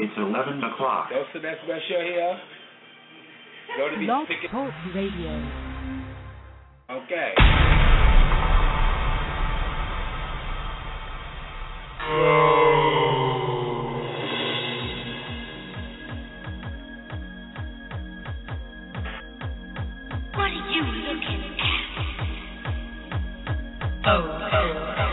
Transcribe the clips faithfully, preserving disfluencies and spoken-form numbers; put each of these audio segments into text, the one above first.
It's eleven o'clock. Those for that special here. Go to the Blog ticket. Talk Radio. Okay. What are you looking at? Oh, oh, oh.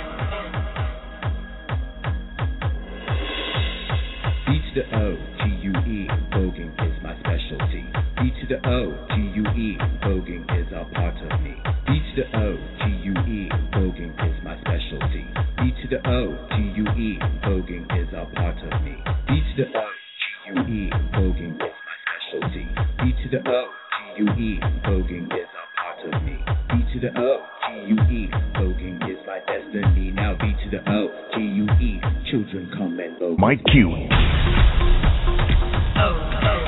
B to the O, G U E, voguing is my specialty. B to the O, G U E, voguing is a part of me. B to the O, G U E, voguing is my specialty. B to the O, G U E, voguing is a part of me. B to the O, G U E, voguing is my specialty. B to the O, G U E, voguing is a part of me. B to the O, G U E, voguing is my destiny. Now B to the O, G U E, children come and vogue. Mike Q. Oh, oh, oh.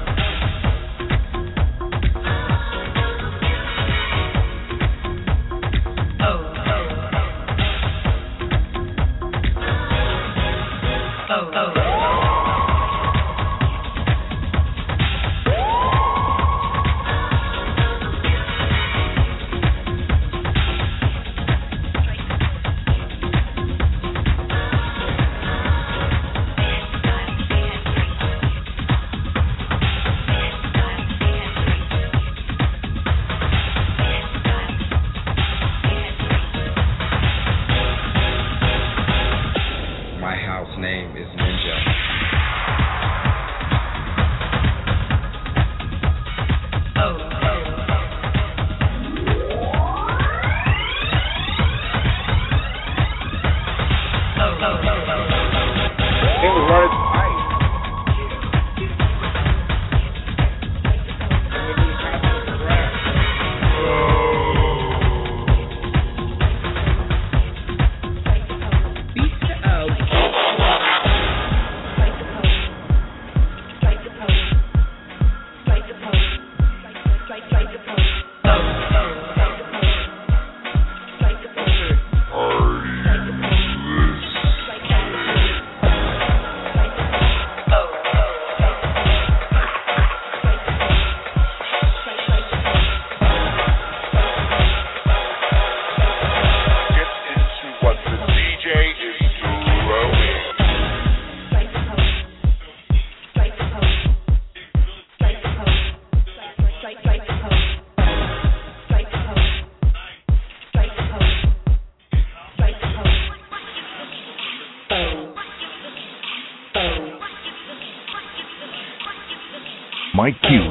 Mike Q.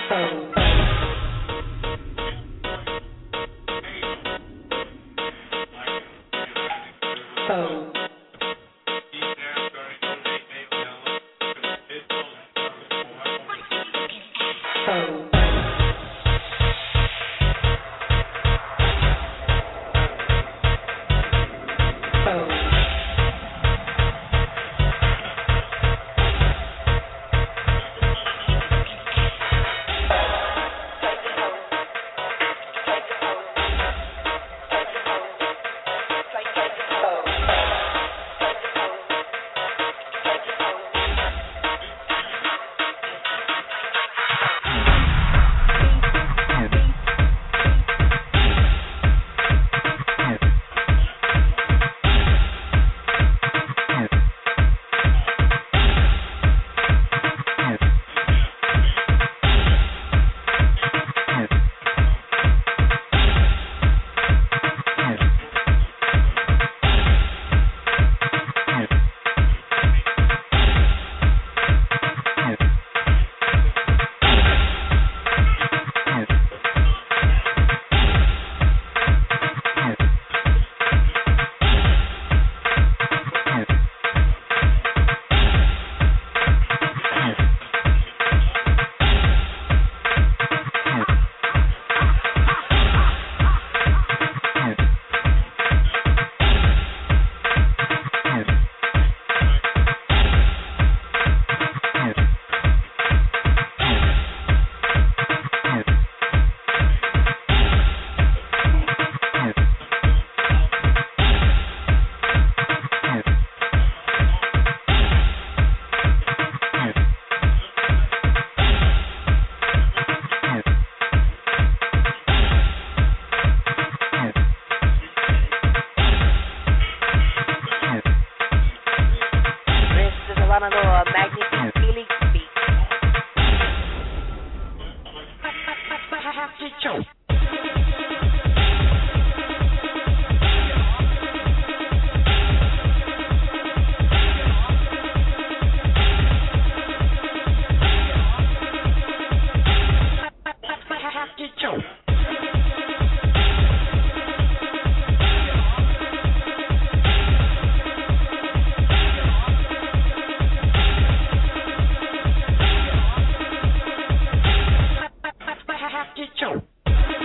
have to choke.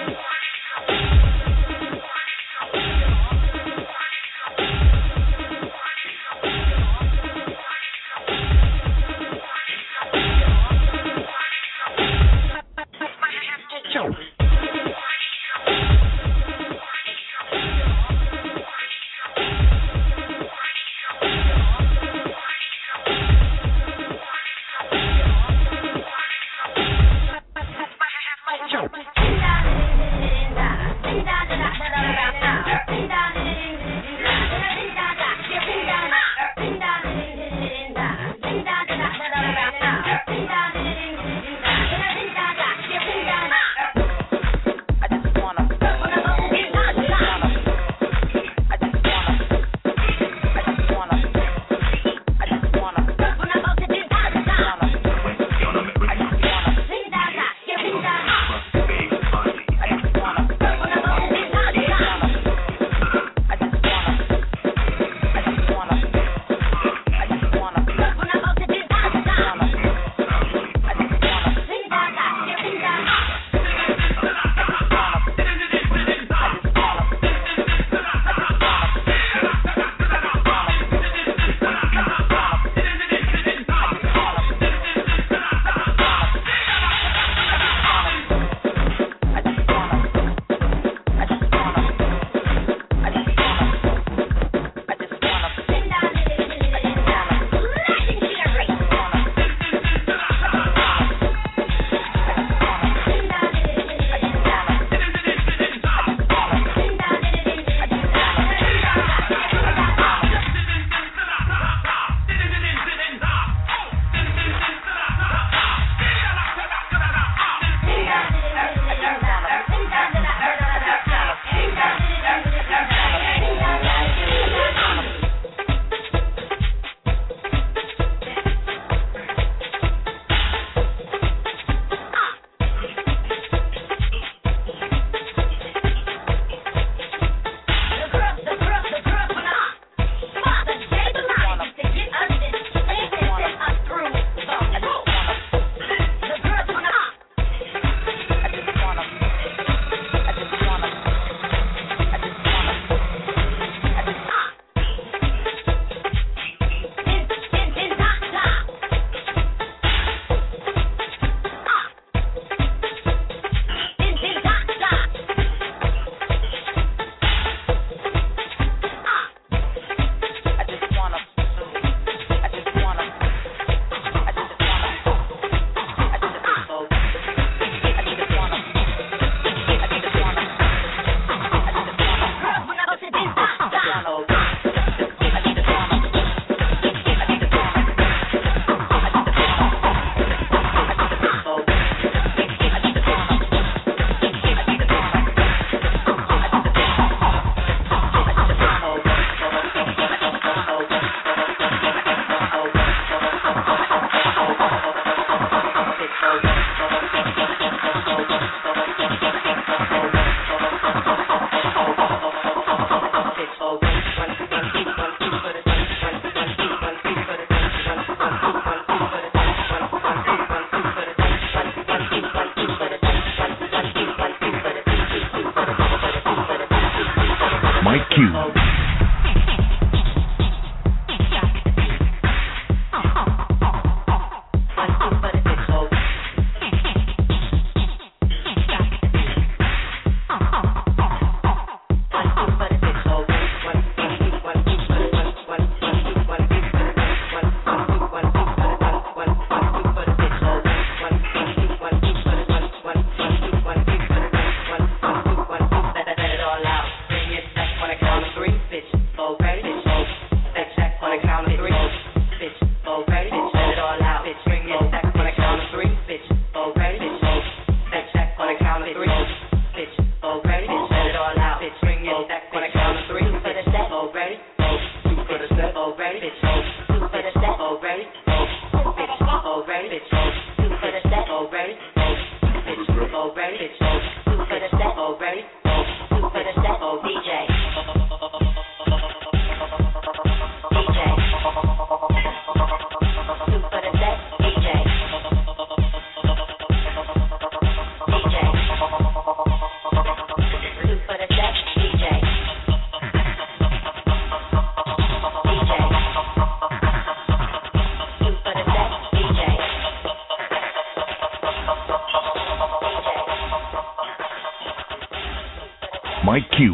Mike Q.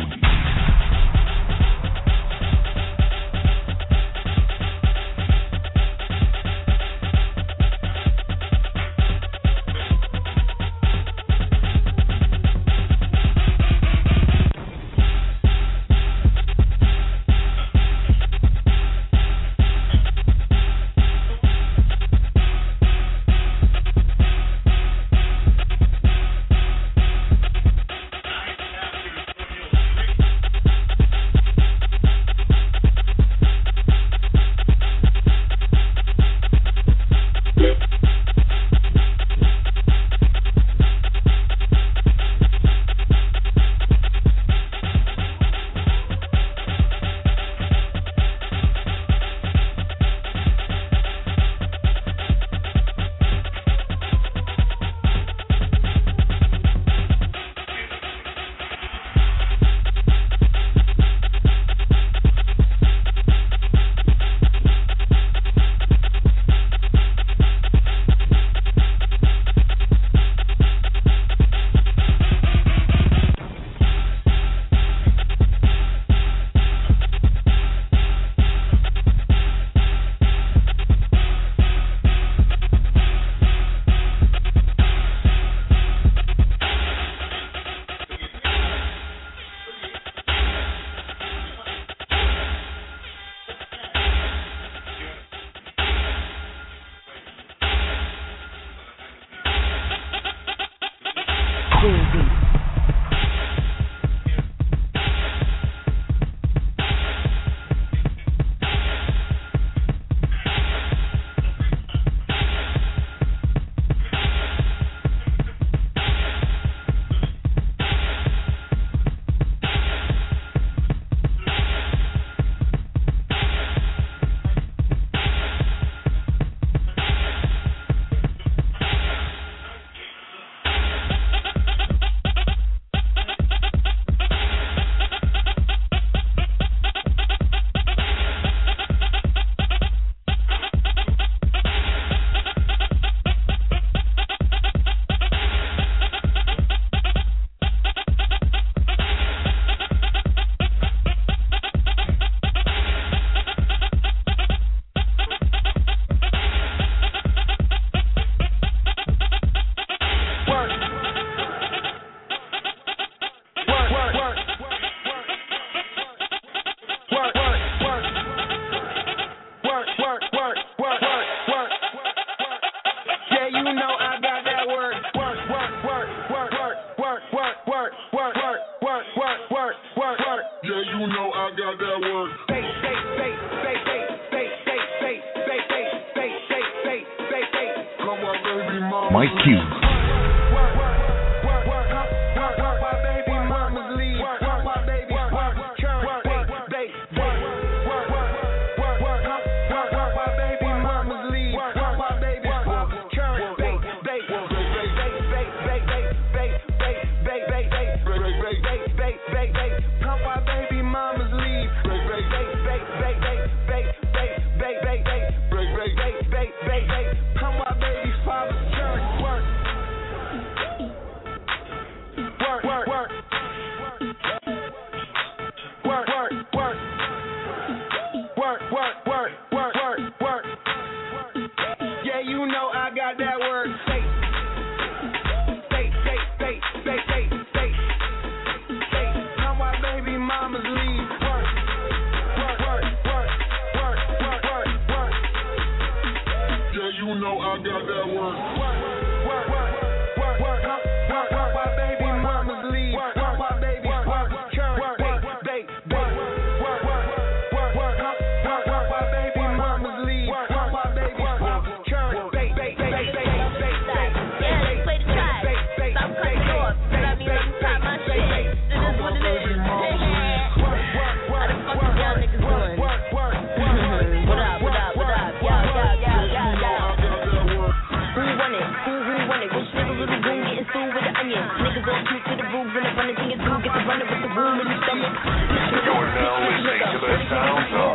niggas all cute to the roof and I'm running to your dude, get to running with the womb in the stomach. You're now listening to the sounds of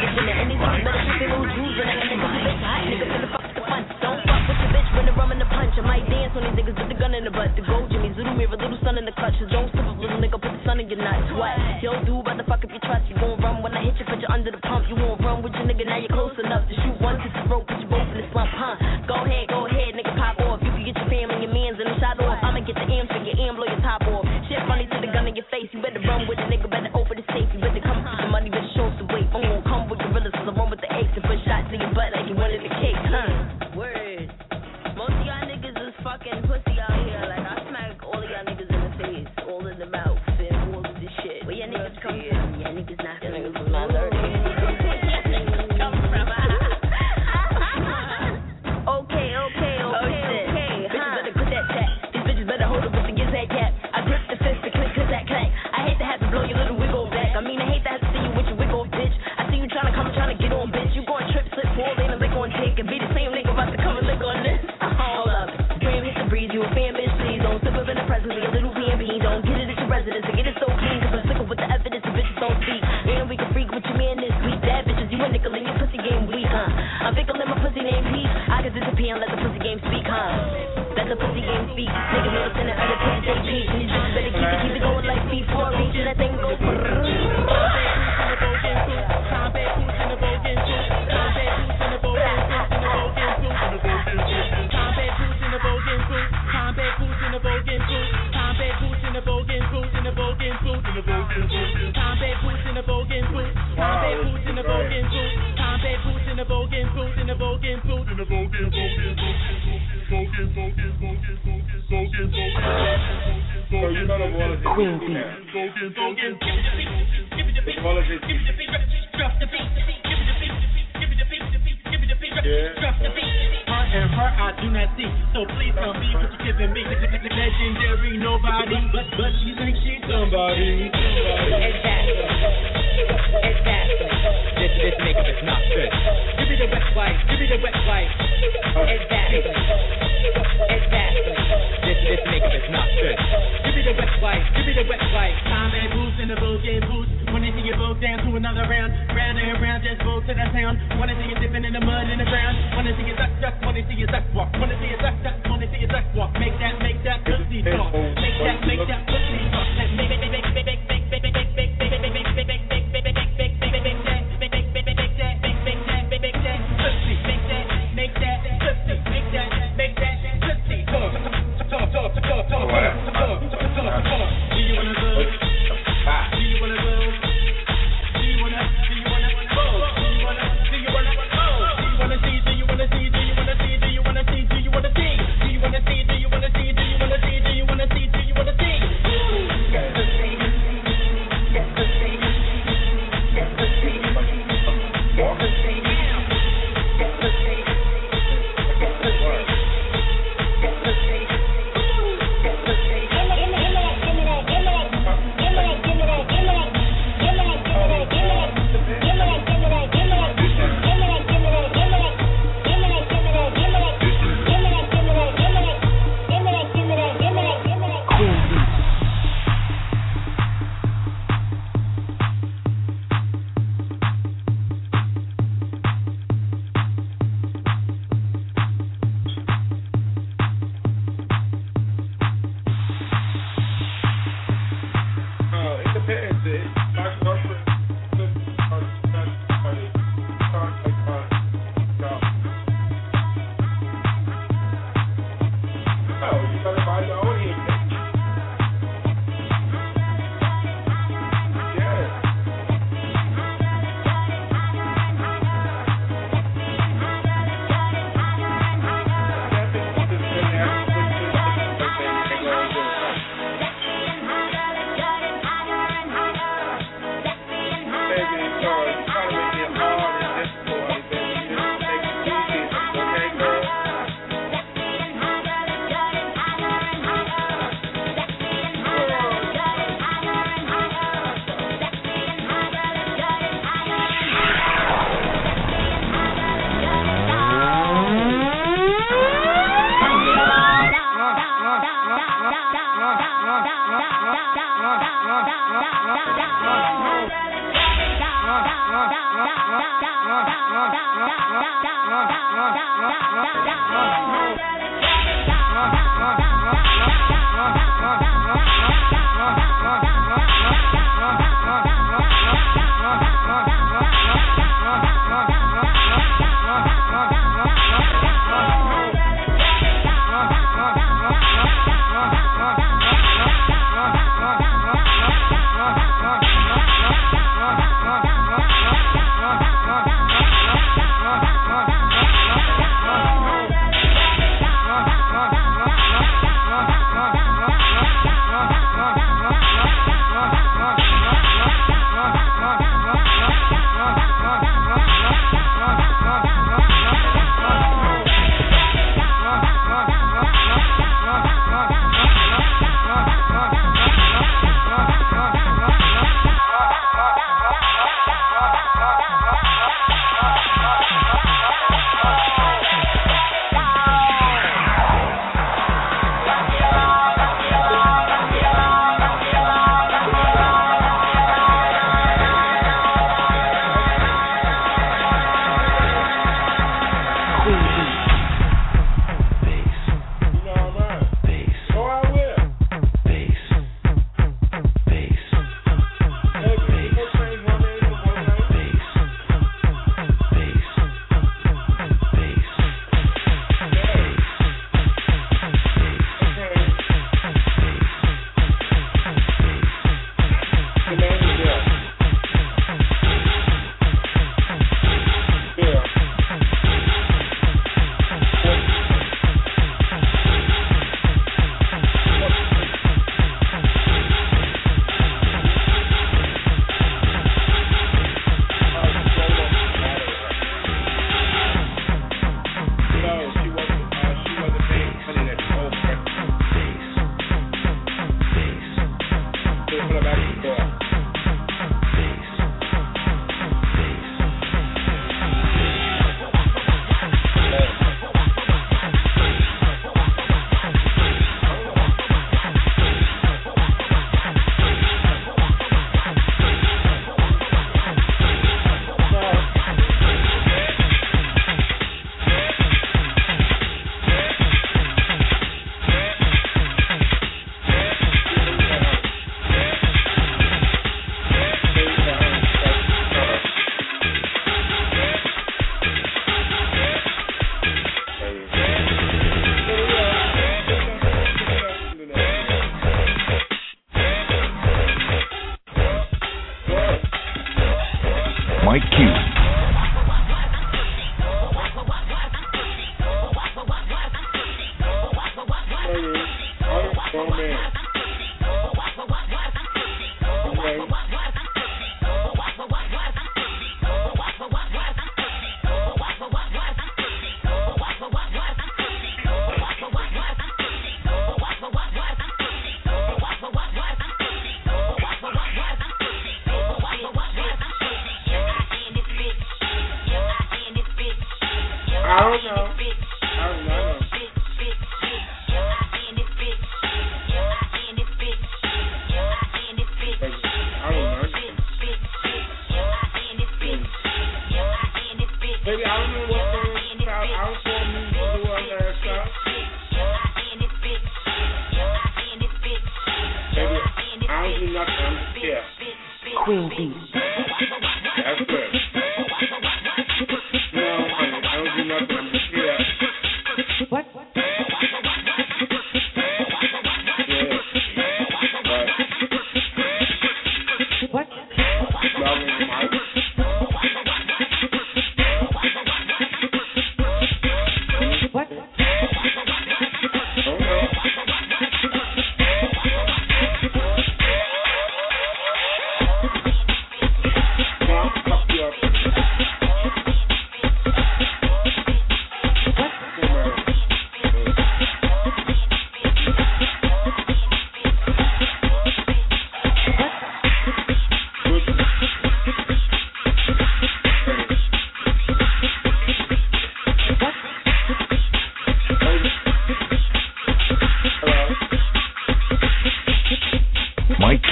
Don't fuck with the bitch when the rum in the punch. I might dance on these niggas with the gun in the butt. The gold Jimmy, little mirror, little sun in the clutch. So don't slip up, little nigga, put the sun in your nuts. What? Yo, dude, about to fuck if you trust. You won't run when I hit you, put you under the pump. You won't run with your nigga, now you're close enough to shoot one to the throat, put you both in the slump, huh? Go ahead, go ahead, nigga, pop off. You can get your family, your mans, and the shot off. I'ma get the amps and your am, blow your top off. Shit funny to the gun in your face. You better run with the nigga, better open the safe. You better come with the money, better show some weight. I'm gonna come with gorillas, cause I run with the apes and put shots in your butt like you wanted the cake, huh? Word. Most of y'all niggas is fucking pussy out here. Like, I smack all of y'all niggas in the face, all in the mouth, and all of this shit. Where y'all niggas come from? Y'all niggas not from. Y'all niggas is not dirty. Come from. Okay, okay, okay, okay. Bitches better put that chat. These bitches better hold up with the gizag cap. I grip the fist, the click, cause that clack. I hate to have to blow your little wiggle back. I mean, I hate to have to see you with your wiggle, bitch. I see you trying to come and trying to get on, bitch. You going trip, slip, fall in, and lick on dick, and be the same nigga about to come and lick on this. Hold up. Dream hit the breeze, you a fan, bitch, please. Don't slip up in the presence of your little B and B. Don't get it at your residence and get it so clean, cause I'm sick of with the evidence and bitches don't speak. And we can freak with your man this week. Bad bitches, you a nickel in your pussy game weak, huh? I'm fickle in my pussy name Pete. I can disappear and let the pussy game speak, huh? Let the pussy game speak. Niggas know the center of the pussy they peak. And these bitches better keep it, keep it going like beef for reach. And that thing go for So you know the ball is Queen B. The ball is Her and her I do not see, so please tell me what you're giving me. Legendary, nobody, but but she thinks she's somebody. Exactly. Exactly. This this makeup is not good. Give me the wet wipe. Give me the wet wipe. Exactly. Exactly. This this makeup is not good. Give me the wet wipe. Give me the wet wipe. Combat boots in the Vulcan boots. Wanna see you both down to another round. Round and round, just go to the town. Wanna see you dipping in the mud in the ground. Wanna see you duck, duck. Wanna see you duck walk. Wanna see you duck, duck. Wanna see you duck walk. Make that, make that pussy talk. Make that, make that pussy talk. Make, make, make, make, make, make, make, make, make, make, make, make, make, make, make, make.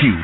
Cube.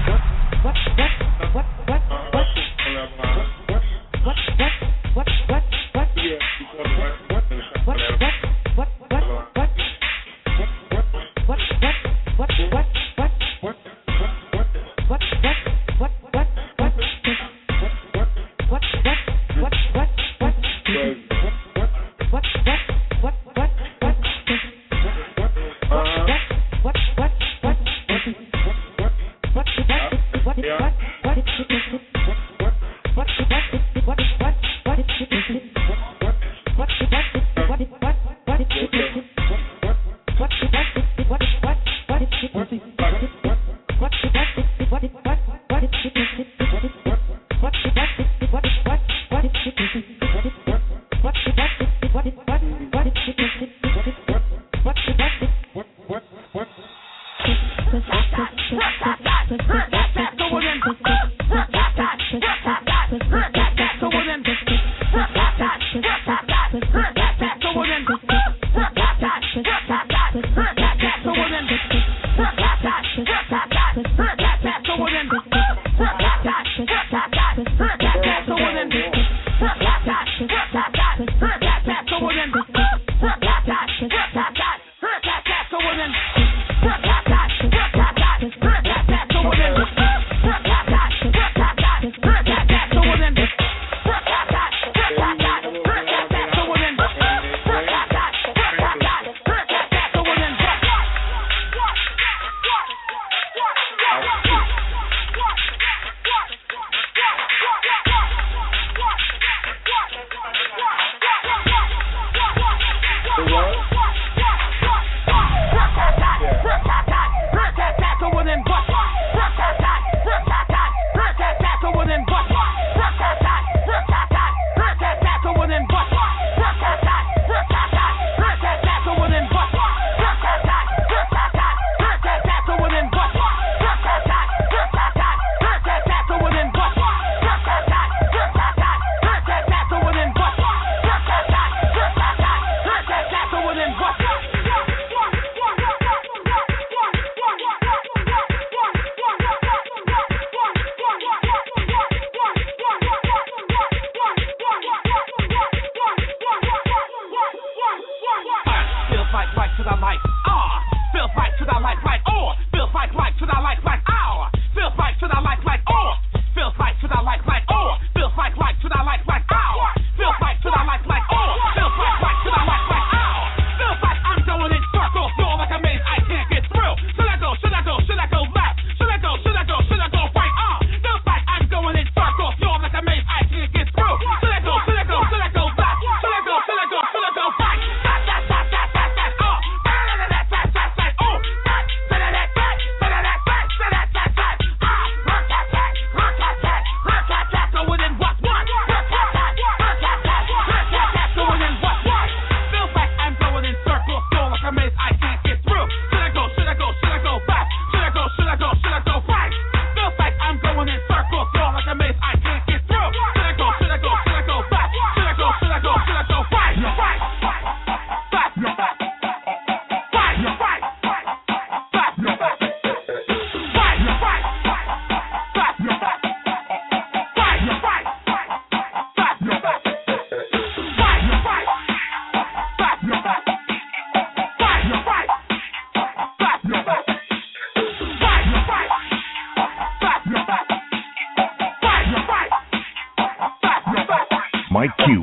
Mike Q.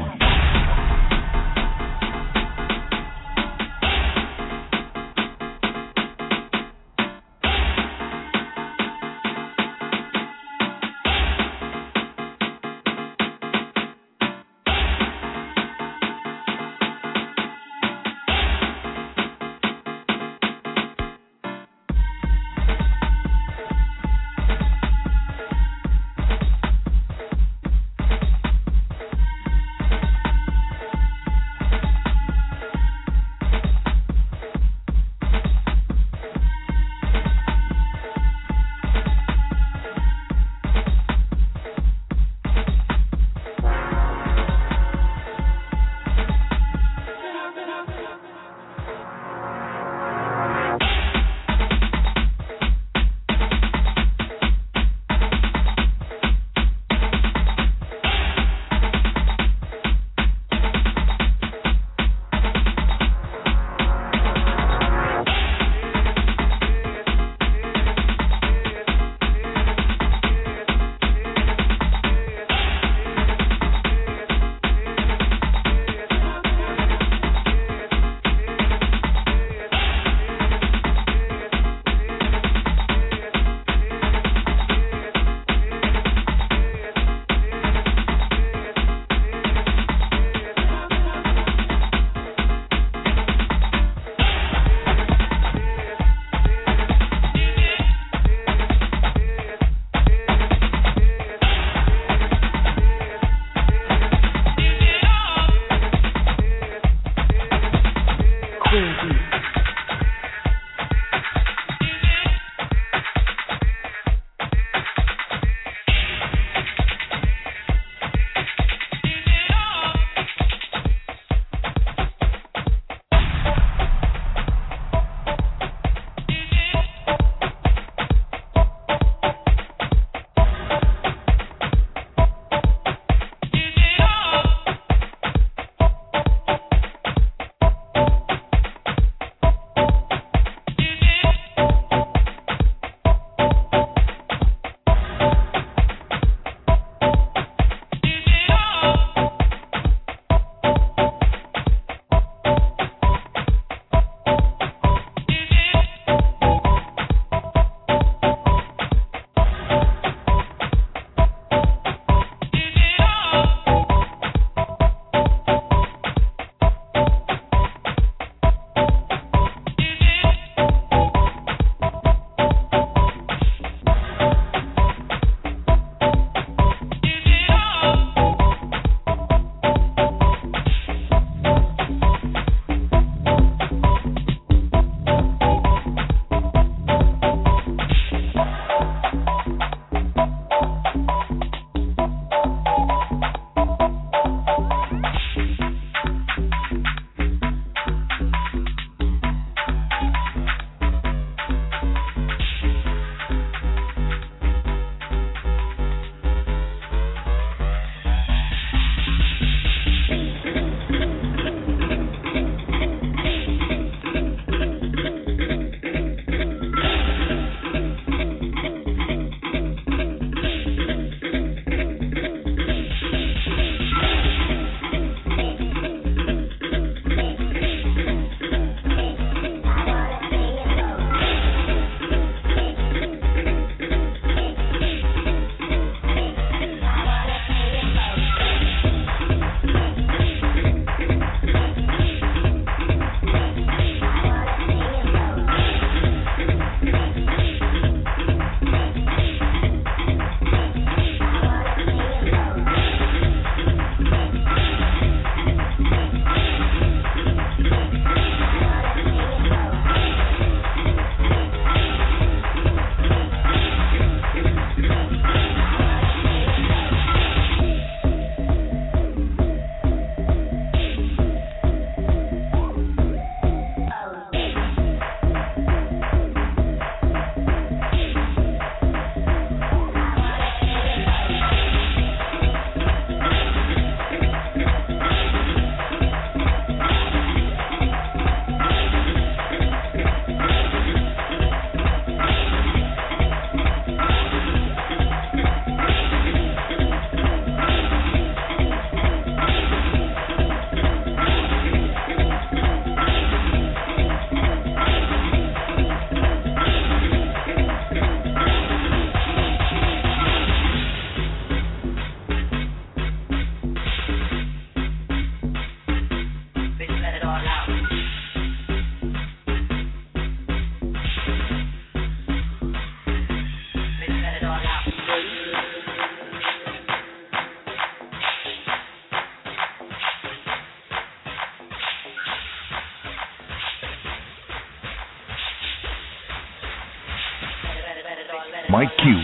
Mike Q.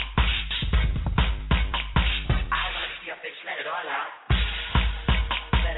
Let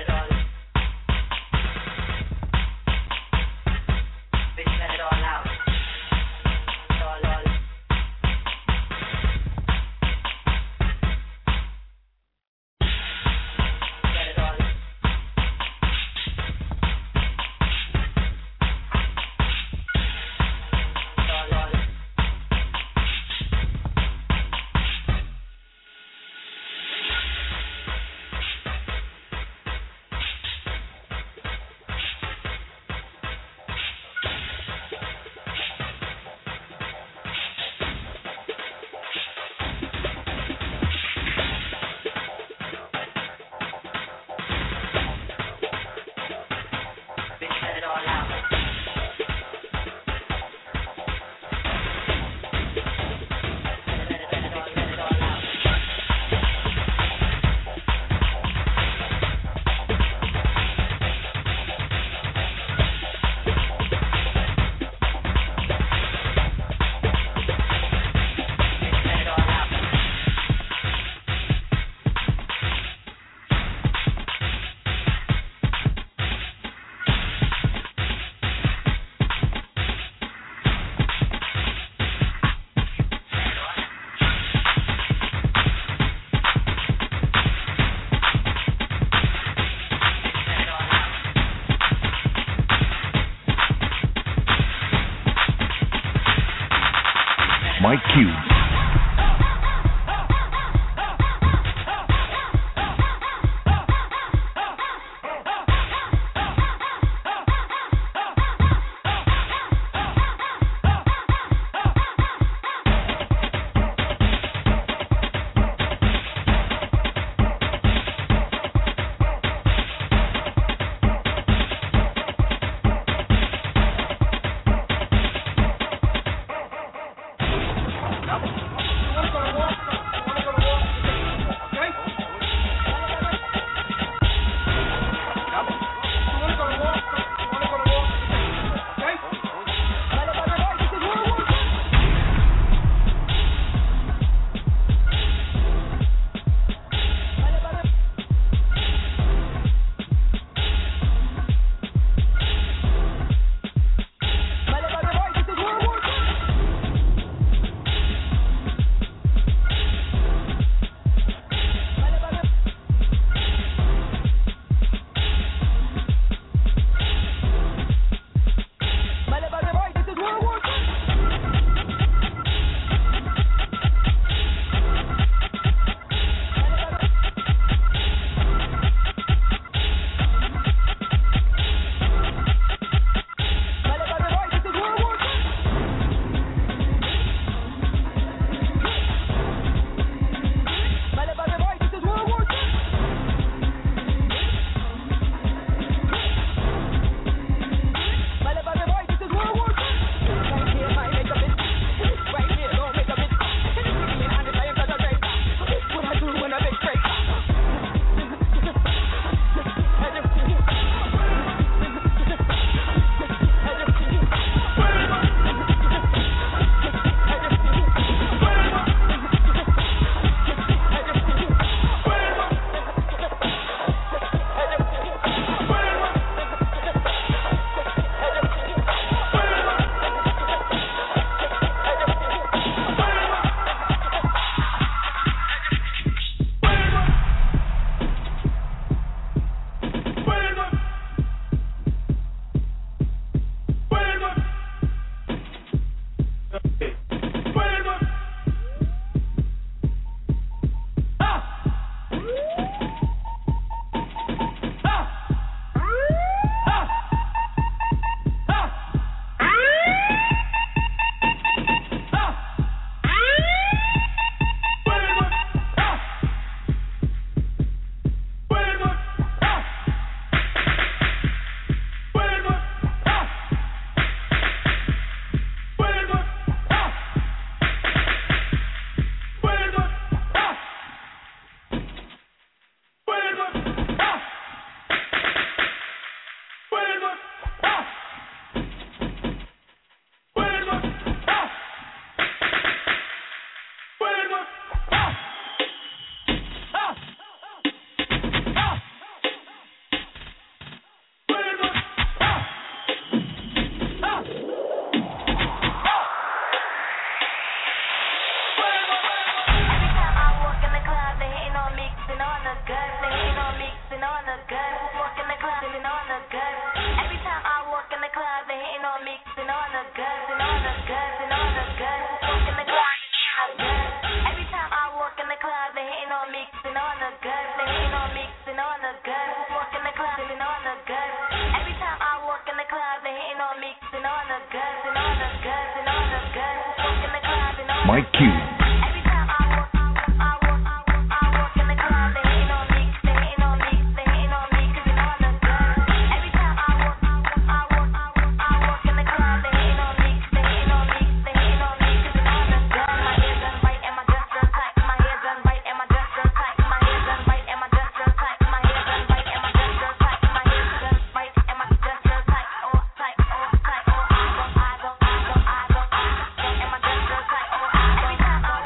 you know I look good. They hating on me, 'cause they know I look good. Walk in the club, they know I look good. Every time I walk in the club, they hating on me, 'cause they know I look good. They know I look good, they know I look good. Walk in the club, they know I look good. Mike Q. Every time I walk, I walk, I walk in the club, they hating on me, 'cause they hating on me, 'cause they hating on me, 'cause they know I look good. Every time I walk, I walk, I walk in the club, they hating on me, 'cause they hating on me, 'cause they hating on me, 'cause they know I look good. My hair done right and my dress done tight. My hair done right and my dress done tight. My hair done right and my dress done tight. My hair done right and my dress done tight. My hair done right and my dress done tight. Oh tight, oh tight, oh I go, I go, I go, I go, I go, and my dress done tight. Oh every time I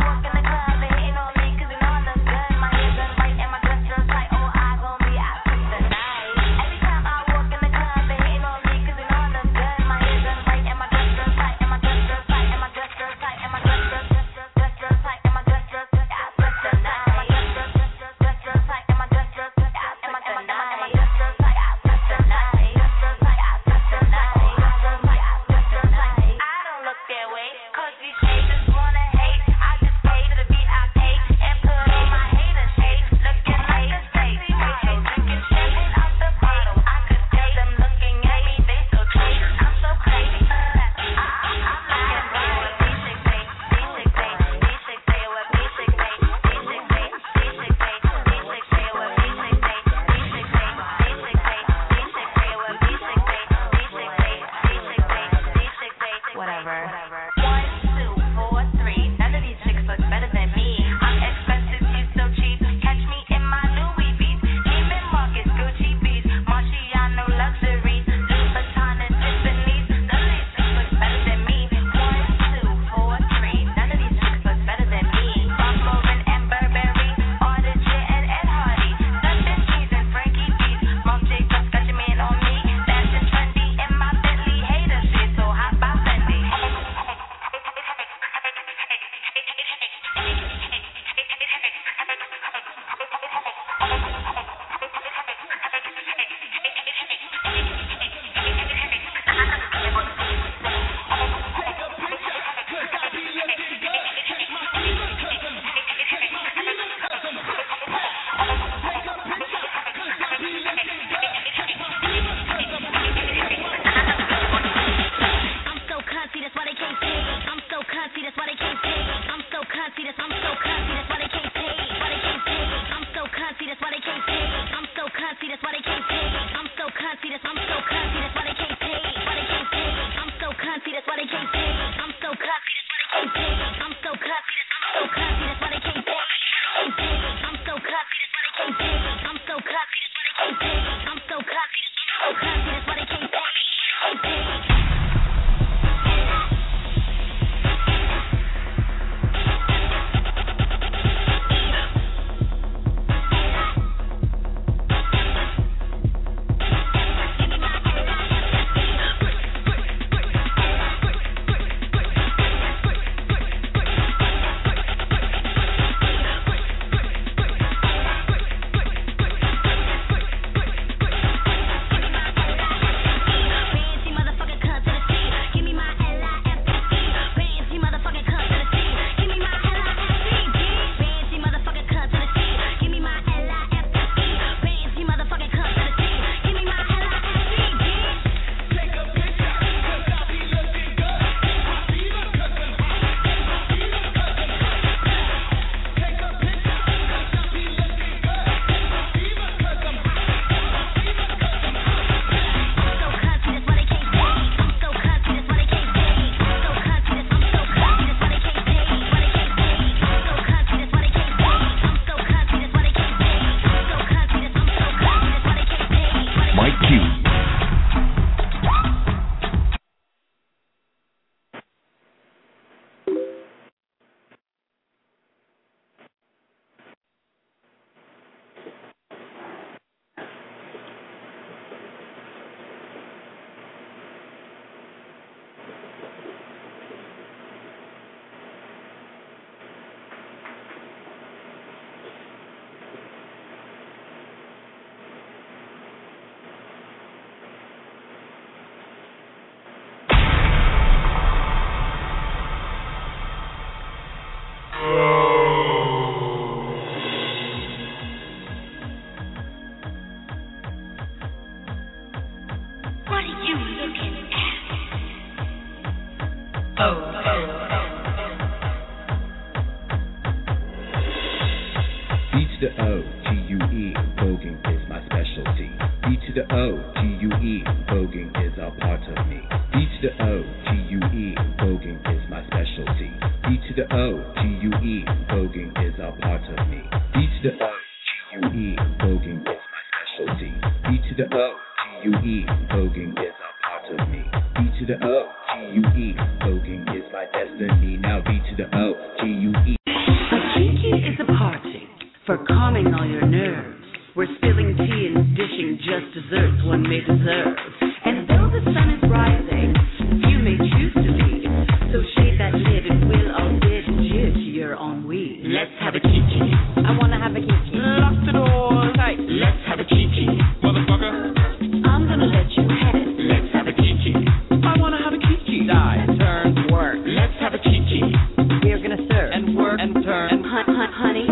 B to the O, G U E, voguing is my specialty. B to the O, G U E, voguing is a part of me. B to the O, G U E, voguing is my specialty. B to the O, G U E, voguing is a part of me. B to the O, G U E, voguing is my specialty. B to the O, G U E, voguing is a part of me. B to the O, G U E, voguing is my destiny. Now B to the O, G U E. A kiki is a party for calming all your nerves. We're spilling tea and dishing just desserts one may deserve. And though the sun is rising, you may choose to leave. So shade that lid and we'll all bid adieu to your ennui. Let's have a kiki. I wanna have a kiki. Lock the door tight. Let's have a kiki. Motherfucker. I'm gonna let you have it. Let's have a kiki. I wanna have a kiki. Die, turn, work. Let's have a kiki. We're gonna serve and work and turn and hunt, hunt, honey.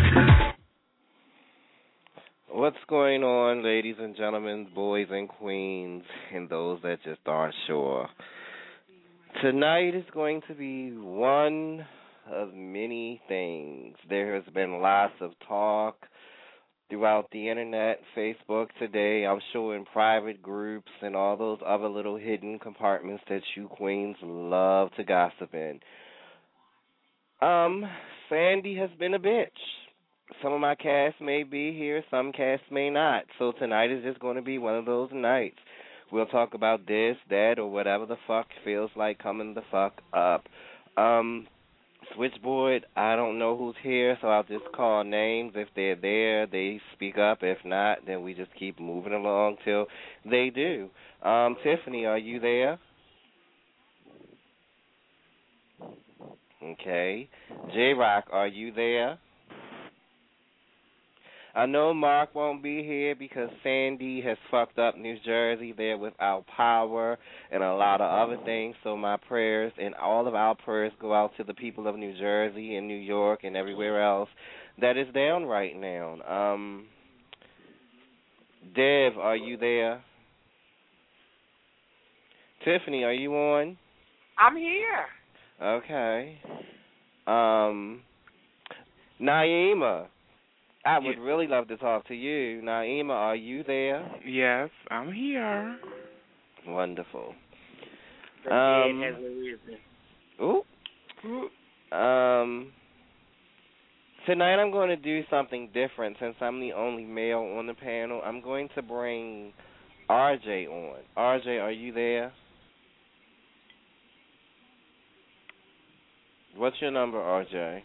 What's going on, ladies and gentlemen, boys and queens, and those that just aren't sure? Tonight is going to be one of many things. There has been lots of talk throughout the internet, Facebook today, I'm sure in private groups and all those other little hidden compartments that you queens love to gossip in. Um, Sandy has been a bitch. Some of my cast may be here, some cast may not. So tonight is just going to be one of those nights. We'll talk about this, that, or whatever the fuck feels like coming the fuck up. Um, switchboard, I don't know who's here, so I'll just call names. If they're there, they speak up. If not, then we just keep moving along till they do. Um, Tiffany, are you there? Okay. J-Rock, are you there? I know Mark won't be here because Sandy has fucked up New Jersey there without power and a lot of other things. So my prayers and all of our prayers go out to the people of New Jersey and New York and everywhere else that is down right now. Um, Dev, are you there? Tiffany, are you on? I'm here. Okay. Um, Naima. I would yeah. really love to talk to you. Naima, are you there? Yes, I'm here. Wonderful. The um, dead has arisen. Ooh. Ooh. Um, tonight I'm going to do something different since I'm the only male on the panel. I'm going to bring R J on. R J, are you there? What's your number, R J?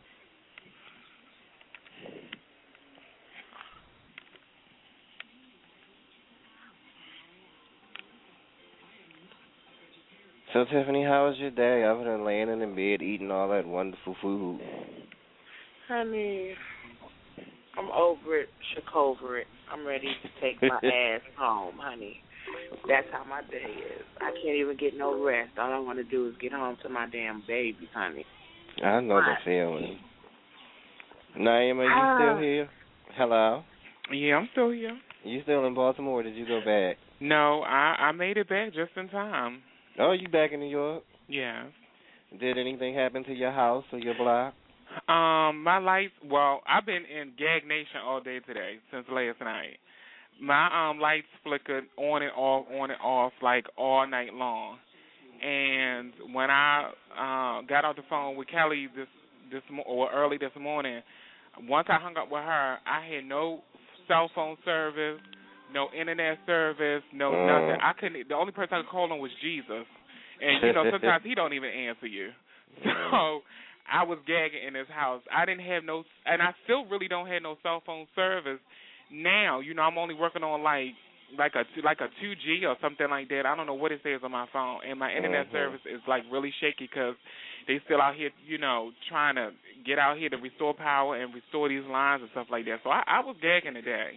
So, Tiffany, how was your day other than laying in the bed eating all that wonderful food? Honey, I'm over it, shook over it. I'm ready to take my ass home, honey. That's how my day is. I can't even get no rest. All I want to do is get home to my damn baby, honey. I know the feeling. Naima, are you uh, still here? Hello? Yeah, I'm still here. You still in Baltimore or did you go back? No, I, I made it back just in time. Oh, you back in New York? Yeah. Did anything happen to your house or your block? Um, my lights, well, I've been in Gag Nation all day today, since last night. My um lights flickered on and off, on and off, like all night long. And when I uh, got off the phone with Kelly this this or early this morning, once I hung up with her, I had no cell phone service, no internet service, no mm. nothing. I couldn't. The only person I could call on was Jesus, and you know sometimes he don't even answer you. So I was gagging in his house. I didn't have no, and I still really don't have no cell phone service now. You know, I'm only working on like like a like a two G or something like that. I don't know what it says on my phone, and my internet mm-hmm. service is like really shaky because they still out here, you know, trying to get out here to restore power and restore these lines and stuff like that. So I, I was gagging today.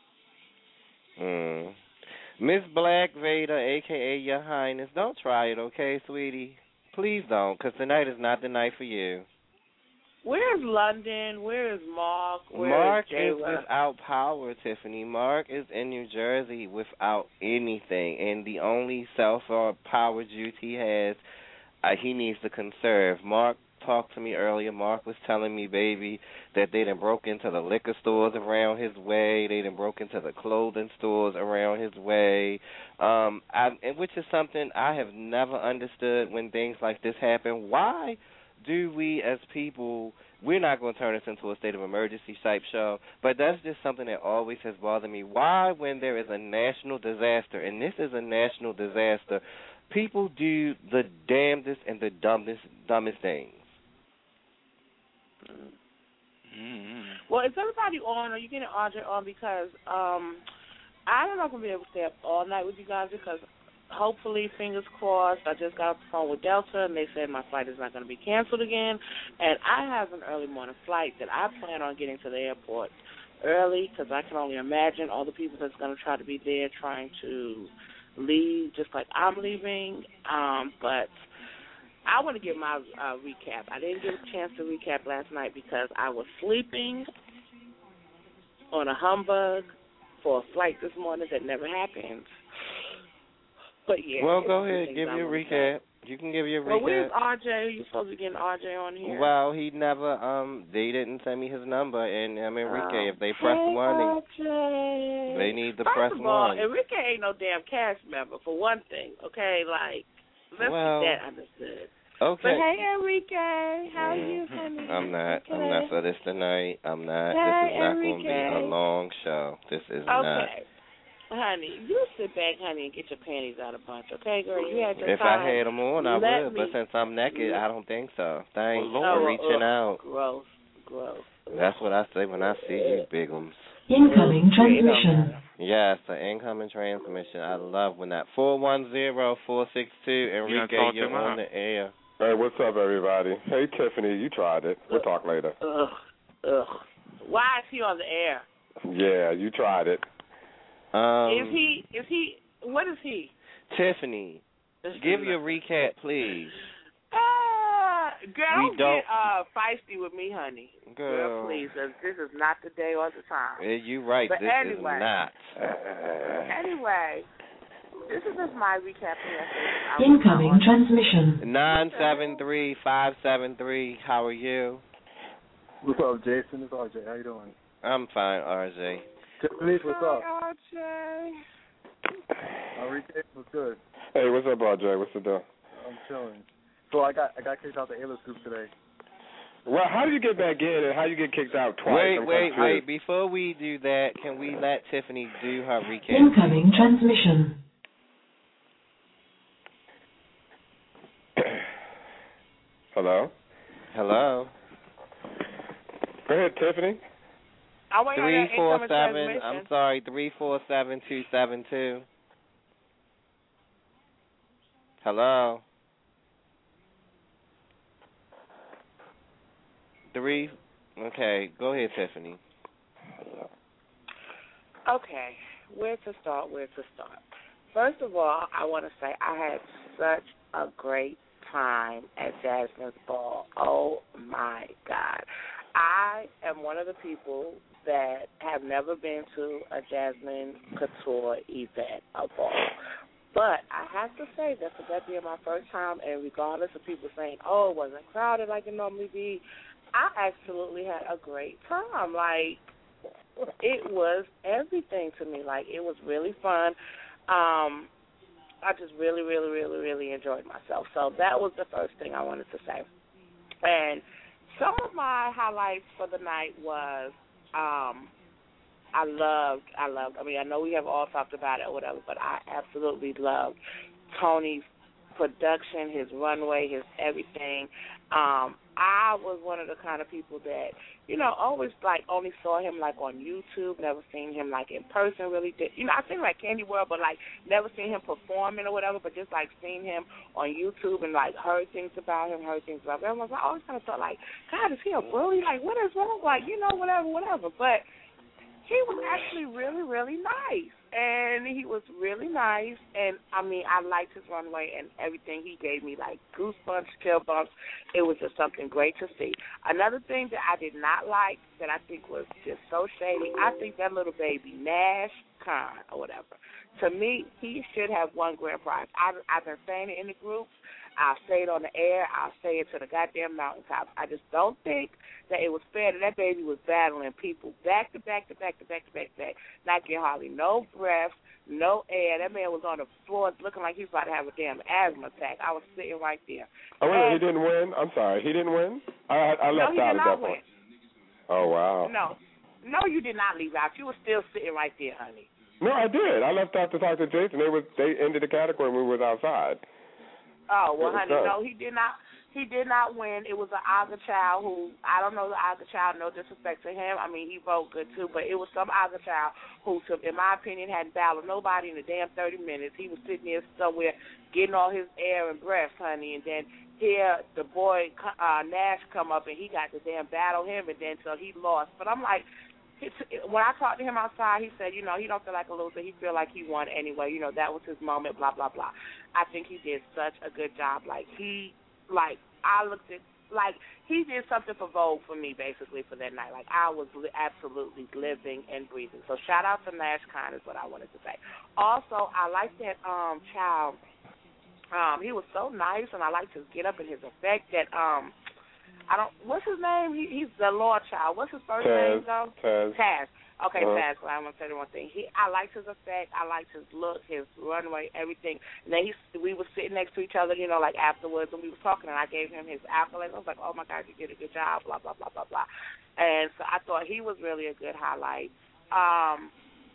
Mm. Miss Black Vader, a k a. Your Highness, don't try it, okay, sweetie? Please don't, because tonight is not the night for you. Where's London? Where is Mark? Where Mark is, is without power, Tiffany. Mark is in New Jersey without anything, and the only self-power juice he has uh, he needs to conserve. Mark talked to me earlier. Mark was telling me, baby, that they done broke into the liquor stores around his way. They done broke into the clothing stores around his way, um, I, and which is something I have never understood when things like this happen. Why do we as people, we're not going to turn this into a state of emergency type show, but that's just something that always has bothered me. Why, when there is a national disaster, and this is a national disaster, people do the damnedest and the dumbest, dumbest things? Mm-hmm. Well, is everybody on? Are you getting Audrey on? Because um, I'm not going to be able to stay up all night with you guys because hopefully, fingers crossed, I just got off the phone with Delta and they said my flight is not going to be canceled again. And I have an early morning flight that I plan on getting to the airport early because I can only imagine all the people that's going to try to be there trying to leave just like I'm leaving. Um, but I want to give my uh, recap. I didn't get a chance to recap last night because I was sleeping on a humbug for a flight this morning that never happened. But yeah. Well, go ahead. Give your recap. You can give your recap. Well, where's R J? You supposed to be getting R J on here. Well, he never. Um, they didn't send me his number, and um, Enrique, uh, if they press hey, one, R J. they need to First press of all, one. Enrique ain't no damn cast member for one thing. Okay, like let's well, get that understood. Okay. But hey, Enrique, how are you, honey? I'm not. Okay. I'm not for this tonight. I'm not. Hey, this is not Enrique. going to be a long show. This is okay. not. Honey, you sit back, honey, and get your panties out a bunch, okay, girl? You had your if time. I had them on, I Let would. me. But since I'm naked, I don't think so. Thanks oh, for reaching uh, out. Gross, gross. That's what I say when I see you, bigums. Incoming transmission. Yes, the incoming transmission. I love when that four one zero, four six two, Enrique, you you're on the air. Hey, what's up, everybody? Hey, Tiffany, you tried it. We'll talk later. Ugh, ugh. Why is he on the air? Yeah, you tried it. Um, is he, is he, what is he? Tiffany, give your recap, please. Uh, girl, we don't, don't get uh, feisty with me, honey. Girl, girl please. This is not the day or the time. Yeah, you right. But this anyway, is not. Anyway, this is just my recap. Incoming transmission. nine seven three, five seven three, how are you? What's up, Jason? It's R J. How you doing? I'm fine, R J. Please, what's up? R J. Enrique, what's good? Hey, what's up, R J? What's the deal? I'm chilling. So I got I got kicked out the A-list group today. Well, how do you get back in and how do you get kicked out twice? Wait, I'm wait, confused. wait. Before we do that, can we let Tiffany do her recap? Incoming transmission. Hello? Hello? Go ahead, Tiffany. Three four seven. I'm sorry. Three four seven two seven two. Hello. Three. Okay. Go ahead, Tiffany. Okay. Where to start? Where to start? First of all, I want to say I had such a great time at Jasmine's ball. Oh my God. I am one of the people that have never been to a Jasmine Couture event, a ball. But I have to say that for that being my first time, and regardless of people saying, oh, it wasn't crowded like it normally be, I absolutely had a great time. Like, it was everything to me. Like, it was really fun. Um, I just really, really, really, really enjoyed myself. So that was the first thing I wanted to say. And some of my highlights for the night was um, I loved, I loved, I mean, I know we have all talked about it or whatever, but I absolutely loved Tony's production, his runway, his everything. Um, I was one of the kind of people that, you know, always, like, only saw him, like, on YouTube, never seen him, like, in person really. Did. You know, I seen, like, Candy World, but, like, never seen him performing or whatever, but just, like, seen him on YouTube and, like, heard things about him, heard things about him. I always kind of thought, like, God, is he a bully? Like, what is wrong? Like, you know, whatever, whatever. But he was actually really, really nice. And he was really nice. And, I mean, I liked his runway and everything. He gave me, like, goosebumps, chill bumps. It was just something great to see. Another thing that I did not like that I think was just so shady, I think that little baby, Nash Khan or whatever, to me, he should have won grand prize. I, I've been saying it in the group. I'll say it on the air. I'll say it to the goddamn mountaintop. I just don't think that it was fair that that baby was battling people back to back to back to back to back to back, not getting hardly no breath, no air. That man was on the floor looking like he was about to have a damn asthma attack. I was sitting right there. Oh, wait, he didn't win? I'm sorry. He didn't win? I, I left no, out at that win. point. Oh, wow. No. No, you did not leave out. You were still sitting right there, honey. No, I did. I left out to talk to Jason. They was they ended the category when we was outside. Oh, well, honey, done. no, he did not. He did not win. It was an Aga child who, I don't know the Aga child, no disrespect to him. I mean, he voted good, too, but it was some Aga child who, in my opinion, hadn't battled nobody in a damn thirty minutes. He was sitting there somewhere getting all his air and breath, honey, and then here the boy uh, Nash come up and he got to damn battle him, and then so he lost. But I'm like, It's, when I talked to him outside, he said, you know, he don't feel like a loser. He feel like he won anyway. You know, that was his moment, blah, blah, blah. I think he did such a good job. Like, he, like, I looked at, like, he did something for Vogue for me, basically, for that night. Like, I was li- absolutely living and breathing. So shout out to Nash Khan is what I wanted to say. Also, I like that um, child. Um, he was so nice, and I liked his get up and his effect that, um, I don't. What's his name? He, he's the Lord child. What's his first Taz, name though? Taz. Taz. Okay, uh-huh. Taz. Well, I'm gonna say the one thing. He, I liked his effect. I liked his look, his runway, everything. And then he, we were sitting next to each other, you know, like afterwards, and we were talking, and I gave him his accolades. I was like, oh my God, you did a good job, blah blah blah blah blah. And so I thought he was really a good highlight. Um,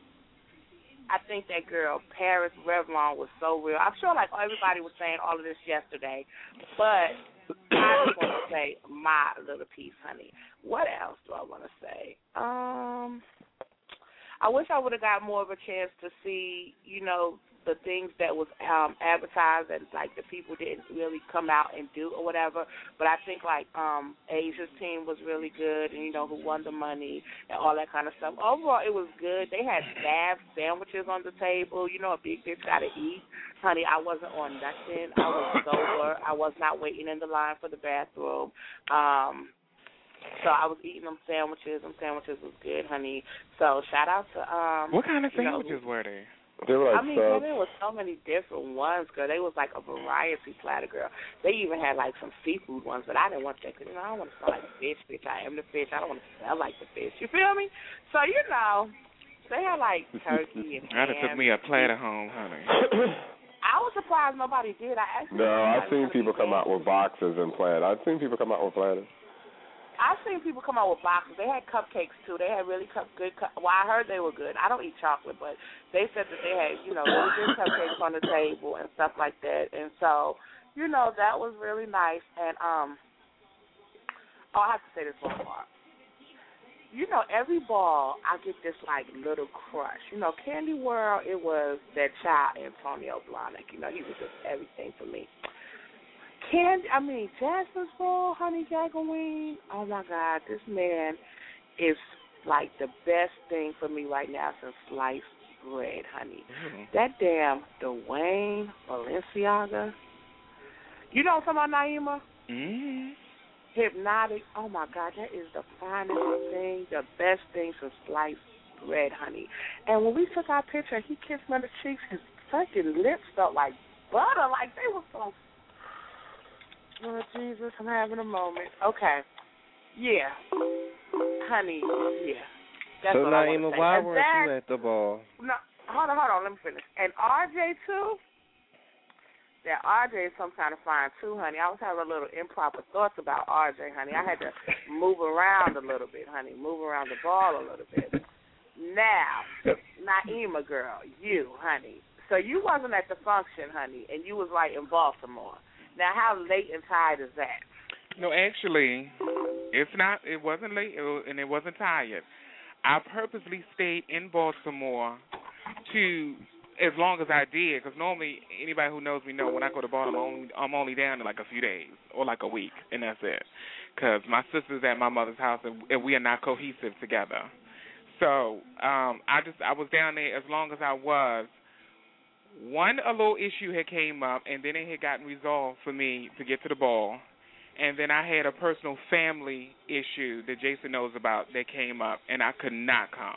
I think that girl Paris Revlon was so real. I'm sure like everybody was saying all of this yesterday, but I just want to say my little piece, honey. What else do I want to say? Um, I wish I would have got more of a chance to see, you know, the things that was um, advertised and, like, the people didn't really come out and do or whatever. But I think, like, um, Asia's team was really good and, you know, who won the money and all that kind of stuff. Overall, it was good. They had staff sandwiches on the table. You know, a big bitch got to eat. Honey, I wasn't on nothing. I was sober. I was not waiting in the line for the bathroom. Um, so I was eating them sandwiches. Them sandwiches was good, honey. So shout out to... Um, what kind of know, sandwiches were they? They were like I mean, girl, there was so many different ones, girl. They was like a variety platter, girl. They even had like some seafood ones, but I didn't want that because, you know, I don't want to smell like fish, bitch. I am the fish. I don't want to smell like the fish. You feel me? So, you know, they had like turkey and ham. I'd have took me a platter home, honey. I was surprised nobody did. I actually No, I've seen people come out with boxes and platters. I've seen people come out with platters. I've seen people come out with boxes. They had cupcakes, too. They had really cup, good cup. Well, I heard they were good. I don't eat chocolate, but they said that they had, you know, really good cupcakes on the table and stuff like that. And so, you know, that was really nice. And, um, oh, I have to say this one part. You know, every ball, I get this, like, little crush. You know, Candy World, it was that child, Antonio Blahnik. You know, he was just everything for me. Candy, I mean, Jasmine's ball, Honey Jacqueline, oh, my God, this man is, like, the best thing for me right now since sliced bread, honey. Mm-hmm. That damn Dwayne Balenciaga. You know what I'm talking about, Naima? Mm-hmm. Hypnotic, oh, my God, that is the finest thing, the best thing since sliced bread, honey. And when we took our picture, he kissed me on the cheeks, his fucking lips felt like butter, like they were so... Oh, Jesus, I'm having a moment. Okay. Yeah. Honey, yeah. That's so, what Naima, I why and weren't that, you at the ball? No, hold on, hold on. Let me finish. And R J, too? That R J is some kind of fine, too, honey. I was having a little improper thoughts about R J, honey. I had to move around a little bit, honey. Move around the ball a little bit. Now, Naima, girl, you, honey. So you wasn't at the function, honey, and you was, like, in Baltimore. Now, how late and tired is that? No, actually, it's not. It wasn't late, and it wasn't tired. I purposely stayed in Baltimore to as long as I did, because normally anybody who knows me know when I go to Baltimore, I'm only, I'm only down in like a few days or like a week, and that's it. Because my sister's at my mother's house, and, and we are not cohesive together. So um, I just I was down there as long as I was. One, a little issue had came up, and then it had gotten resolved for me to get to the ball. And then I had a personal family issue that Jason knows about that came up, and I could not come.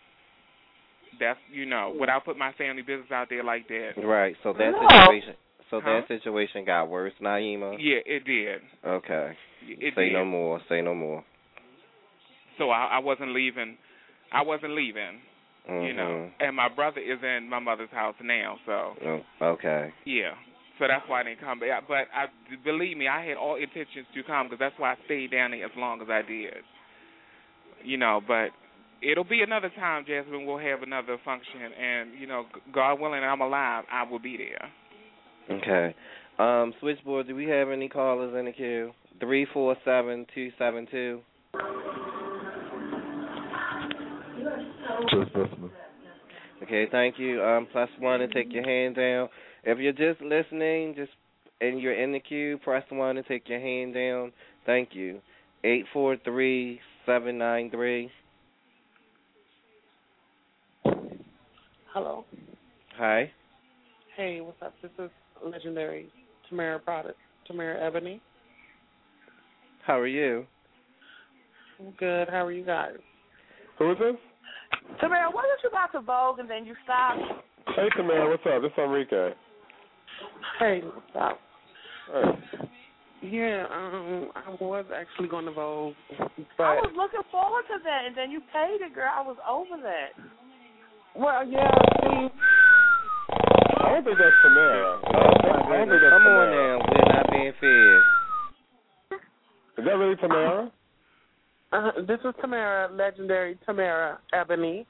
That's, you know, without putting my family business out there like that. Right, so that no. situation so Huh? that situation got worse, Naima? Yeah, it did. Okay. It Say did. no more. Say no more. So I, I wasn't leaving. I wasn't leaving. Mm-hmm. You know, and my brother is in my mother's house now, so. Oh, okay. Yeah. So that's why I didn't come back. But I, believe me, I had all intentions to come because that's why I stayed down there as long as I did. You know, but it'll be another time, Jasmine. We'll have another function, and you know, God willing, and I'm alive, I will be there. Okay. Um, switchboard. Do we have any callers in the queue? Three four seven two seven two. Just listening. Okay, thank you. Um, plus one to take your hand down. If you're just listening, just and you're in the queue, press one to take your hand down. Thank you. Eight four three seven nine three. Hello. Hi. Hey, what's up? This is legendary Tamara Product, Tamara Ebony. How are you? I'm good. How are you guys? Who is this? Tamara, wasn't you about to Vogue and then you stopped? Hey, Tamara, what's up? This is Enrique. Hey, what's up? Hey. Yeah, um, I was actually going to Vogue, but I was looking forward to that, and then you paid it, girl. I was over that. Well, yeah, see, I don't think that's Tamara. Oh, I don't think my that's goodness. Come on Tamara. now. We're not being fair. Is that really Tamara? uh, this is Tamara, legendary Tamara Ebony.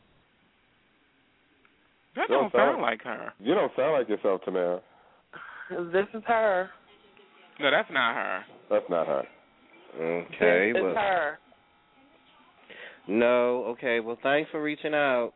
That You don't sound like her. You don't sound like yourself, Tamara. This is her. No, that's not her. That's not her. Okay. This well, is her. No. Okay. Well, thanks for reaching out.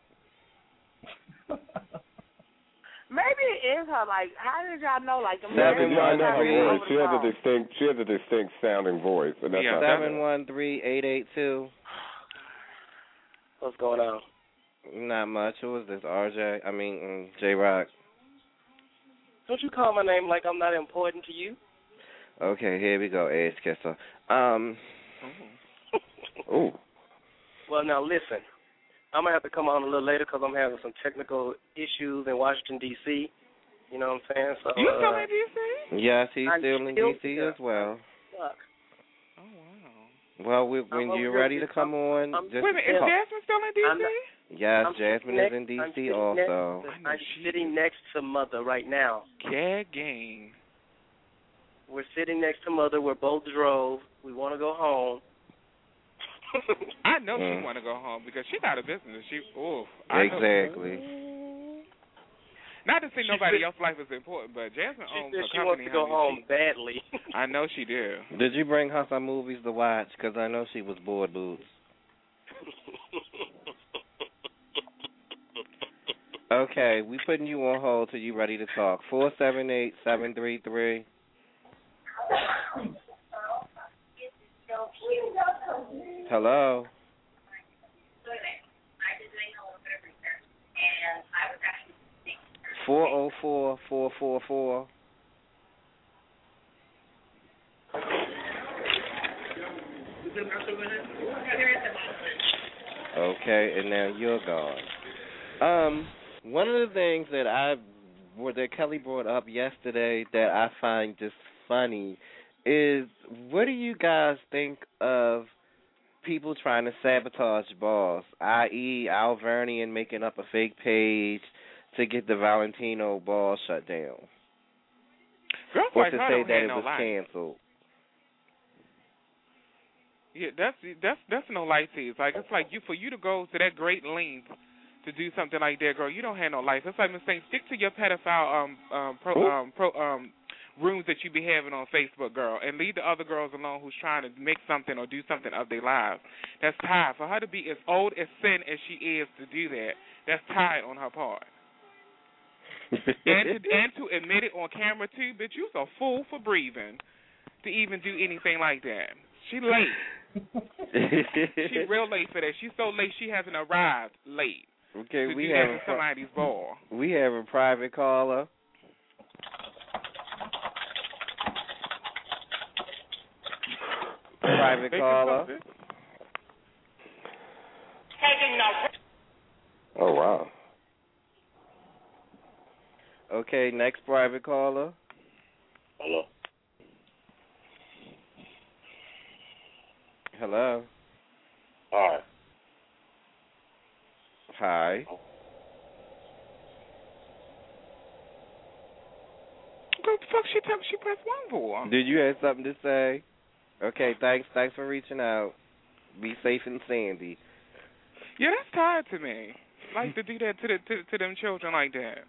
Maybe it is her. Like, how did y'all know? Like, Yeah, Seven yeah, I know her one voice. She has a distinct, she has a distinct sounding voice, and that's Yeah, not Seven one three eight eight two. What's going on? Not much. Who is this? R J? I mean, mm, J Rock. Don't you call my name like I'm not important to you? Okay, here we go. Edge kisser. Um. Ooh. Well, now listen. I'm going to have to come on a little later because I'm having some technical issues in Washington, D C You know what I'm saying? So, You still uh, in D C? Yes, he's I'm still in still D C here. as well. Fuck. Oh, wow. Well, we, when I'm you're over ready here. to come on, I'm- just Wait a minute, is call. Jasmine still in D C? I'm not- Yes, I'm Jasmine sitting is in D next- C I'm also. sitting next- I'm sitting next to Mother right now. Cat gang. We're sitting next to Mother. We're both drove. We want to go home. I know Mm. she want to go home because she got a business. She, oof. I know- Exactly. Not to say She nobody said- else's life is important, but Jasmine She owns said a she company. wants to go honey. home She- badly. I know she do. Did you bring her some movies to watch? Because I know she was bored, boots. Okay, we putting you on hold till you ready to talk. Four seven eight seven three three. Hello. Four oh four four four four. Okay, and now you're gone. Um, one of the things that I, or that Kelly brought up yesterday that I find just funny is, what do you guys think of people trying to sabotage Boss, that is. Al Vernian making up a fake page to get the Valentino Ball shut down? Girls or like to her say don't that have it no was life. canceled. Yeah, that's that's that's no life to you. It's like it's like you for you to go to that great length to do something like that, girl. You don't have no life. It's like I'm saying, stick to your pedophile um um pro um pro um rooms that you be having on Facebook, girl, and leave the other girls alone who's trying to make something or do something of their lives. That's tired for her to be as old as sin as she is to do that. That's tired on her part. and to and to admit it on camera too, bitch, you's a fool for breathing to even do anything like that. She late. She real late for that. She's so late she hasn't arrived late. Okay, to we do have that a to somebody's ball. We have a private caller. Private caller. Oh, wow. Okay, next private caller. Hello. Hello. Hi. Hi. What the fuck she tell she pressed one for? Did you have something to say? Okay, thanks. Thanks for reaching out. Be safe and sandy. Yeah, that's tired to me. Like to do that to the to, to them children like that.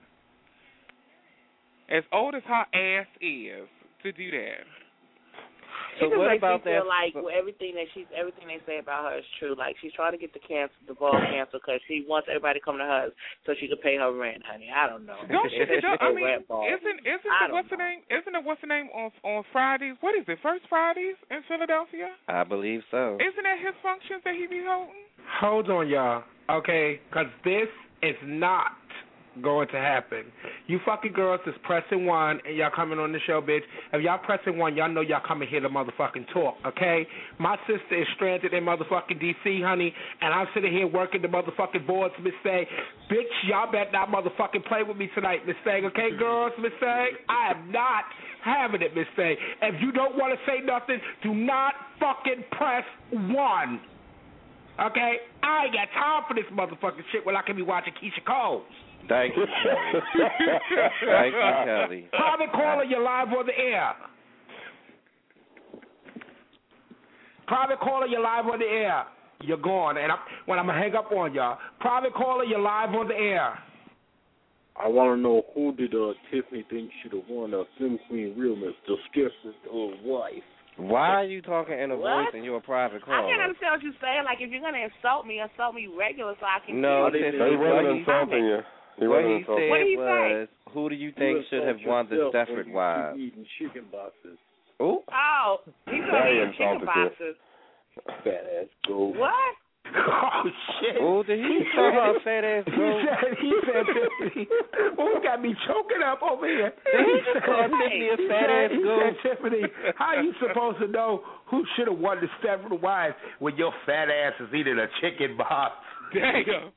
As old as her ass is, to do that. So it just what makes about me feel that? like well, everything that she's everything they say about her is true. Like she's trying to get the cancer, the ball canceled because she wants everybody to come to her so she can pay her rent, honey. I don't know. Don't she? Don't, I mean, rent ball. isn't isn't I the what's the know. name? Isn't it what's the name on on Fridays? What is it? First Fridays in Philadelphia? I believe so. Isn't that his functions that he be holding? Hold on, y'all. Okay, because this is not going to happen. You fucking girls is pressing one and y'all coming on the show, bitch. If y'all pressing one, y'all know y'all coming here to motherfucking talk, okay? My sister is stranded in motherfucking D C, honey, and I'm sitting here working the motherfucking boards, Miss Say. Bitch, y'all better not motherfucking play with me tonight, Miss Say, okay, girls, Miss Say? I am not having it, Miss Say. If you don't want to say nothing, do not fucking press one. Okay? I ain't got time for this motherfucking shit when I can be watching Keisha Cole. Thank you, Kelly. Thank you, Kelly. Private caller, you're live on the air. Private caller, you're live on the air. You're gone, and I'm, when I'm going to hang up on y'all. Private caller, you're live on the air. I want to know who did uh, Tiffany think should have won a Slim Queen Realness, the Skipper's uh, wife. Why are you talking in a What? voice and you're a private caller? I can't understand what you're saying. Like, if you're going to insult me, insult me regular so I can No, see. Tiffany, he wasn't insulting you. He what wasn't he insulting. said What did he was, who do you think You should have insult won the yourself Stefford when you Wives? keep eating chicken boxes. Ooh. Oh, he's Now going he to eat chicken insulted you. boxes. Fat ass goat. What? Oh, shit. Oh, did he call her a fat ass He goat? said, he said, Tiffany, oh, got me choking up over here. Did he just said, call Tiffany a he fat said, ass he goat? said, Tiffany, how you supposed to know who should have won the Stefford Wives when your fat ass is eating a chicken box? Damn.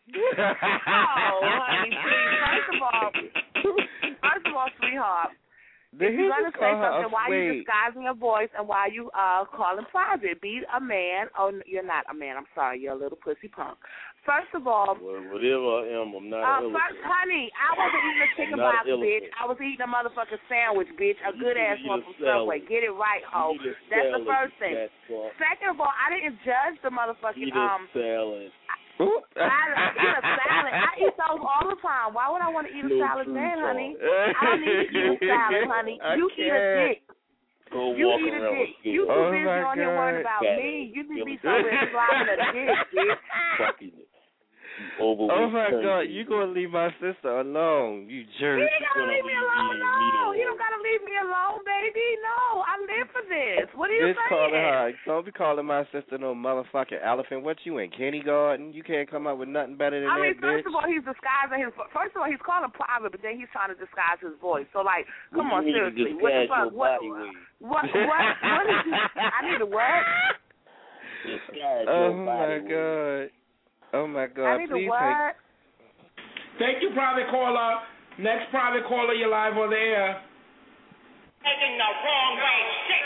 Oh, honey, please. First of all, first of all, sweetheart, Did if he you're going to just say call her something, a why are you wait? disguising your voice and why are you uh, calling private? Be a man. Oh, no, you're not a man. I'm sorry. You're a little pussy punk. First of all, Well, whatever I am, I'm not uh, an first, elephant. honey, I wasn't eating a chicken I'm not box, an bitch. elephant. I was eating a motherfucking sandwich, bitch. A You good need ass to one eat a from Subway. salad. Get it right, ho. Eat a That's the salad, first you thing. fat fuck. Second of all, I didn't judge the motherfucking Eat a um. salad. I eat a salad. I eat those all the time. Why would I want to eat a No salad true then, talk. honey? I don't need to eat a salad, honey. I You eat a can't. dick. Go You walk eat a around dick. with You too Oh, busy my on here worrying God. about Fat me. ass. You need to be Give me somewhere slobbing a dick, bitch. fucking it. You overweight Oh my cunty. God, you gonna leave my sister alone, you You jerk. ain't gotta leave me alone, no. You don't gotta leave me alone, baby. No, I live for this. What are you Bitch saying? calling her, don't be calling my sister no motherfucking elephant. What you in, kindergarten? You can't come up with nothing better than I mean, that, first bitch. of all, he's disguising his. First of all, he's calling private, but then he's trying to disguise his voice. So, like, come You on, need to seriously, what the disguise fuck? your What? body weight. What? What? What is you? I need to what? Disguise Oh your my body weight. God. Oh my God, I need to please what? Thank you, private caller. Next private caller, you're live on the air. Taking the wrong way, shit.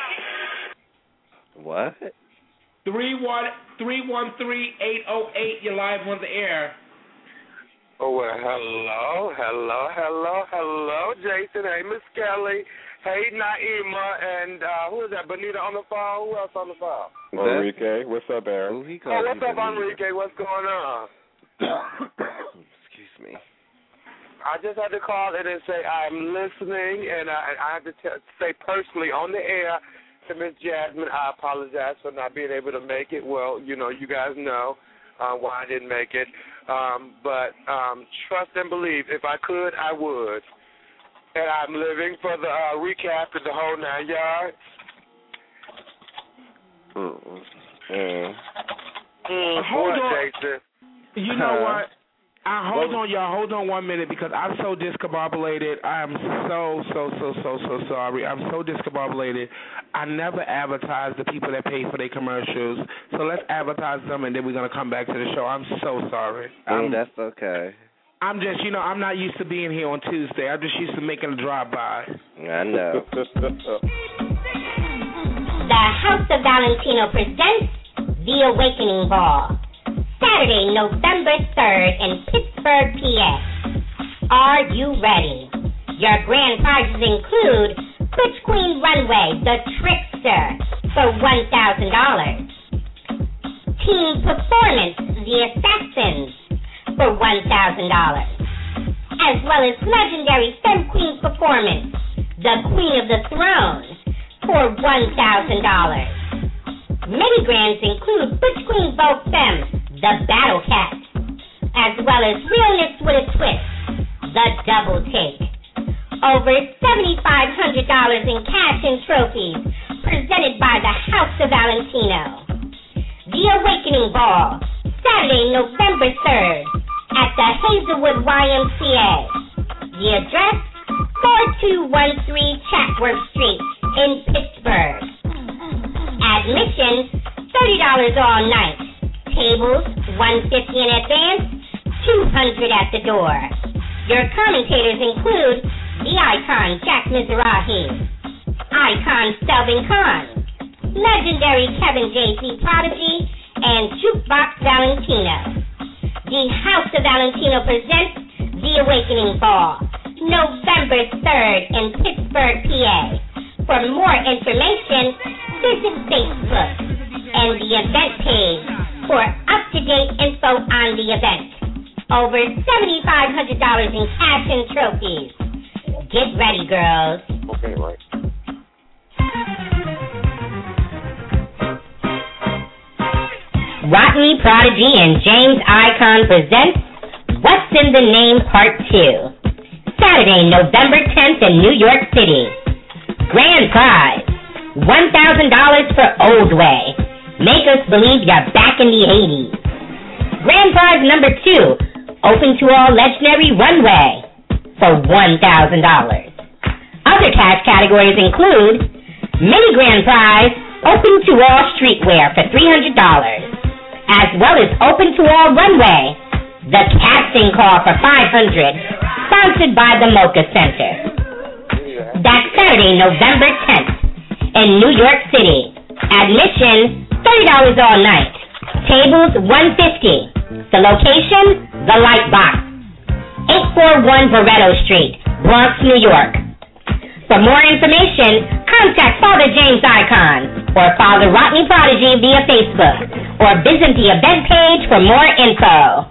take What? Three one three one three eight zero eight. You're live on the air. Oh, well, hello, hello, hello, hello, Jason. Hey, Miss Kelly. Hey, Naima. And uh, who is that, Bonita on the phone? Who else on the phone? Enrique, what's up, Aaron? Oh, he Oh, what's up, Enrique? What's going on? Excuse me. I just had to call in and say I'm listening, and I, I have to t- say personally on the air to Miss Jasmine, I apologize for not being able to make it. Well, you know, you guys know uh, why I didn't make it. Um, but um, trust and believe, if I could, I would. And I'm living for the uh, recap of the whole nine yards. Mm. Mm. Mm, Hold what, on. Jason? You know Uh, what? Uh, hold on, y'all. Hold on one minute because I'm so discombobulated. I'm so, so, so, so, so sorry. I'm so discombobulated. I never advertise the people that pay for their commercials. So let's advertise them, and then we're going to come back to the show. I'm so sorry. Oh, I'm, that's okay. I'm just, you know, I'm not used to being here on Tuesday. I'm just used to making a drive-by. I know. The House of Valentino presents The Awakening Ball, Saturday, November third in Pittsburgh, P A. Are you ready? Your grand prizes include Butch Queen Runway, The Trickster, for one thousand dollars. Team Performance, The Assassins, for one thousand dollars. As well as legendary Femme Queen Performance, The Queen of the Throne, for one thousand dollars. Many grands include Butch Queen Vogue Femme, The Battle Cat, as well as Realness with a Twist, The Double Take. Over seven thousand five hundred dollars in cash and trophies presented by the House of Valentino. The Awakening Ball, Saturday, November third at the Hazelwood Y M C A. The address, four two one three Chatsworth Street in Pittsburgh. Admission, thirty dollars all night. Tables, one hundred fifty dollars in advance, two hundred dollars at the door. Your commentators include the icon Jack Mizrahi, icon Stelvin Khan, legendary Kevin J C Prodigy, and Jukebox Valentino. The House of Valentino presents The Awakening Ball, November third in Pittsburgh, P A. For more information, visit Facebook and the event page for up-to-date info on the event. Over seven thousand five hundred dollars in cash and trophies. Get ready, girls. Okay, right. Rodney Prodigy and James Icon presents What's in the Name Part two. Saturday, November tenth in New York City. Grand prize, one thousand dollars for Old Way. Make us believe you're back in the eighties. Grand prize number two, open to all legendary runway for one thousand dollars. Other cash categories include mini grand prize, open to all streetwear for three hundred dollars, as well as open to all runway, the casting call for five hundred dollars, sponsored by the Mocha Center. That's Saturday, November tenth in New York City. Admission, thirty dollars all night. Tables, one hundred fifty dollars. The location, The Light Box, eight forty-one Barretto Street, Bronx, New York. For more information, contact Father James Icon or Father Rodney Prodigy via Facebook or visit the event page for more info.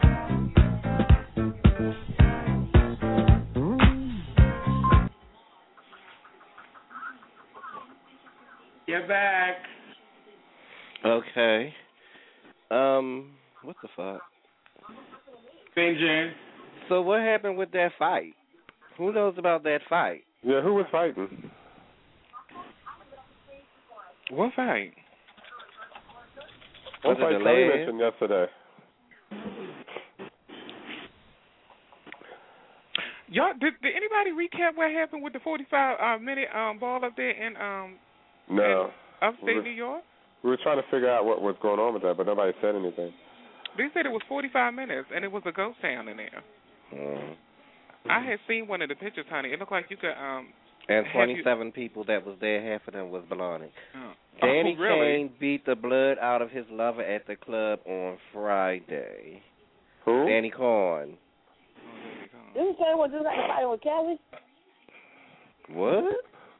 You're back. Okay. Um, what the fuck? Benjamin. So what happened with that fight? Who knows about that fight? Yeah, who was fighting? What fight? What fight Kelly mentioned yesterday? Y'all, did, did anybody recap what happened with the forty-five uh, minute um, ball up there in um No. in upstate we were, New York? We were trying to figure out what was going on with that, but nobody said anything. They said it was forty-five minutes, and it was a ghost town in there. Mm. I had seen one of the pictures, honey. It looked like you could um. And have twenty-seven you... people that was there, half of them was belonging. Oh. Danny oh, really? Kane beat the blood out of his lover at the club on Friday. Who? Danny Corn. This is the same one just had a fight with Kelly? What?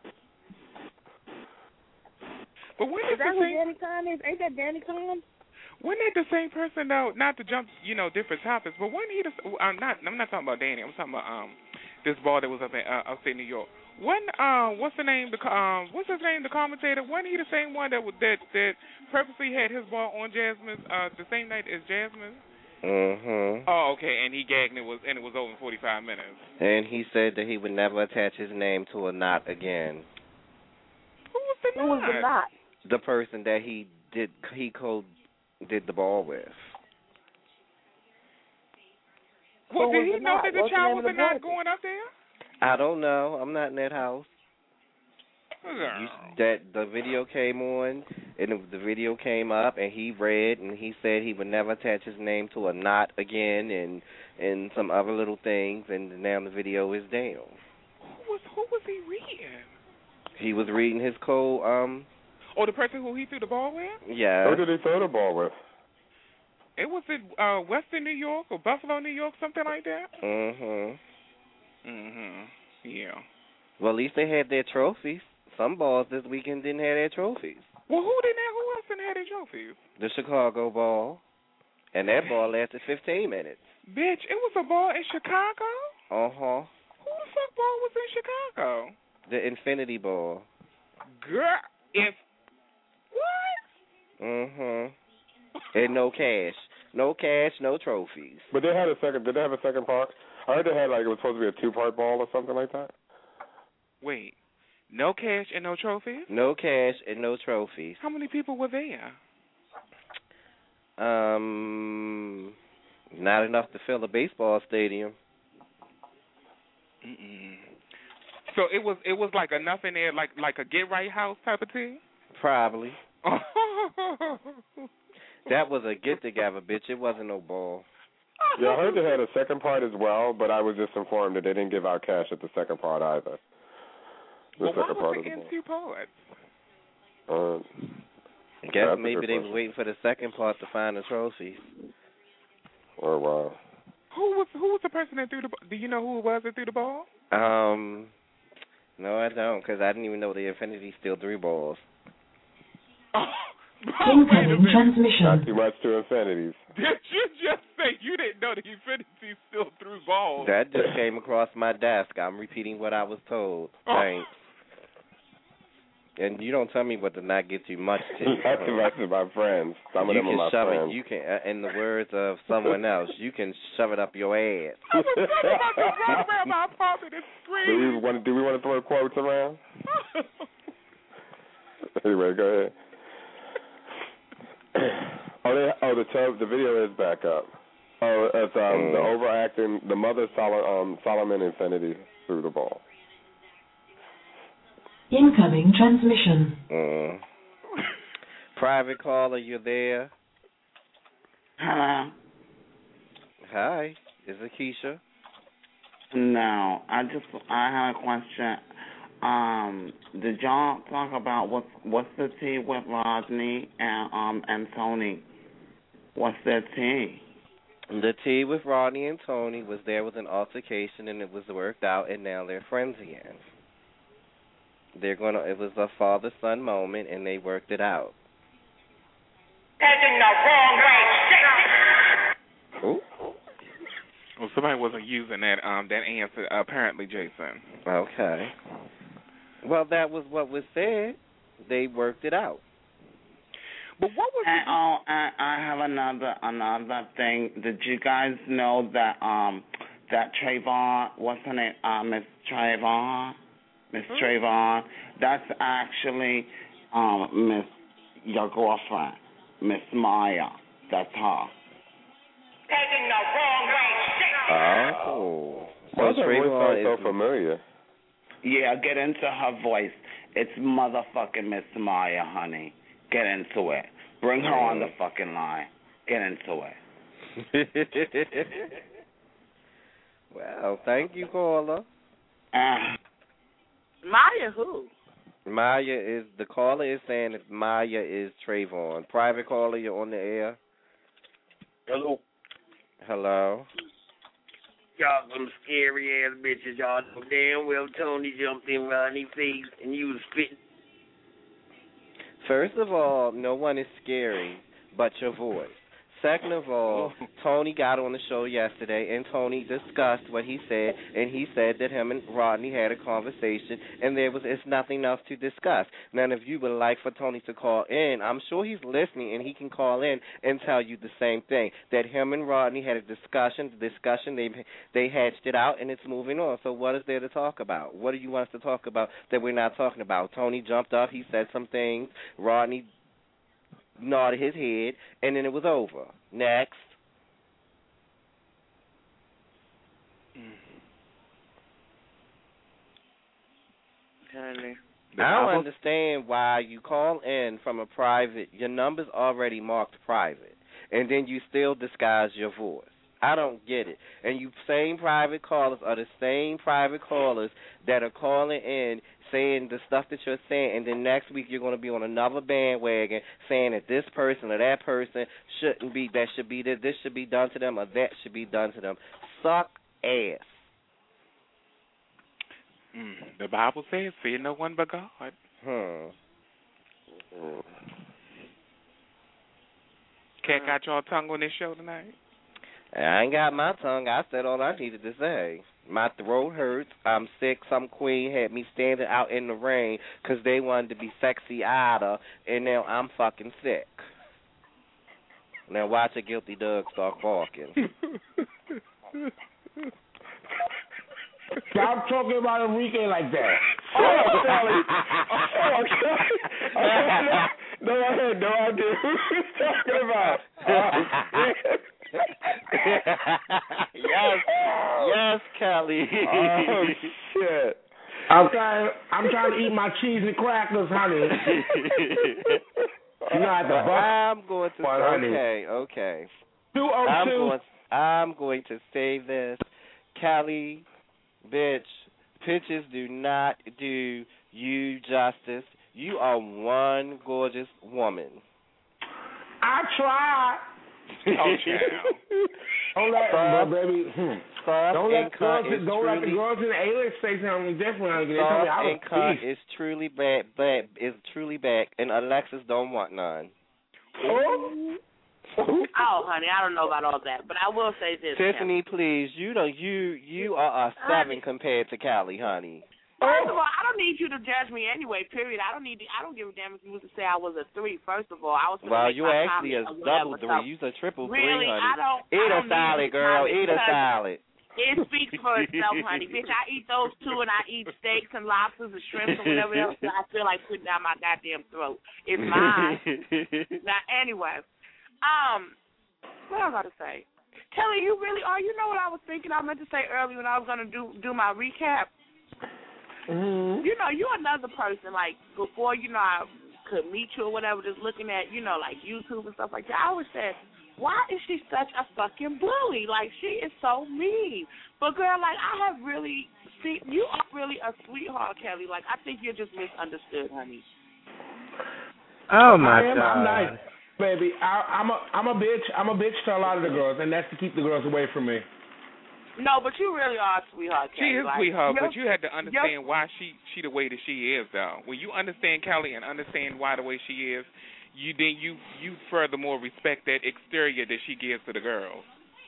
But when is is that the who same... Danny Kahn is? Ain't that Danny Kahn? Wasn't that the same person though? Not to jump, you know, different topics, but wasn't he the? I'm not. I'm not talking about Danny. I'm talking about um this ball that was up in uh, upstate New York. Wasn't uh what's the name? The um what's his name? The commentator. Wasn't he the same one that was that that purposely had his ball on Jasmine's uh the same night as Jasmine? Mhm. Oh, okay. And he gagged and it was and it was over in forty-five minutes. And he said that he would never attach his name to a knot again. Who was the knot? Who was the knot? The person that he did he co did the ball with. Well, Who did was he the know knot? that the What's the child name was of the not person? going up there? I don't know. I'm not in that house. You, that the video came on. and the video came up, and he read, and he said he would never attach his name to a knot again, and and some other little things, and now the video is down. Who was who was he reading? He was reading his code. Um. Oh, the person who he threw the ball with? Yeah. Who did he throw the ball with? It was in uh, Western New York or Buffalo, New York, something like that. Mhm. Mhm. Yeah. Well, at least they had their trophies. Some balls this weekend didn't have their trophies. Well, who didn't have, who else didn't have their trophies? The Chicago ball, and that ball lasted fifteen minutes. Bitch, it was a ball in Chicago? Uh huh. Who the fuck ball was in Chicago? The Infinity Ball. Girl, if what? Mhm. And no cash, no cash, no trophies. But they had a second. Did they have a second part? I heard they had like it was supposed to be a two-part ball or something like that. Wait, no cash and no trophies? No cash and no trophies. How many people were there? Um, not enough to fill a baseball stadium. Mm-mm. So it was it was like a nothing there, like like a get right house type of thing. Probably. That was a get together, bitch. It wasn't no ball. Yeah, I heard they had a second part as well, but I was just informed that they didn't give out cash at the second part either. The Well, why second was part it of the in ball. two parts? Uh, I guess that's a maybe good they question. were waiting for the second part to find the trophies. Oh wow. Who was who was the person that threw the? Do you know who it was that threw the ball? Um, no, I don't, because I didn't even know the Infinity still threw balls. Incoming transmission. Not too much to infinities. Did you just say you didn't know the Infinity still threw balls? That just came across my desk. I'm repeating what I was told. Thanks. And you don't tell me what to not get too much to. Not too much of my friends. Some of you them can are my shove friends. It, you can, uh, in the words of someone else, you can shove it up your ass. I was about to run around my apartment and scream. Do we want to, do we want to throw quotes around? Anyway, go ahead. oh, they, oh, the tub, the video is back up. Oh, it's um, Mm. the overacting. The mother Sol- um, Solomon Infinity threw the ball. Incoming transmission. Mm. Private caller, you there? Hello. Hi, is it Keisha? No, I just I have a question. Um, did y'all talk about what's what's the tea with Rodney and um and Tony? What's the tea? The tea with Rodney and Tony was there was an altercation and it was worked out and now they're friends again. They're gonna. It was a father-son moment and they worked it out. Taking the wrong way. Ooh. Well, somebody wasn't using that um that answer apparently, Jason. Okay. Well, that was what was said. They worked it out. But what was? And, oh, and I have another another thing. Did you guys know that um that Trayvon, what's her name? Uh, Miss Trayvon, Miss Hmm? Trayvon. That's actually um Miss your girlfriend, Miss Maya. That's her. Taking the wrong way. Oh. Why does her voice Trayvon sound is- so familiar? Yeah, get into her voice. It's motherfucking Miss Maya, honey. Get into it. Bring her on the fucking line. Get into it. Well, thank you, caller. Uh, Maya who? Maya is the caller is saying that Maya is Trayvon. Private caller, you're on the air. Hello. Hello. Y'all some scary ass bitches. Y'all know damn well Tony jumped in Rodney's face and you was spitting. First of all, no one is scary but your voice. Second of all, Tony got on the show yesterday, and Tony discussed what he said, and he said that him and Rodney had a conversation, and there was it's nothing else to discuss. None of you would like for Tony to call in. I'm sure he's listening, and he can call in and tell you the same thing, that him and Rodney had a discussion. The discussion, they they hatched it out, and it's moving on. So what is there to talk about? What do you want us to talk about that we're not talking about? Tony jumped up. He said some things. Rodney nodded his head, and then it was over. Next. Honey. I don't understand why you call in from a private, your number's already marked private, and then you still disguise your voice. I don't get it. And you same private callers are the same private callers that are calling in saying the stuff that you're saying, and then next week you're going to be on another bandwagon saying that this person or that person shouldn't be, that should be, that this should be done to them or that should be done to them. Suck ass. Mm, the Bible says, fear no one but God. Hmm. Cat got your tongue on this show tonight? I ain't got my tongue. I said all I needed to say. My throat hurts. I'm sick. Some queen had me standing out in the rain because they wanted to be sexy Ida, and now I'm fucking sick. Now watch a guilty Doug start barking. Stop talking about Enrique like that. Oh, Sally. Oh, okay. No, I had no idea who he was talking about. Oh, yes, yes, Kelly. Oh shit! I'm trying. I'm trying to eat my cheese and crackers, honey. You know, at the bus. I'm going to. What, honey? Okay, okay. Two oh I'm two. going. I'm going to say this, Kelly, bitch. Pictures do not do you justice. You are one gorgeous woman. I try. Oh, child. Don't let, Soft, baby. Hmm. Soft Don't let girls. is Don't truly, let the girls in the A-list say something different. They tell Soft me I was and cut beast. is truly bad. Bad is truly back, and Alexis don't want none. Oh. Oh, honey, I don't know about all that, but I will say this. Tiffany, please, you don't. You you are a seven compared to Callie, honey. First of all, I don't need you to judge me anyway. Period. I don't need. To, I don't give a damn if you was to say I was a three. First of all, I was. Well, make you my actually a comment double whatever, three. so You's a triple really, three, honey. I don't. Eat I a don't salad, need girl. Eat a salad. It speaks for itself, honey. Bitch, I eat those two, and I eat steaks and lobsters and shrimp and whatever else that I feel like putting down my goddamn throat. It's mine. Now, anyway, um, what I got to say? Kelly, you really are. You know what I was thinking? I meant to say earlier when I was gonna do do my recap. Mm-hmm. You know, you're another person. Like before, you know, I could meet you or whatever. Just looking at, you know, like YouTube and stuff like that. I always said, why is she such a fucking bully? Like, she is so mean. But, girl, like, I have really seen, you are really a sweetheart, Kelly. Like, I think you're just misunderstood, honey. Oh, my I am, God. I'm nice, baby. I, I'm, a, I'm a bitch. I'm a bitch to a lot of the girls, and that's to keep the girls away from me. No, but you really are a sweetheart, Kelly. She is like, sweetheart, but you had to understand yep. why she she the way that she is, though. When you understand Kelly and understand why the way she is, you then you you furthermore respect that exterior that she gives to the girls.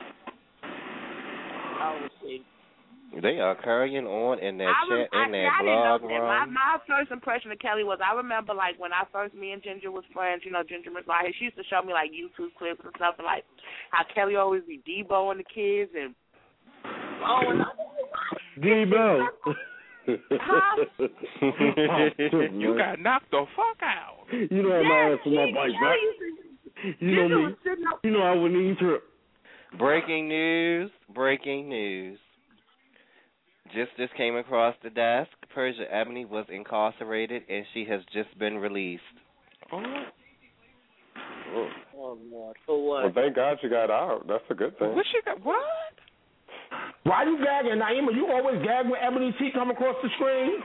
Oh, see. They are carrying on in that I chat, I, in that I didn't know blog that. My, room. my first impression of Kelly was, I remember, like, when I first, me and Ginger was friends, you know, Ginger McLaughlin, she used to show me, like, YouTube clips and stuff, and, like, how Kelly always be Deboing the kids, and, oh, and I, Debo. huh? You got knocked the fuck out. You know I'm yeah, out for my bike, right? You know me. You know I wouldn't even trip. Breaking news, breaking news. Just this came across the desk. Persia Ebony was incarcerated, and she has just been released. Oh. Oh. Oh, Lord. For what? Well, thank God she got out. That's a good thing. What she got? What? Why you gagging, Naima? You always gag when Ebony T come across the screen?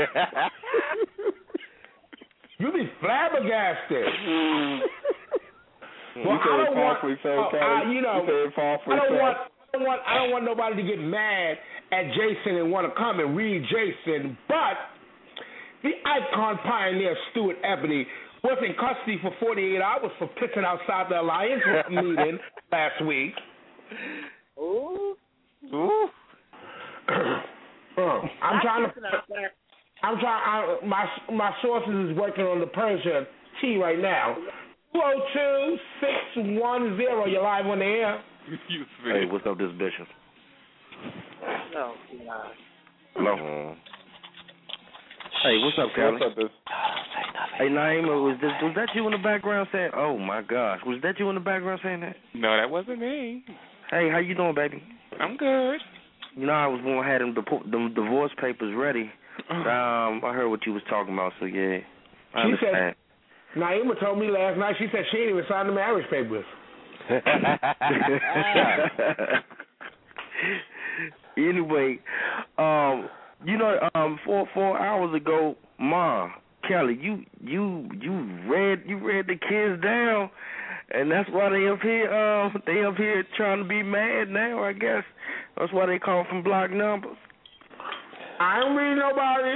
You be flabbergasted. Well, you said I don't want, falsely so, uh, Kelly. I, you know, you said falsely I don't so. want, I don't want, I don't want nobody to get mad at Jason and want to come and read Jason, but the icon pioneer Stuart Ebony was in custody for forty-eight hours for pissing outside the Alliance meeting last week. Ooh. Ooh. uh, I'm trying to. I'm trying. I, my my sources is working on the Persia T right now. two oh two, six one zero. You're live on the air. Hey, what's up, this Bishop? No, no. Hello. Mm-hmm. Hey, what's up, Kelly? What's up, this? Hey, Naima, was this was that you in the background saying? Oh my gosh, was that you in the background saying that? No, that wasn't me. Hey, how you doing, baby? I'm good. You know, I was going to have them, the, them divorce papers ready Um, I heard what you was talking about, so yeah. I She understand. said, Naima told me last night, she said she didn't even sign the marriage papers. Anyway, um, you know, um, four four hours ago, Ma, Kelly, you you you read you read the kids down, and that's why they up here. Um, they up here trying to be mad now. I guess that's why they call from block numbers. I don't read nobody.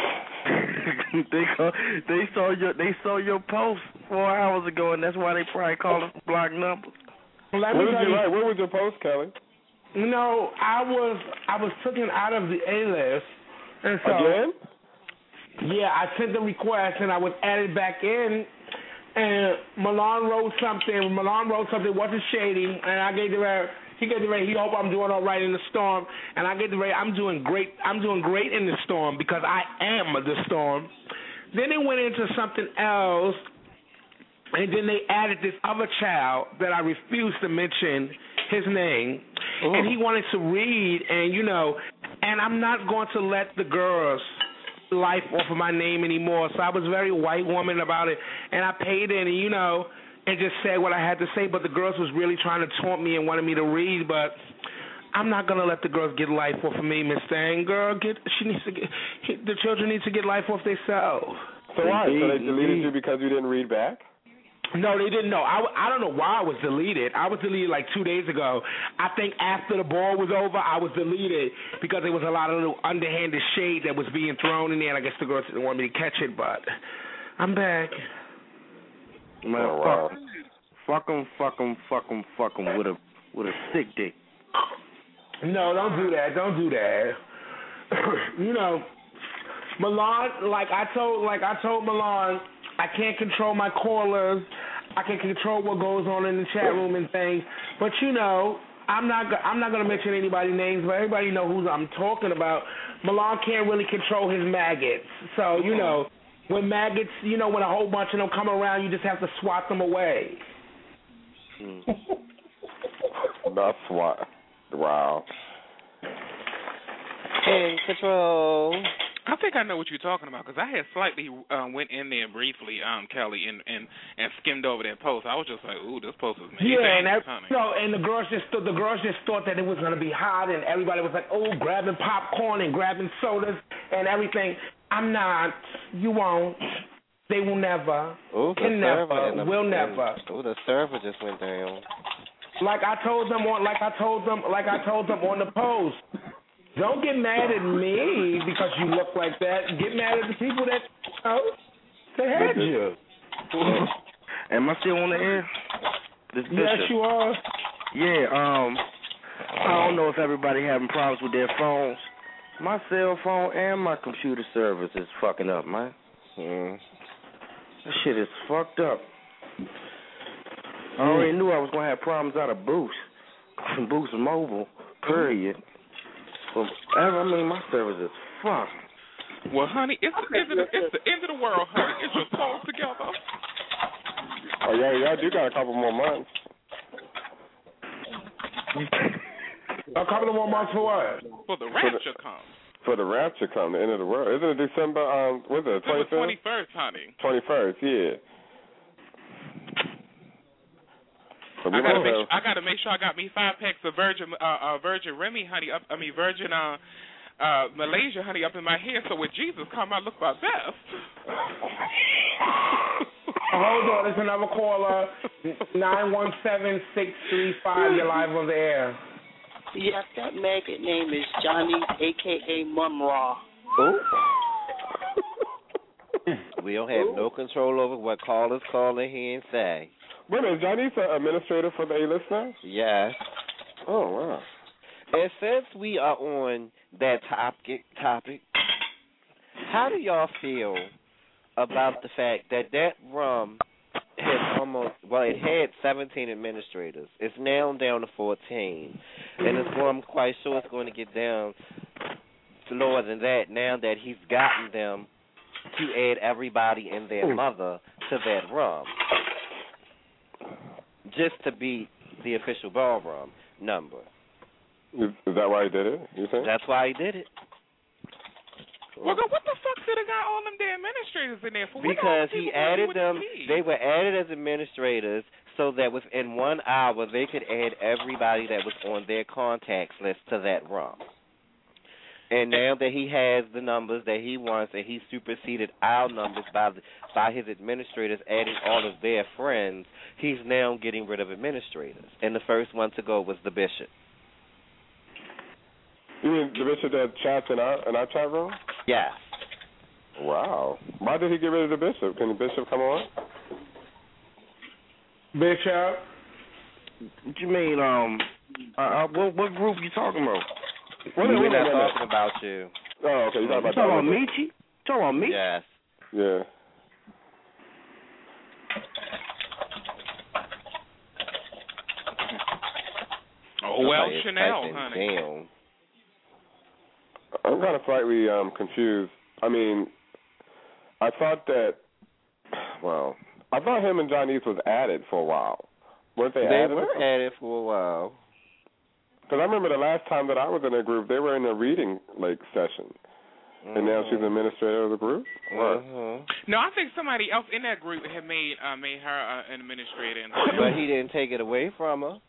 they call, they saw your they saw your post four hours ago, and that's why they probably call them block numbers. Let what me was tell your you, right? What was your post, Kelly? You know, I was I was taken out of the A list, and so again. Yeah, I sent the request and I was added back in, and Milan wrote something. Milan wrote something wasn't shady, and I gave the rate. He gave the rate. He hope I'm doing all right in the storm, and I gave the rate. I'm doing great. I'm doing great in the storm because I am the storm. Then it went into something else, and then they added this other child that I refused to mention his name, Ooh. and he wanted to read, and you know, and I'm not going to let the girls life off of my name anymore. So I was very white woman about it, and I paid in, and you know, and just said what I had to say. But the girls was really trying to taunt me and wanted me to read, but I'm not gonna let the girls get life off of me, Miss Thang. Girl, get she needs to get the children need to get life off themselves. So why? So they deleted you because you didn't read back? No, they didn't know. I, I don't know why I was deleted. I was deleted like two days ago. I think after the ball was over, I was deleted because there was a lot of little underhanded shade that was being thrown in there, and I guess the girls didn't want me to catch it, but I'm back. Man, oh, wow. fuck them, fuck them, fuck them, fuck them with a, with a sick dick. No, don't do that. Don't do that. You know, Milan, like I told, like I told Milan, I can't control my callers. I can control what goes on in the chat room and things. But you know, I'm not. I'm not gonna mention anybody's names, but everybody know who I'm talking about. Milan can't really control his maggots. So you know, when maggots, you know, when a whole bunch of them come around, you just have to swat them away. Hmm. Not swat. Wow. In control. I think I know what you're talking about because I had slightly uh, went in there briefly, um, Kelly, and, and and skimmed over that post. I was just like, "Ooh, this post is amazing." Yeah, and that, you know, and the girls just th- the girls just thought that it was gonna be hot, and everybody was like, "Oh, grabbing popcorn and grabbing sodas and everything." I'm not. You won't. They will never. Ooh, Can never. Will never. Oh, the server just went down. Like I told them on, like I told them, like I told them on the post. Don't get mad at me because you look like that. Get mad at the people that, you know, they had you. Am I still on the air? This yes, Bishop. you are. Yeah, um, I don't know if everybody having problems with their phones. My cell phone and my computer service is fucking up, man. Mm. That shit is fucked up. I already knew I was going to have problems out of Boost. Boost Mobile, period. Well, I mean, my service is fucked. Well, honey, it's the, end of the, it's the end of the world, honey. It's your phones together. Oh, yeah, y'all do got a couple more months. A couple of more months for what? For the rapture comes. For the rapture come, the end of the world. Isn't it December, um, what's it, twenty-fifth? twenty-first, honey. twenty-first, yeah. So I gotta make. Sure, I gotta make sure I got me five packs of Virgin, uh, uh, Virgin Remy, honey. Up, I mean Virgin, uh, uh, Malaysia, honey, up in my hair. So when Jesus come, I look my best. Hold on, there's another caller. Nine one seven six three five. You're live on the air. Yes, that maggot name is Johnny, a k a. Mumra. Oh. We don't have no control over what callers call in here and say. Wait a minute, Johnny's an administrator for the A-List now? Yes. Oh, wow. And since we are on that topic, topic, how do y'all feel about the fact that that rum has almost, well, it had seventeen administrators. It's now down to fourteen. And it's going, I'm quite sure it's going to get down to lower than that now that he's gotten them to add everybody and their mother to that rum. Just to beat the official ballroom number. Is, is that why he did it, you think? That's why he did it. Well, what the fuck should have got all them damn administrators in there for? Because he added them. They were added as administrators so that within one hour they could add everybody that was on their contacts list to that room. And now that he has the numbers that he wants, and he superseded our numbers by the, by his administrators adding all of their friends, he's now getting rid of administrators. And the first one to go was the bishop. You mean the bishop that chats in our in our chat room? Yeah. Wow. Why did he get rid of the bishop? Can the bishop come on? Bishop? What you mean? Um, uh, what what group you talking about? What We're not talking about you. Oh, okay. You talking about, talking about Michi? You talking about me? Yes. Yeah. Oh well, Chanel, honey. Damn. I'm kind of slightly um, confused. I mean, I thought that, well, I thought him and Johnny's was added for a while. Weren't they, they added? They were added for a while. Because I remember the last time that I was in a group, they were in a reading like session. Mm-hmm. And now she's administrator of the group? Mm-hmm. No, I think somebody else in that group had made uh, made her uh, an administrator. But he didn't take it away from her.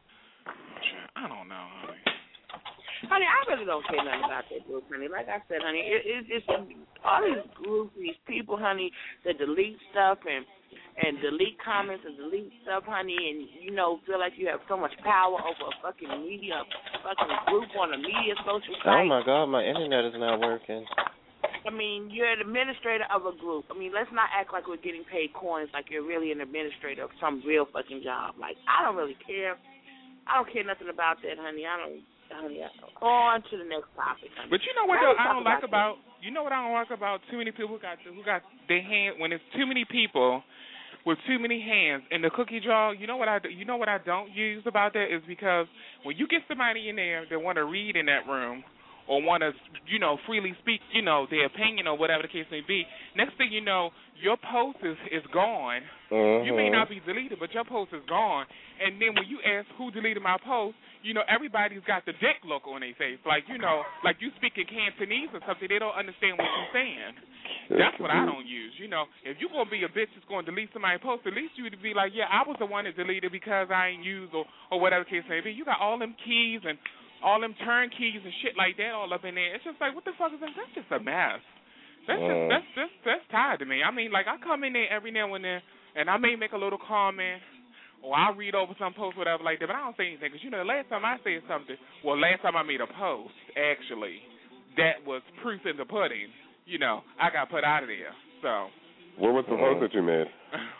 I don't know, honey. Honey, I really don't care nothing about that group, honey. Like I said, honey, it, it's just all these groups, these people, honey, that delete stuff and and delete comments and delete stuff, honey, and, you know, feel like you have so much power over a fucking media, fucking group on a media social site. Oh, my God, my internet is not working. I mean, you're an administrator of a group. I mean, let's not act like we're getting paid coins like you're really an administrator of some real fucking job. Like, I don't really care. I don't care nothing about that, honey. I don't. Honey, on to the next topic. Honey. But you know what though, I don't like about you know what I don't like about too many people who got who got their hand when it's too many people with too many hands in the cookie jar. You know what I do, you know what I don't use about that is because when you get somebody in there that want to read in that room or want to you know freely speak you know their opinion or whatever the case may be, next thing you know your post is is gone. Mm-hmm. You may not be deleted, but your post is gone. And then when you ask who deleted my post, you know, everybody's got the dick look on their face. Like, you know, like you speaking Cantonese or something, they don't understand what you're saying. That's what I don't use. You know, if you're going to be a bitch that's going to delete somebody's post, at least you would be like, yeah, I was the one that deleted because I ain't used or, or whatever the case may be. You got all them keys and all them turn keys and shit like that all up in there. It's just like, what the fuck is that? That's just a mess. That's just, Mm. that's, that's, that's tired to me. I mean, like, I come in there every now and then, and I may make a little comment, or I'll read over some post, whatever like that, but I don't say anything. Because, you know, the last time I said something, well, last time I made a post, actually, that was proof in the pudding. You know, I got put out of there, so. What was the Mm. post that you made?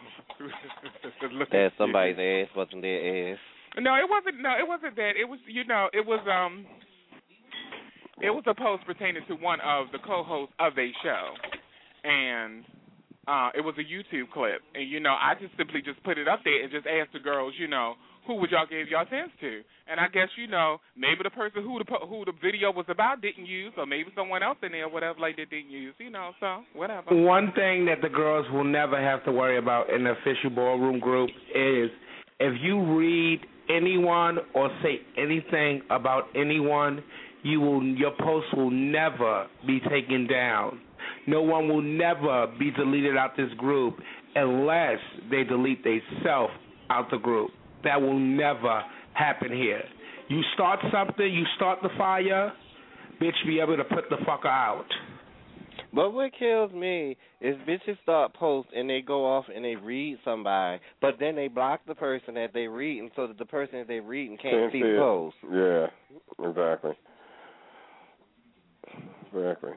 That somebody's ass wasn't their ass. No, it wasn't, no, it wasn't that. It was, you know, it was, um... It was a post pertaining to one of the co-hosts of a show, and uh, it was a YouTube clip. And, you know, I just simply just put it up there and just asked the girls, you know, who would y'all give y'all tens to? And I guess, you know, maybe the person who the who the video was about didn't use, or maybe someone else in there, whatever, like that didn't use, you know, so whatever. One thing that the girls will never have to worry about in the official ballroom group is if you read anyone or say anything about anyone, You will, your post will never be taken down. No one will never be deleted out this group unless they delete themselves out the group. That will never happen here. You start something, you start the fire, bitch, be able to put the fucker out. But what kills me is bitches start posts and they go off and they read somebody, but then they block the person that they reading so that the person that they reading can't, Can't see see the it. post. Yeah, exactly. Exactly.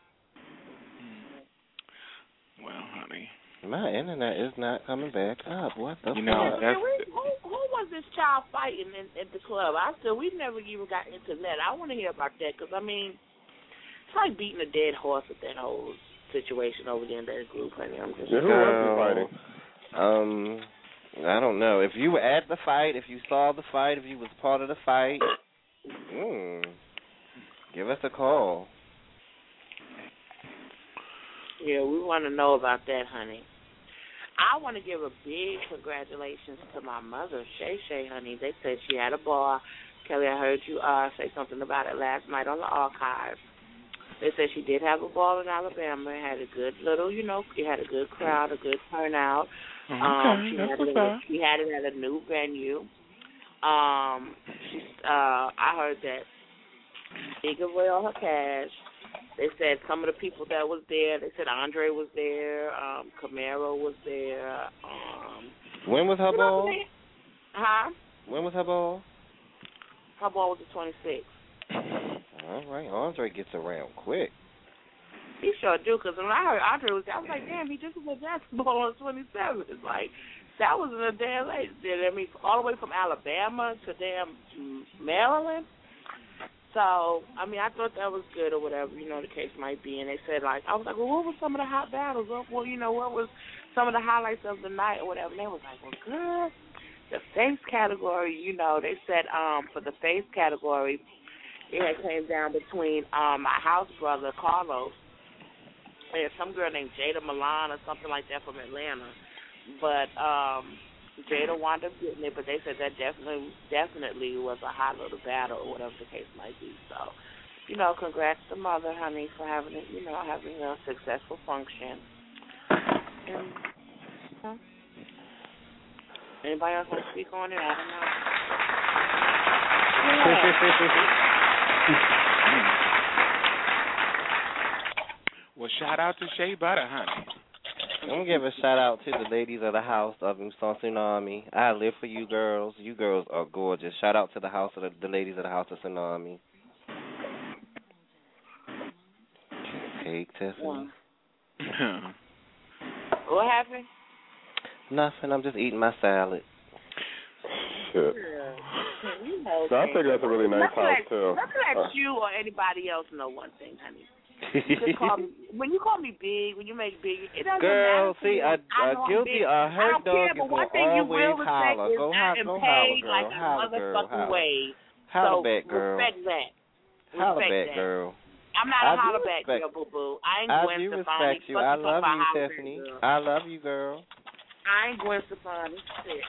Well, honey. My internet is not coming back up. What the You fuck? know, that's... Who, who was this child fighting in, at the club? I still, we never even got into that. I want to hear about that because, I mean, it's like beating a dead horse with that whole situation over there in that group, honey. I'm just... Yeah, who was he fighting? Um, I don't know. If you were at the fight, if you saw the fight, if you was part of the fight, mm, give us a call. Yeah, we want to know about that, honey. I want to give a big congratulations to my mother, Shay Shay, honey. They said she had a ball. Kelly, I heard you uh, say something about it last night on the archive. They said she did have a ball in Alabama. It had a good little, you know, it had a good crowd, a good turnout. Okay, um, she that's had what's it. At, up. she had it at a new venue. Um, she, uh, I heard that she gave away all her cash. They said some of the people that was there. They said Andre was there. Um, Camaro was there. Um, when was her you know, ball? Huh? When was her ball? Her ball was the twenty-sixth. All right, Andre gets around quick. He sure do, because when I heard Andre was there, I was like, damn, he just was at basketball on the twenty-seventh. It's like, that was in a damn late. I mean, all the way from Alabama to damn Maryland. So, I mean, I thought that was good or whatever, you know, the case might be. And they said, like, I was like, well, what were some of the hot battles? Well, you know, what was some of the highlights of the night or whatever? And they was like, well, good. The face category, you know, they said um, for the face category, it had came down between um, my house brother, Carlos, and some girl named Jada Milan or something like that from Atlanta. But um, Jada wound up getting it, but they said that definitely definitely was a hot little battle or whatever the case might be. So, you know, congrats to Mother, honey, for having it, you know, having a successful function. And, you know, anybody else want to speak on it? I don't know. Yeah. Well, shout out to Shea Butter, honey. I'm going to give a shout out to the ladies of the house of Usan Tsunami. I live for you girls. You girls are gorgeous. Shout out to the house of the, the ladies of the house of Tsunami. Cake, Tiffany. What happened? Nothing. I'm just eating my salad. Shit. You know, So I think that's a really nice let house let, too. Let me let Uh, you or anybody else know one thing, honey. You just call me, when you call me big, when you make big, it doesn't Girl, matter. see, a, I a guilty, a hurt dog is one going thing to you will always respect holler. is Go, I ho- am go paid holler, like girl. a Holler, girl. motherfucking Holler. way. Holler So back, girl. respect that. Holler Respect back, that. girl. I'm not I a do holler back respect- girl, boo boo. I ain't I Gwen do Stefani. respect you. Fuck I talking love about you, holler back Tiffany. girl. I love you, girl. I ain't Gwen Stefani. Shit.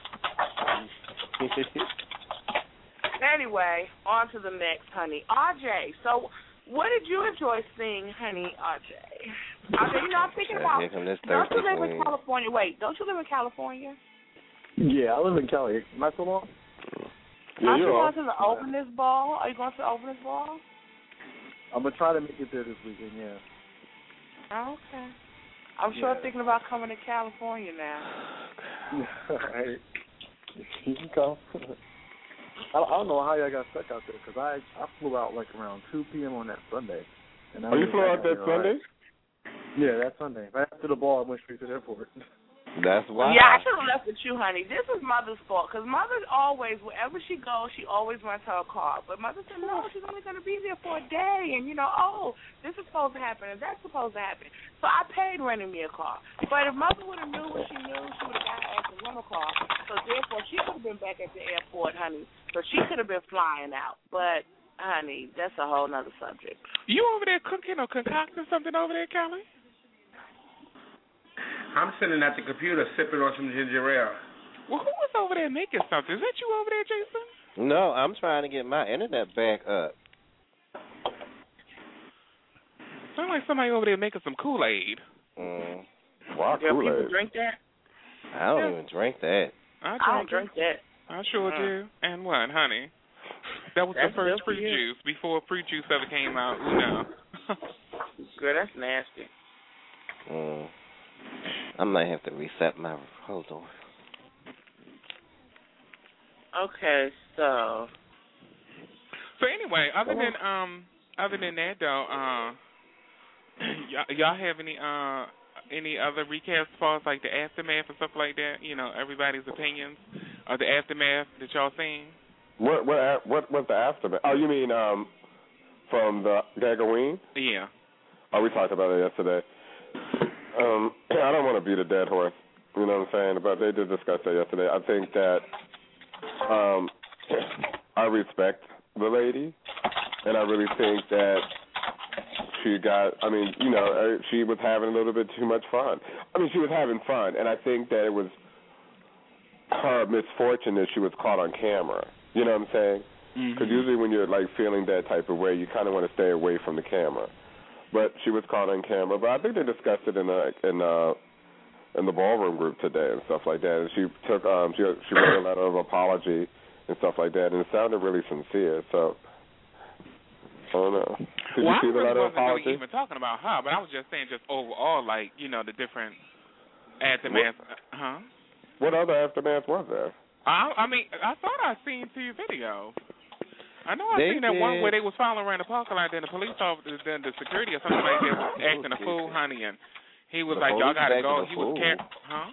Anyway, on to the next, honey. R J, so what did you enjoy seeing, honey, R J? R J, you know, I'm thinking about, Here come this don't you thirsty live in queen. California? Wait, don't you live in California? Yeah, I live in Cali. Am I still on? Yeah, Aren't you you're going on. to the openers ball? Are you going to the openers ball? I'm gonna try to make it there this weekend. Yeah. Oh, okay. I'm sure Yeah. thinking about coming to California now. Hey, you can come. I, I don't know how y'all got stuck out there because I I flew out like around two p.m. on that Sunday. And I Oh, you was flew back out that there, Sunday? Right? Yeah, that Sunday. Right after the ball, I went straight to the airport. That's why. Yeah, I should have left with you, honey. This is Mother's fault because Mother always, wherever she goes, she always rents her a car. But Mother said, no, she's only going to be there for a day. And, you know, oh, this is supposed to happen and that's supposed to happen. So I paid renting me a car. But if Mother would have knew what she knew, she would have got her ass a rental car. So therefore, she could have been back at the airport, honey. So she could have been flying out. But, honey, that's a whole nother subject. You over there cooking or concocting something over there, Kelly? I'm sitting at the computer sipping on some ginger ale. Well, who was over there making something? Is that you over there, Jason? No, I'm trying to get my internet back up. Sound like somebody over there making some Kool-Aid. Mm. Wow, Do people Kool-Aid. drink that? I don't Yeah. even drink that. I, I don't drink that. I sure Mm. do. And what, honey? That was That's the first good for fruit you. juice before fruit juice ever came out. You know. Girl, that's nasty. Mm. I might have to reset my. Hold on. Okay, so. So anyway, other than um, other than that though, uh, y'all, y'all have any uh any other recaps as far as like the aftermath and stuff like that? You know, everybody's opinions of the aftermath that y'all seen. What what a- what was the aftermath? Oh, you mean um from the Gagaween? Yeah. Oh, we talked about it yesterday. Um, I don't want to beat a dead horse, you know what I'm saying? But they did discuss that yesterday. I think that um, I respect the lady, and I really think that she got, I mean, you know, uh, she was having a little bit too much fun. I mean, she was having fun, and I think that it was her misfortune that she was caught on camera. You know what I'm saying? Because Mm-hmm. usually when you're, like, feeling that type of way, you kind of want to stay away from the camera. but she was caught on camera. But I think they discussed it in the in uh in the ballroom group today and stuff like that. And she took um she she wrote a letter of apology and stuff like that, and it sounded really sincere. So I don't know. Did well, you see I the really letter of wasn't apology? really even talking about her, but I was just saying just overall, like, you know, the different aftermath. Huh? What other aftermath was there? I, I mean, I thought I seen two videos. I know I They seen that one did. where they was following around the parking lot, then the police officer, then the security or something like that was acting a fool, honey, and he was The like, y'all police gotta acting go. a He was fool? car- huh?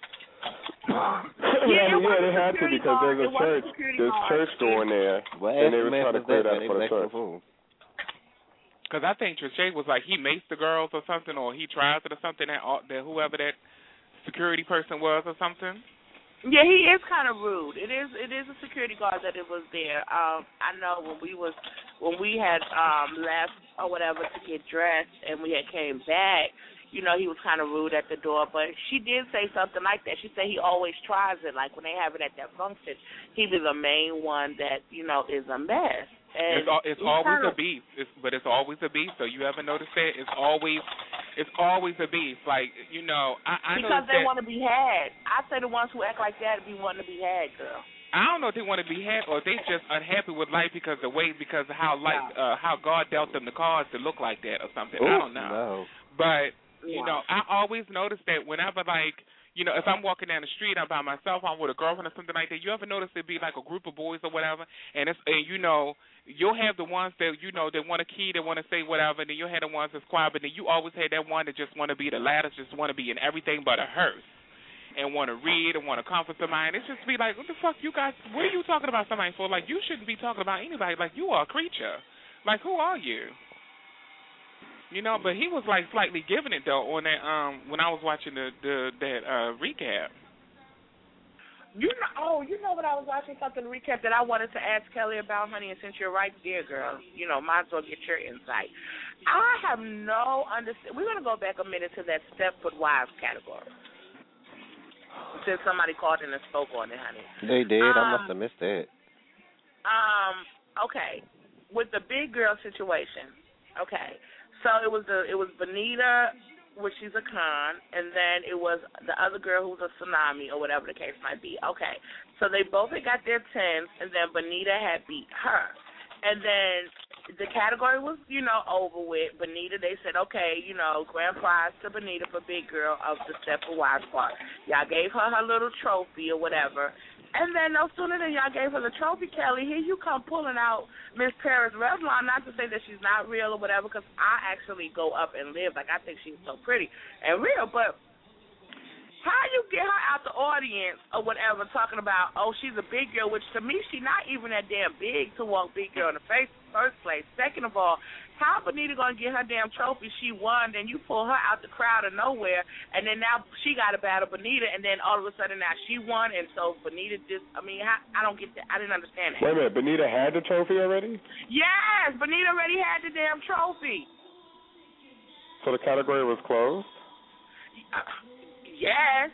yeah, yeah, yeah, they had to because there's a church, there's church going there, What and they were aftermath trying to was clear that, that man? for They the was acting church. a fool. Because I think Trichet was like he maced the girls or something, or he tried it or something. That, that whoever that security person was or something. Yeah, he is kind of rude. It is it is a security guard that it was there. Um, I know when we was when we had um left or whatever to get dressed and we had came back, you know, he was kind of rude at the door. But she did say something like that. She said he always tries it. Like when they have it at that function, he be the main one that, you know, is a mess. And it's al- it's he's always kinda, a beef, it's, but it's always a beef. So you ever notice that? It's always, it's always a beef. Like, you know, I, I because noticed they that, want to be had. I say the ones who act like that be wanting to be had, girl. I don't know if they want to be had or they just unhappy with life because the way because of how life, uh, how God dealt them the cards to look like that or something. Ooh, I don't know. No. But you Yeah. know, I always notice that whenever like. You know, if I'm walking down the street, I'm by myself, I'm with a girlfriend or something like that. You ever notice it be like a group of boys or whatever, and it's and you know you'll have the ones that you know that want a key, that want to say whatever, and then you'll have the ones that's quiet, but then you always have that one that just want to be the loudest, just want to be in everything but a hearse, and want to read and want to comfort somebody. It's just be like, what the fuck, you guys? What are you talking about somebody for? Like you shouldn't be talking about anybody. Like you are a creature. Like who are you? You know, but he was like slightly giving it though on that um when I was watching the, the that uh recap. You know, oh, you know what? I was watching something recap that I wanted to ask Kelly about, honey. And since you're right there, girl, you know, might as well get your insight. I have no understand. We're gonna go back a minute to that Stepford Wives category. Since somebody called in and spoke on it, honey. They did. Um, I must have missed that. Um. Okay. With the big girl situation. Okay. So it was the it was Benita, which she's a con, and then it was the other girl who was a tsunami or whatever the case might be. Okay, so they both had got their tens, and then Benita had beat her, and then the category was you know over with. Benita, they said okay, you know, grand prize to Benita for big girl of the Stepford Wives part. Y'all gave her her little trophy or whatever. And then no sooner than y'all gave her the trophy, Kelly, here you come pulling out Miss Paris Revlon, not to say that she's not real or whatever, because I actually go up and live. Like, I think she's so pretty and real, but how you get her out the audience or whatever talking about, oh, she's a big girl, which to me, she's not even that damn big to walk big girl in the face first place. Second of all, how Benita going to get her damn trophy? She won, then you pull her out the crowd of nowhere, and then now she got to battle Benita, and then all of a sudden now she won, and so Benita just, I mean, how, I don't get that. I didn't understand that. Wait a minute, Benita had the trophy already? Yes, Benita already had the damn trophy. So the category was closed? Uh, yes.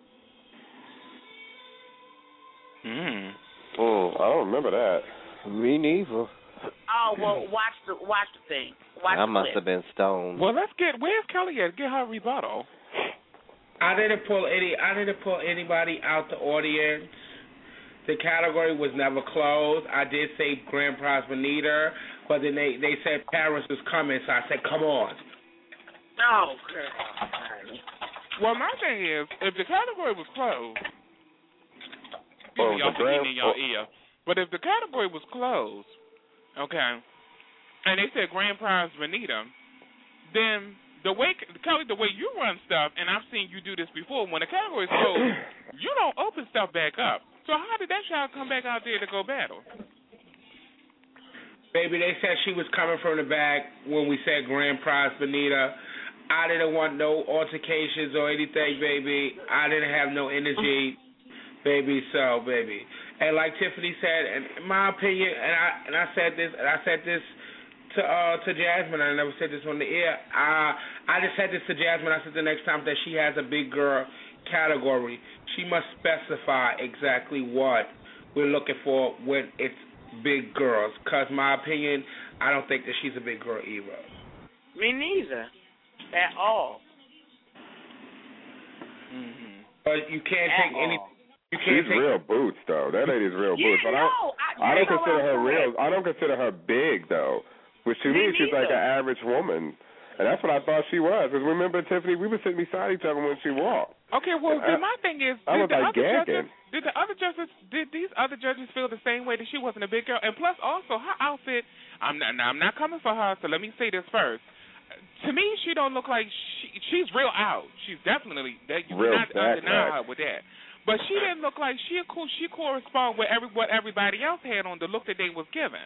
Hmm. Oh, I don't remember that. Me neither. Oh, well, watch the watch the thing. Watch I the must clip. have been stoned. Well, let's get where's Kelly at? Get her rebuttal. I didn't pull any. I didn't pull anybody out the audience. The category was never closed. I did say grand prize Benita, but then they they said Paris was coming, so I said, come on. Oh, girl. Well, my thing is, if the category was closed, excuse Oh, me, y'all the grand- in your oh. ear. But if the category was closed, okay, and they said grand prize Benita, then the way Kelly, the way you run stuff, and I've seen you do this before. When the category is closed, you don't open stuff back up. So how did that child come back out there to go battle? Baby, they said she was coming from the back when we said grand prize Benita. I didn't want no altercations or anything, baby. I didn't have no energy, baby. So, baby, and like Tiffany said, and in my opinion, and I and I said this, and I said this to uh to Jasmine. I never said this on the air. I I just said this to Jasmine. I said the next time that she has a big girl category, she must specify exactly what we're looking for when it's big girls. Cause my opinion, I don't think that she's a big girl either. Me neither. At all. Mm-hmm. But you can't At take any. all. You can't She's take. real boots though. That lady's real Yeah, boots. But no, I, I don't you know consider what her I'm real. saying. I don't consider her big though. Which to Me me, she's like neither. an average woman, and that's what I thought she was. Because remember, Tiffany, we were sitting beside each other when she walked. Okay, well, And then I- my thing is, I did was the like other gagging. judges, did the other judges, did these other judges feel the same way that she wasn't a big girl? And plus, also, her outfit. I'm not. Now, I'm not coming for her, so let me say this first. To me, she don't look like she. She's real out. She's definitely that. You Real cannot back, deny back. her with that. But she didn't look like she. She correspond with every what everybody else had on the look that they was given.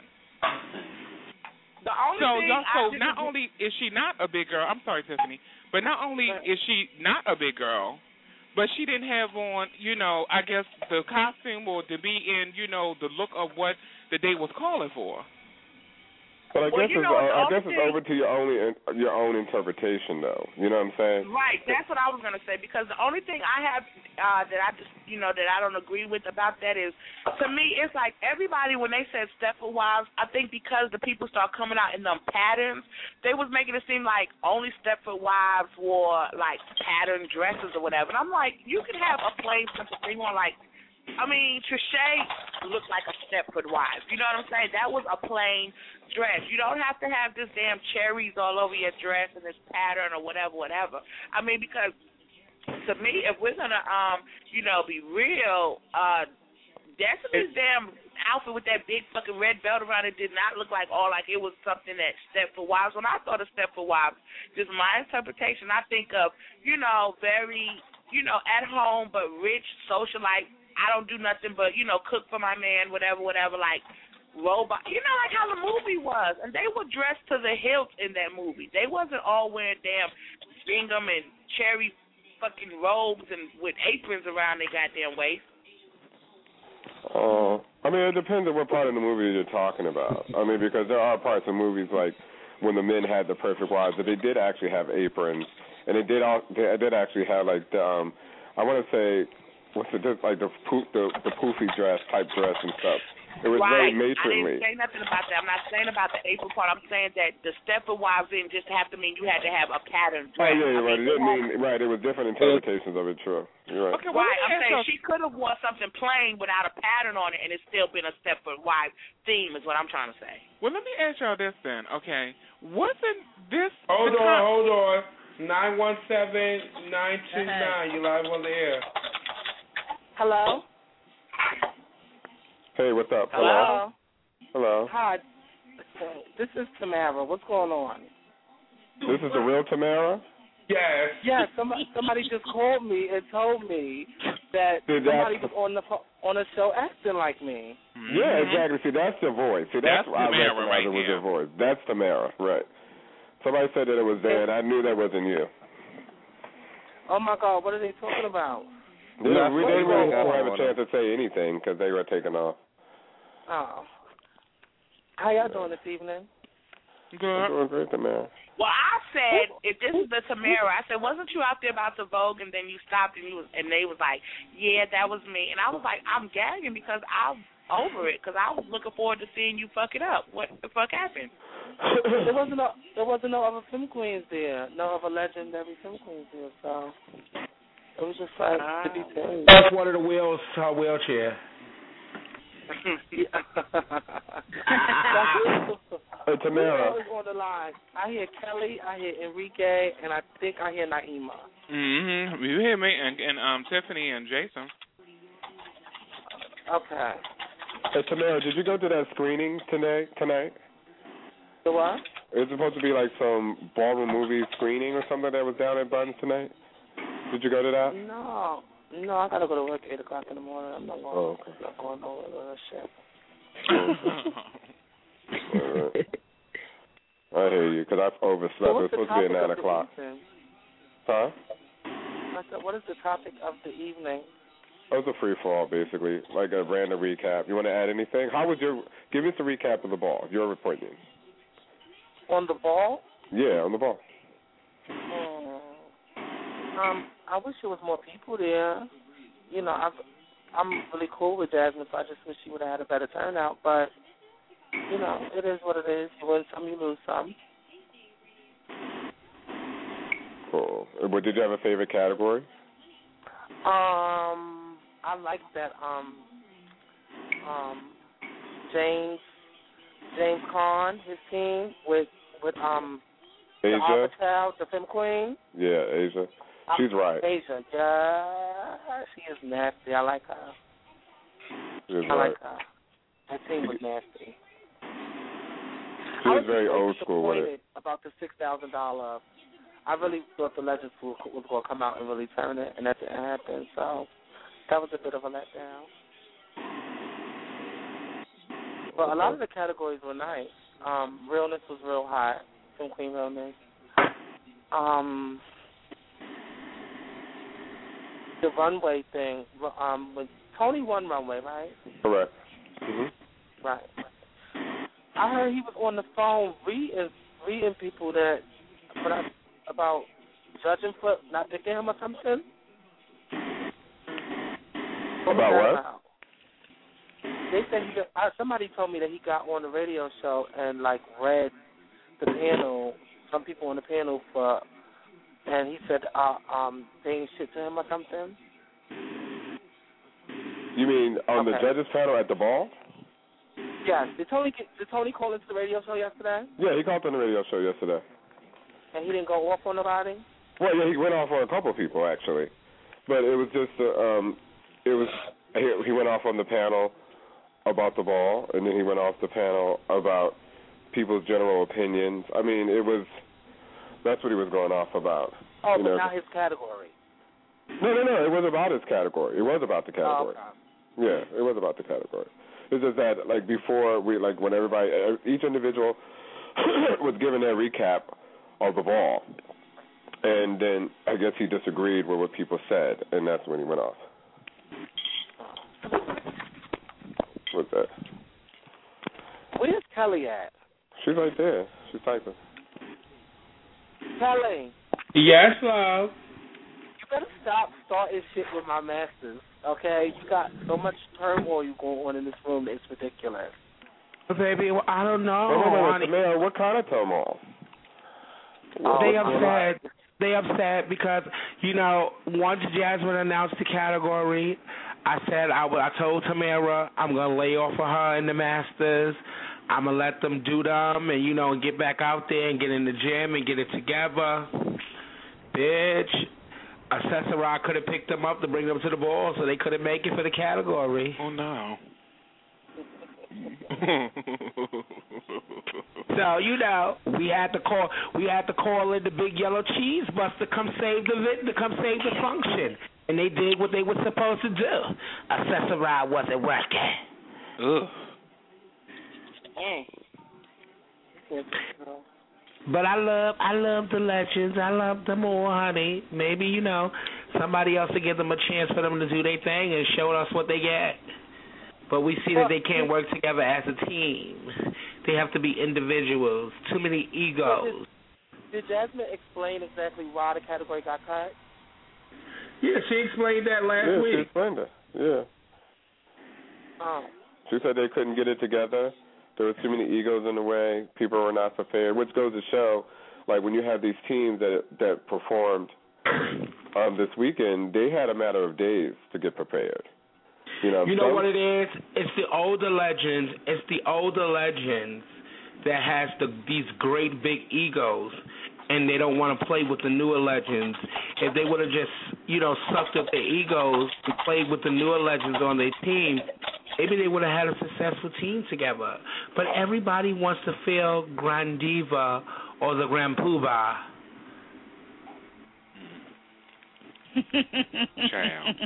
The only So, thing y'all, I so didn't not do- only is she not a big girl, I'm sorry, Tiffany, but not only is she not a big girl, but she didn't have on, you know, I guess the costume or to be in, you know, the look of what the day was calling for. But I Well, guess you it's, know, uh, the I only guess it's thing- over to your only your own interpretation, though. You know what I'm saying? Right, that's what I was gonna say, because the only thing I have uh, that I just you know that I don't agree with about that is, to me, it's like everybody when they said Stepford Wives, I think because the people start coming out in them patterns, they was making it seem like only Stepford Wives wore like patterned dresses or whatever. And I'm like, you could have a plain simple thing on like. I mean, Trichet looked like a Stepford wife. You know what I'm saying? That was a plain dress. You don't have to have this damn cherries all over your dress and this pattern or whatever, whatever. I mean, because to me, if we're gonna, um, you know, be real, uh, Destiny's damn outfit with that big fucking red belt around it did not look like all like it was something that Stepford Wives. When I thought of Stepford Wives, just my interpretation, I think of, you know, very, you know, at home but rich socialite. I don't do nothing but, you know, cook for my man, whatever, whatever, like robot. You know, like how the movie was. And they were dressed to the hilt in that movie. They wasn't all wearing damn gingham and cherry fucking robes and with aprons around their goddamn waist. Oh, I mean, it depends on what part of the movie you're talking about. I mean, because there are parts of movies like when the men had the perfect wives, that they did actually have aprons, and they did all they did actually have like the, um, I want to say. What's it, like the poof, the the poofy dress type dress and stuff. It was right. very matronly. I didn't say nothing about that. I'm not saying about the apron part. I'm saying that the Stepford Wives didn't just have to mean you had to have a pattern Oh dress. yeah, you're I right. mean, It didn't mean right. It was different interpretations of it. True. You're right. Okay, well, right. I'm saying so, she could have worn something plain without a pattern on it, and it's still been a Stepford Wives theme. Is what I'm trying to say. well, let me ask y'all this then, okay? Wasn't this... Hold the on, time- hold on. Nine one seven nine two nine. You live on the air. Hello. Hey, what's up? Hello. Hello. Hi. This is Tamara. What's going on? This is the real Tamara? Yes. Yeah, somebody somebody just called me and told me that Did that- somebody was on the pho- on a show acting like me. Yeah, exactly. See, that's your voice. See, that's, That's why I Tamara recognized right it was there. your voice. That's Tamara, right. Somebody said that it was there, and I knew that wasn't you. Oh my God, what are they talking about? They, That's we what didn't we really got have a on chance to say anything because they were taking off. Oh. How y'all doing this evening? I'm doing great, Tamara. Well, I said, if this is the Tamara, I said, wasn't you out there about the Vogue, and then you stopped, and you was, and they was like, yeah, that was me, and I was like, I'm gagging because I'm over it, because I was looking forward to seeing you fuck it up. What the fuck happened? there wasn't no there wasn't no other film queens there, no other legendary film queens there, so it was just like uh, to be paid. That's one of the wheels to her wheelchair. Hey, Tamara. Who else is on the line? I hear Kelly, I hear Enrique, and I think I hear Naima. Mm-hmm. You hear me? And, and um, Tiffany and Jason. Okay. Hey, Tamara, did you go to that screening tonight? Tonight? The what? It was supposed to be like some ballroom movie screening or something that was down at Buttons tonight. Did you go to that? No. No, I gotta go to work at eight o'clock in the morning. I'm not going. Oh, okay. I'm not going nowhere with that shit. All right. I hear you, because I've overslept. So It was what's the supposed to be at topic nine of the o'clock. evening? Huh? I said, what is the topic of the evening? It was a free fall, basically, like a random recap. You want to add anything? How was your? Give us a recap of the ball. Your report news. On the ball? Yeah, on the ball. Hmm. Um, I wish there was more people there. You know, I've, I'm really cool with Jasmine, so I just wish she would have had a better turnout. But, you know, it is what it is. You win some, you lose some. Cool. But did you have a favorite category? Um, I like that. Um, um, James James Caan, his team with with um Asia. the Arbitel, the Femme Queen. Yeah, Asia. She's um, right. Asia, yeah, she is nasty. I like her. She's I right. like her. That team was nasty. She was I was very really old school with it. About the six thousand dollar. I really thought the Legends was going to come out and really turn it, and that didn't happen. So that was a bit of a letdown. But a lot of the categories were nice. Um, realness was real hot. Femme Queen realness. Um, the runway thing. Um, with Tony won runway, right? Correct. Mhm. Right. I heard he was on the phone reading reading people that about judging for not picking him or something. What about what? About? They said he got, uh, somebody told me that he got on the radio show and like read the panel, some people on the panel for, and he said uh, um they ain't shit to him or something. You mean on okay. the judges panel at the ball? Yes. Did Tony get, did Tony call into the radio show yesterday? Yeah, he called on the radio show yesterday. And he didn't go off on nobody? Well, yeah, he went off on a couple of people actually, but it was just uh, um, it was he, he went off on the panel about the ball, and then he went off the panel about people's general opinions. I mean, it was that's what he was going off about. Oh, you but know. not his category. No, no, no. It was about his category. It was about the category. Oh, okay. Yeah, it was about the category. It's just that, like before, we like when everybody, each individual was given their recap of the ball, and then I guess he disagreed with what people said, and that's when he went off. What's that? Where's Kelly at? She's right there. She's typing. Kelly. Yes, love. You better stop starting shit with my masters, okay? You got so much turmoil going on in this room, it's ridiculous. Baby, well, I don't know. Wait, wait, wait, honey. Tamara, what kind of turmoil? Oh, they upset. They upset because, you know, once Jasmine announced the category, I said I, I told Tamara I'm gonna lay off of her in the Masters. I'm gonna let them do them, and you know, and get back out there and get in the gym and get it together. Bitch, Accessory could have picked them up to bring them to the ball, so they couldn't make it for the category. Oh no. So you know, we had to call. We had to call in the big yellow cheese bus to come save the to come save the function, and they did what they were supposed to do. Accessory wasn't working. Ugh. But I love, I love the legends. I love them all, honey. Maybe you know somebody else to give them a chance for them to do their thing and show us what they get. But we see that they can't work together as a team. They have to be individuals. Too many egos. Did, did Jasmine explain exactly why the category got cut? Yeah, she explained that last yeah, week. she explained it. Yeah. Oh. She said they couldn't get it together. There were too many egos in the way. People were not prepared, which goes to show, like, when you have these teams that that performed um, this weekend, they had a matter of days to get prepared. You know, you know some, what it is? It's the older legends. It's the older legends that has the these great big egos, and they don't want to play with the newer legends. If they would have just, you know, sucked up their egos and played with the newer legends on their team, maybe they would have had a successful team together. But everybody wants to feel Grand Diva or the Grand Poobah. Child.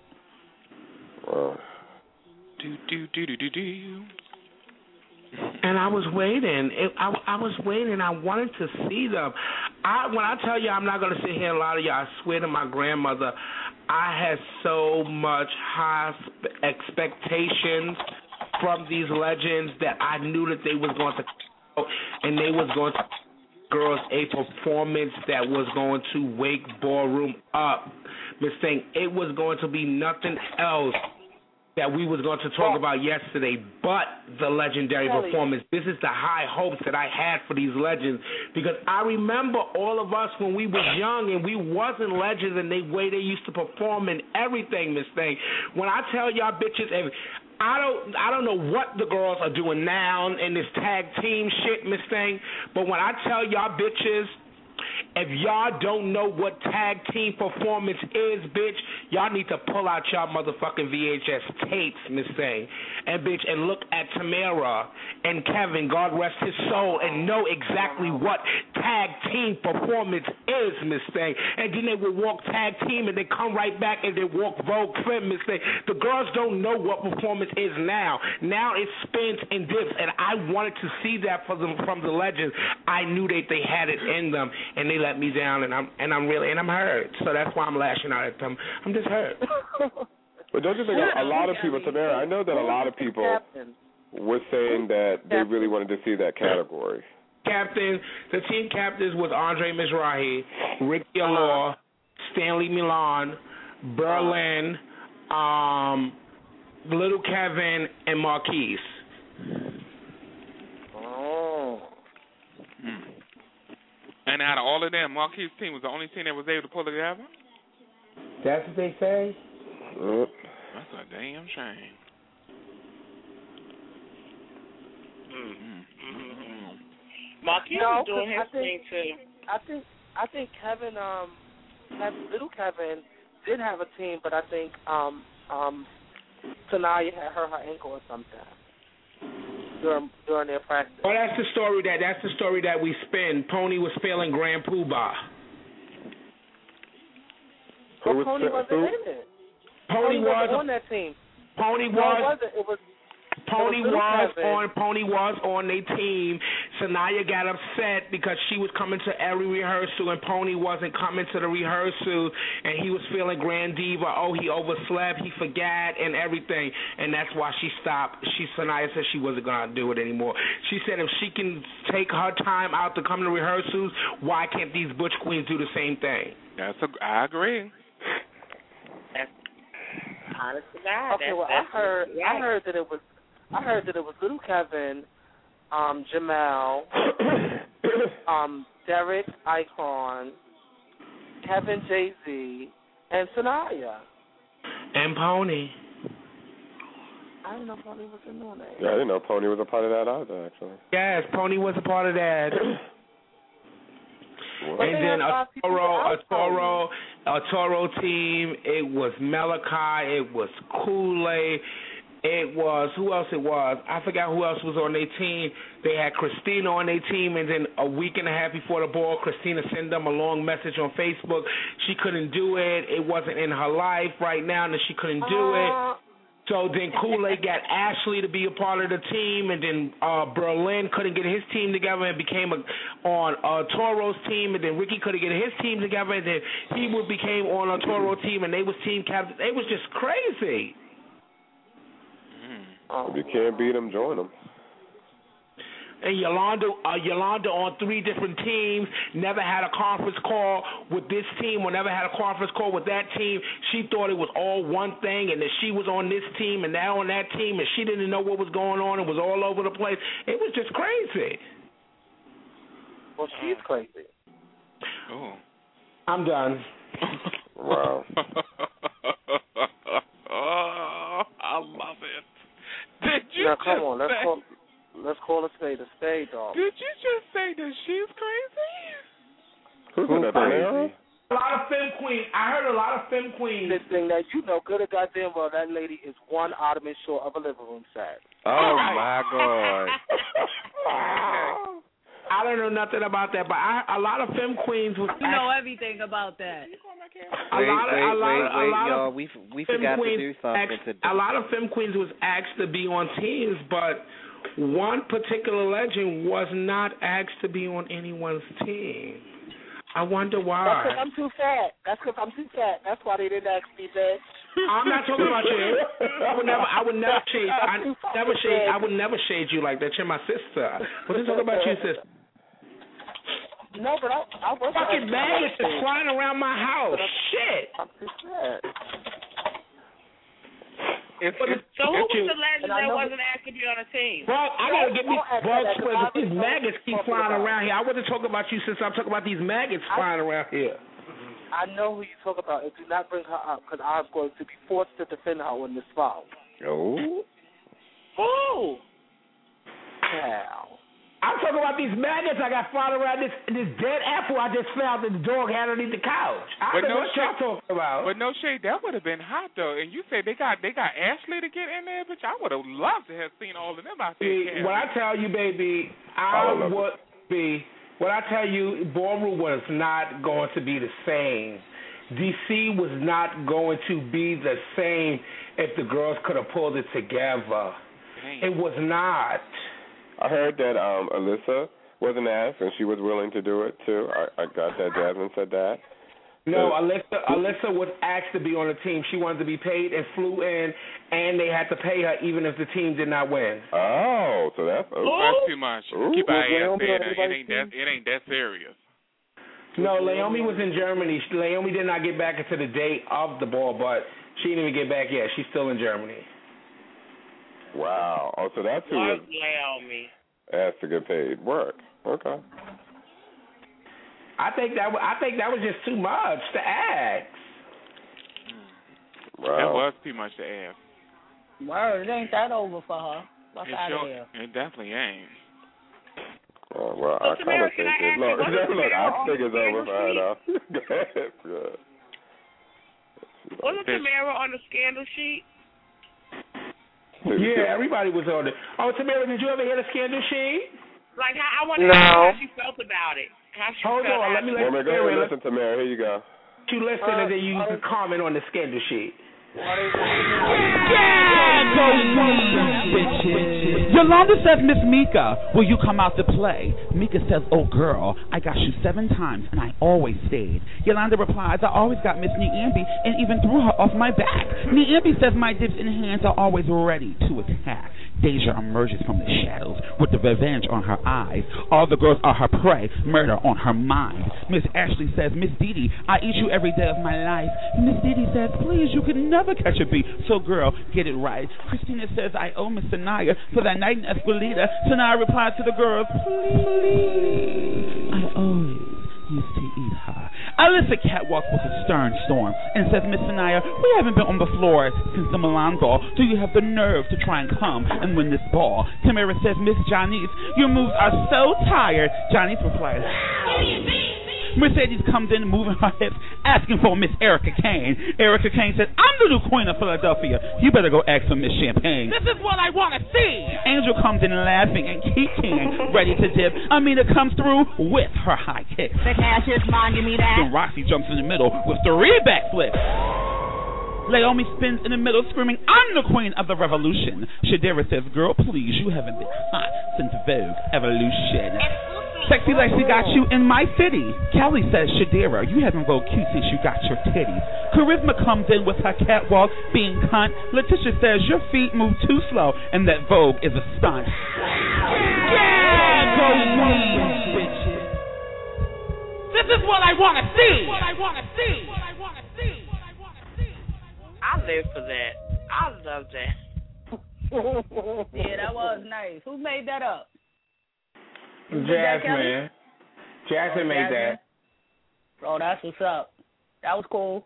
Wow. Do do do do do do. And I was waiting. It, I, I was waiting. I wanted to see them. I when I tell you I'm not going to sit here and lie to you, I swear to my grandmother, I had so much high expectations from these legends that I knew that they was going to go and they was going to girls a performance that was going to wake ballroom up. Miss Thing, it was going to be nothing else that we was going to talk about yesterday, but the legendary Kelly. performance. This is the high hopes that I had for these legends, because I remember all of us when we was young and we wasn't legends and the way they used to perform and everything, Miss Thing. When I tell y'all bitches, every, I don't I don't know what the girls are doing now in this tag team shit, Miss Thing, but when I tell y'all bitches, if y'all don't know what tag team performance is, bitch, y'all need to pull out y'all motherfucking V H S tapes, Miss Thing, and bitch, and look at Tamara and Kevin, God rest his soul, and know exactly what tag team performance is, Miss Thing. And then they will walk tag team and they come right back and they walk Vogue Femme, Miss Thing. The girls don't know what performance is now. Now it spins and dips, and I wanted to see that from the, from the legends. I knew that they had it in them, and they let me down, and I'm and I'm really and I'm hurt. So that's why I'm lashing out at them. I'm just hurt. But don't you think a, a lot of people, Tamara, I know that a lot of people were saying that they really wanted to see that category. Captain, the team captains was Andre Mizrahi, Ricky Allure, Stanley Milan, Berlin, um, Little Kevin, and Marquise. Oh. Hmm. And out of all of them, Marquis' team was the only team that was able to pull it together? That's what they say? Yep. That's a damn shame. Mm-hmm. Marquis No, was doing his I think, thing too. I think I think Kevin, um, Kevin, little Kevin did have a team, but I think um, um, Sanaya had hurt her ankle or something during during their practice. Oh, that's the story that that's the story that we spin. Pony was failing Grand Poobah. But Pony wasn't who? in it. Pony, Pony was wasn't on that team. Pony No, was. it wasn't. It was. Pony it was, was Kevin. on. Pony was on their team. Sanaya got upset because she was coming to every rehearsal and Pony wasn't coming to the rehearsal, and he was feeling Grand Diva. Oh, he overslept, he forgot, and everything, and that's why she stopped. She Sanaya said she wasn't gonna do it anymore. She said if she can take her time out to come to rehearsals, why can't these Butch Queens do the same thing? That's a, I agree. That's honest to God. Okay, that's, well, that's I heard, right. I heard that it was, I heard that it was Little Kevin, um, Jamal, um, Derek Icon, Kevin Jay Z, and Sanaya. And Pony. I didn't know Pony was in on that. Yeah, I didn't know Pony was a part of that either, actually. Yes, Pony was a part of that. And then a Toro, a Toro, a Toro team. It was Malachi. It was Kool-Aid. It was who else? It was I forgot who else was on their team. They had Christina on their team, and then a week and a half before the ball, Christina sent them a long message on Facebook. She couldn't do it. It wasn't in her life right now, and she couldn't do it. So then Kool-Aid got Ashley to be a part of the team, and then uh, Berlin couldn't get his team together and became a, on uh, Toro's team, and then Ricky couldn't get his team together, and then he would became on a Toro team, and they was team captains. It was just crazy. If you can't beat them, join them. And Yolanda, uh, Yolanda on three different teams, never had a conference call with this team or never had a conference call with that team. She thought it was all one thing and that she was on this team and now on that team, and she didn't know what was going on. It was all over the place. It was just crazy. Well, she's crazy. Oh. I'm done. Wow. Oh, I love it. Did you now, just come on, let's say, call, let's call a spade a spade, dog. Did you just say that she's crazy? Who's that crazy? A lot of femme queens. I heard a lot of femme queens. This thing that you know good and goddamn well, that lady is one ottoman short of a living room set. Oh, my God. I don't know nothing about that, but I, a lot of femme queens was. You know everything about that. A Wait, lot of, wait, a lot wait, of, a wait, lot y'all. of We we femme forgot to queens do something asked, today. A lot of femme queens was asked to be on teams, but one particular legend was not asked to be on anyone's team. I wonder why. That's because I'm too fat. That's because I'm too fat. That's why they didn't ask me that. I'm not talking about you. I would never. I would never shade. I never shade. I would never shade you like that. You're my sister. We're just talking about you, sister. No, but I, I was fucking maggots are flying around my house. Shit. I'm too fat. It's, But it's, So who it's was you. the legend And I that know- wasn't asked to be on a team? Bro, I gotta get these Don't ask bugs that, 'cause because I these already maggots keep talking flying about. around here. I wasn't talking about you since I'm talking about these maggots flying around here. I know who you talk about, and do not bring her up, because I'm going to be forced to defend her on this phone. Oh. Who? Wow. I'm talking about these maggots I got flying around this this dead apple I just found that the dog had underneath the couch. I But don't know no what y'all shade- talking about. But no shade, that would have been hot though. And you said they got they got Ashley to get in there, bitch. I would have loved to have seen all of them out there. See, what I tell you, baby, I All of would be. What I tell you, Ballroom was not going to be the same. D C was not going to be the same if the girls could have pulled it together. Dang. It was not. I heard that um Alyssa wasn't asked and she was willing to do it too. I, I got that. Jasmine said that. No, Uh, Alyssa, Alyssa was asked to be on the team. She wanted to be paid and flew in, and they had to pay her even if the team did not win. Oh, so that's okay. That's too much. Ooh. Keep our Was ass Naomi there. on It ain't anybody's that. It ain't that serious. No, Naomi was in Germany. Naomi did not get back into the date of the ball, but she didn't even get back yet. She's still in Germany. Wow. Oh, so that's who was Lord Naomi. asked to get paid. Work. Okay. I think that wa- I think that was just too much to ask. Wow. That was too much to ask. Word, it ain't that over for her. Fuck It, out of sure, here. it definitely ain't. Oh, well, So, I kind Tamara, of can think I it. ask Look, you, what is look, I Tamara think on it's the over for her scandal now. Go ahead. Good. Wasn't Tamara on the scandal sheet? Yeah, everybody was on it. Oh, Tamara, did you ever hear the scandal sheet? Like, how, I want to No. know how she felt about it. How she Hold felt on, let me let Well, man, go ahead and listen to Mary. Here you go. you listen, and then you can comment on the scandal sheet. Yolanda says, Miss Mika, will you come out to play? Mika says, oh girl, I got you seven times and I always stayed. Yolanda replies, I always got Miss Niambi and even threw her off my back. Niambi says, my dips and hands are always ready to attack. Deja emerges from the shadows with the revenge on her eyes. All the girls are her prey, murder on her mind. Miss Ashley says, Miss Didi, I eat you every day of my life. Miss Didi says, please, you can never catch a beat. So girl, get it right. Christina says, I owe Miss Sanaya for that night in Esquilita. Sanaya replies to the girls, please, I always used to eat her. Alyssa catwalks with a stern storm and says, Miss Sanaya, we haven't been on the floor since the Milan ball. Do you have the nerve to try and come and win this ball? Tamara says, Miss Janice, your moves are so tired. Janice replies, Mercedes comes in moving her hips, asking for Miss Erica Kane. Erica Kane says, I'm the new queen of Philadelphia. You better go ask for Miss Champagne. This is what I want to see. Angel comes in laughing and Kiki ready to dip. Amina comes through with her high kick. The cash is mine, give me that. Then Roxy jumps in the middle with three backflips. Naomi spins in the middle screaming, I'm the queen of the revolution. Shadira says, girl, please, you haven't been hot since Vogue Evolution. Sexy Lexi got you in my city. Kelly says, Shadira, you haven't Vogue cute since you got your titties. Charisma comes in with her catwalk being cunt. Letitia says, your feet move too slow and that Vogue is a stunt. Yeah, go queen, bitches. This is what I want to see. What I want to see. What I want to see. I live for that. I love that. Yeah, that was nice. Who made that up? You did that, Kelly? Jasmine. Jasmine Oh, made Jasmine? that. Oh, that's what's up. That was cool.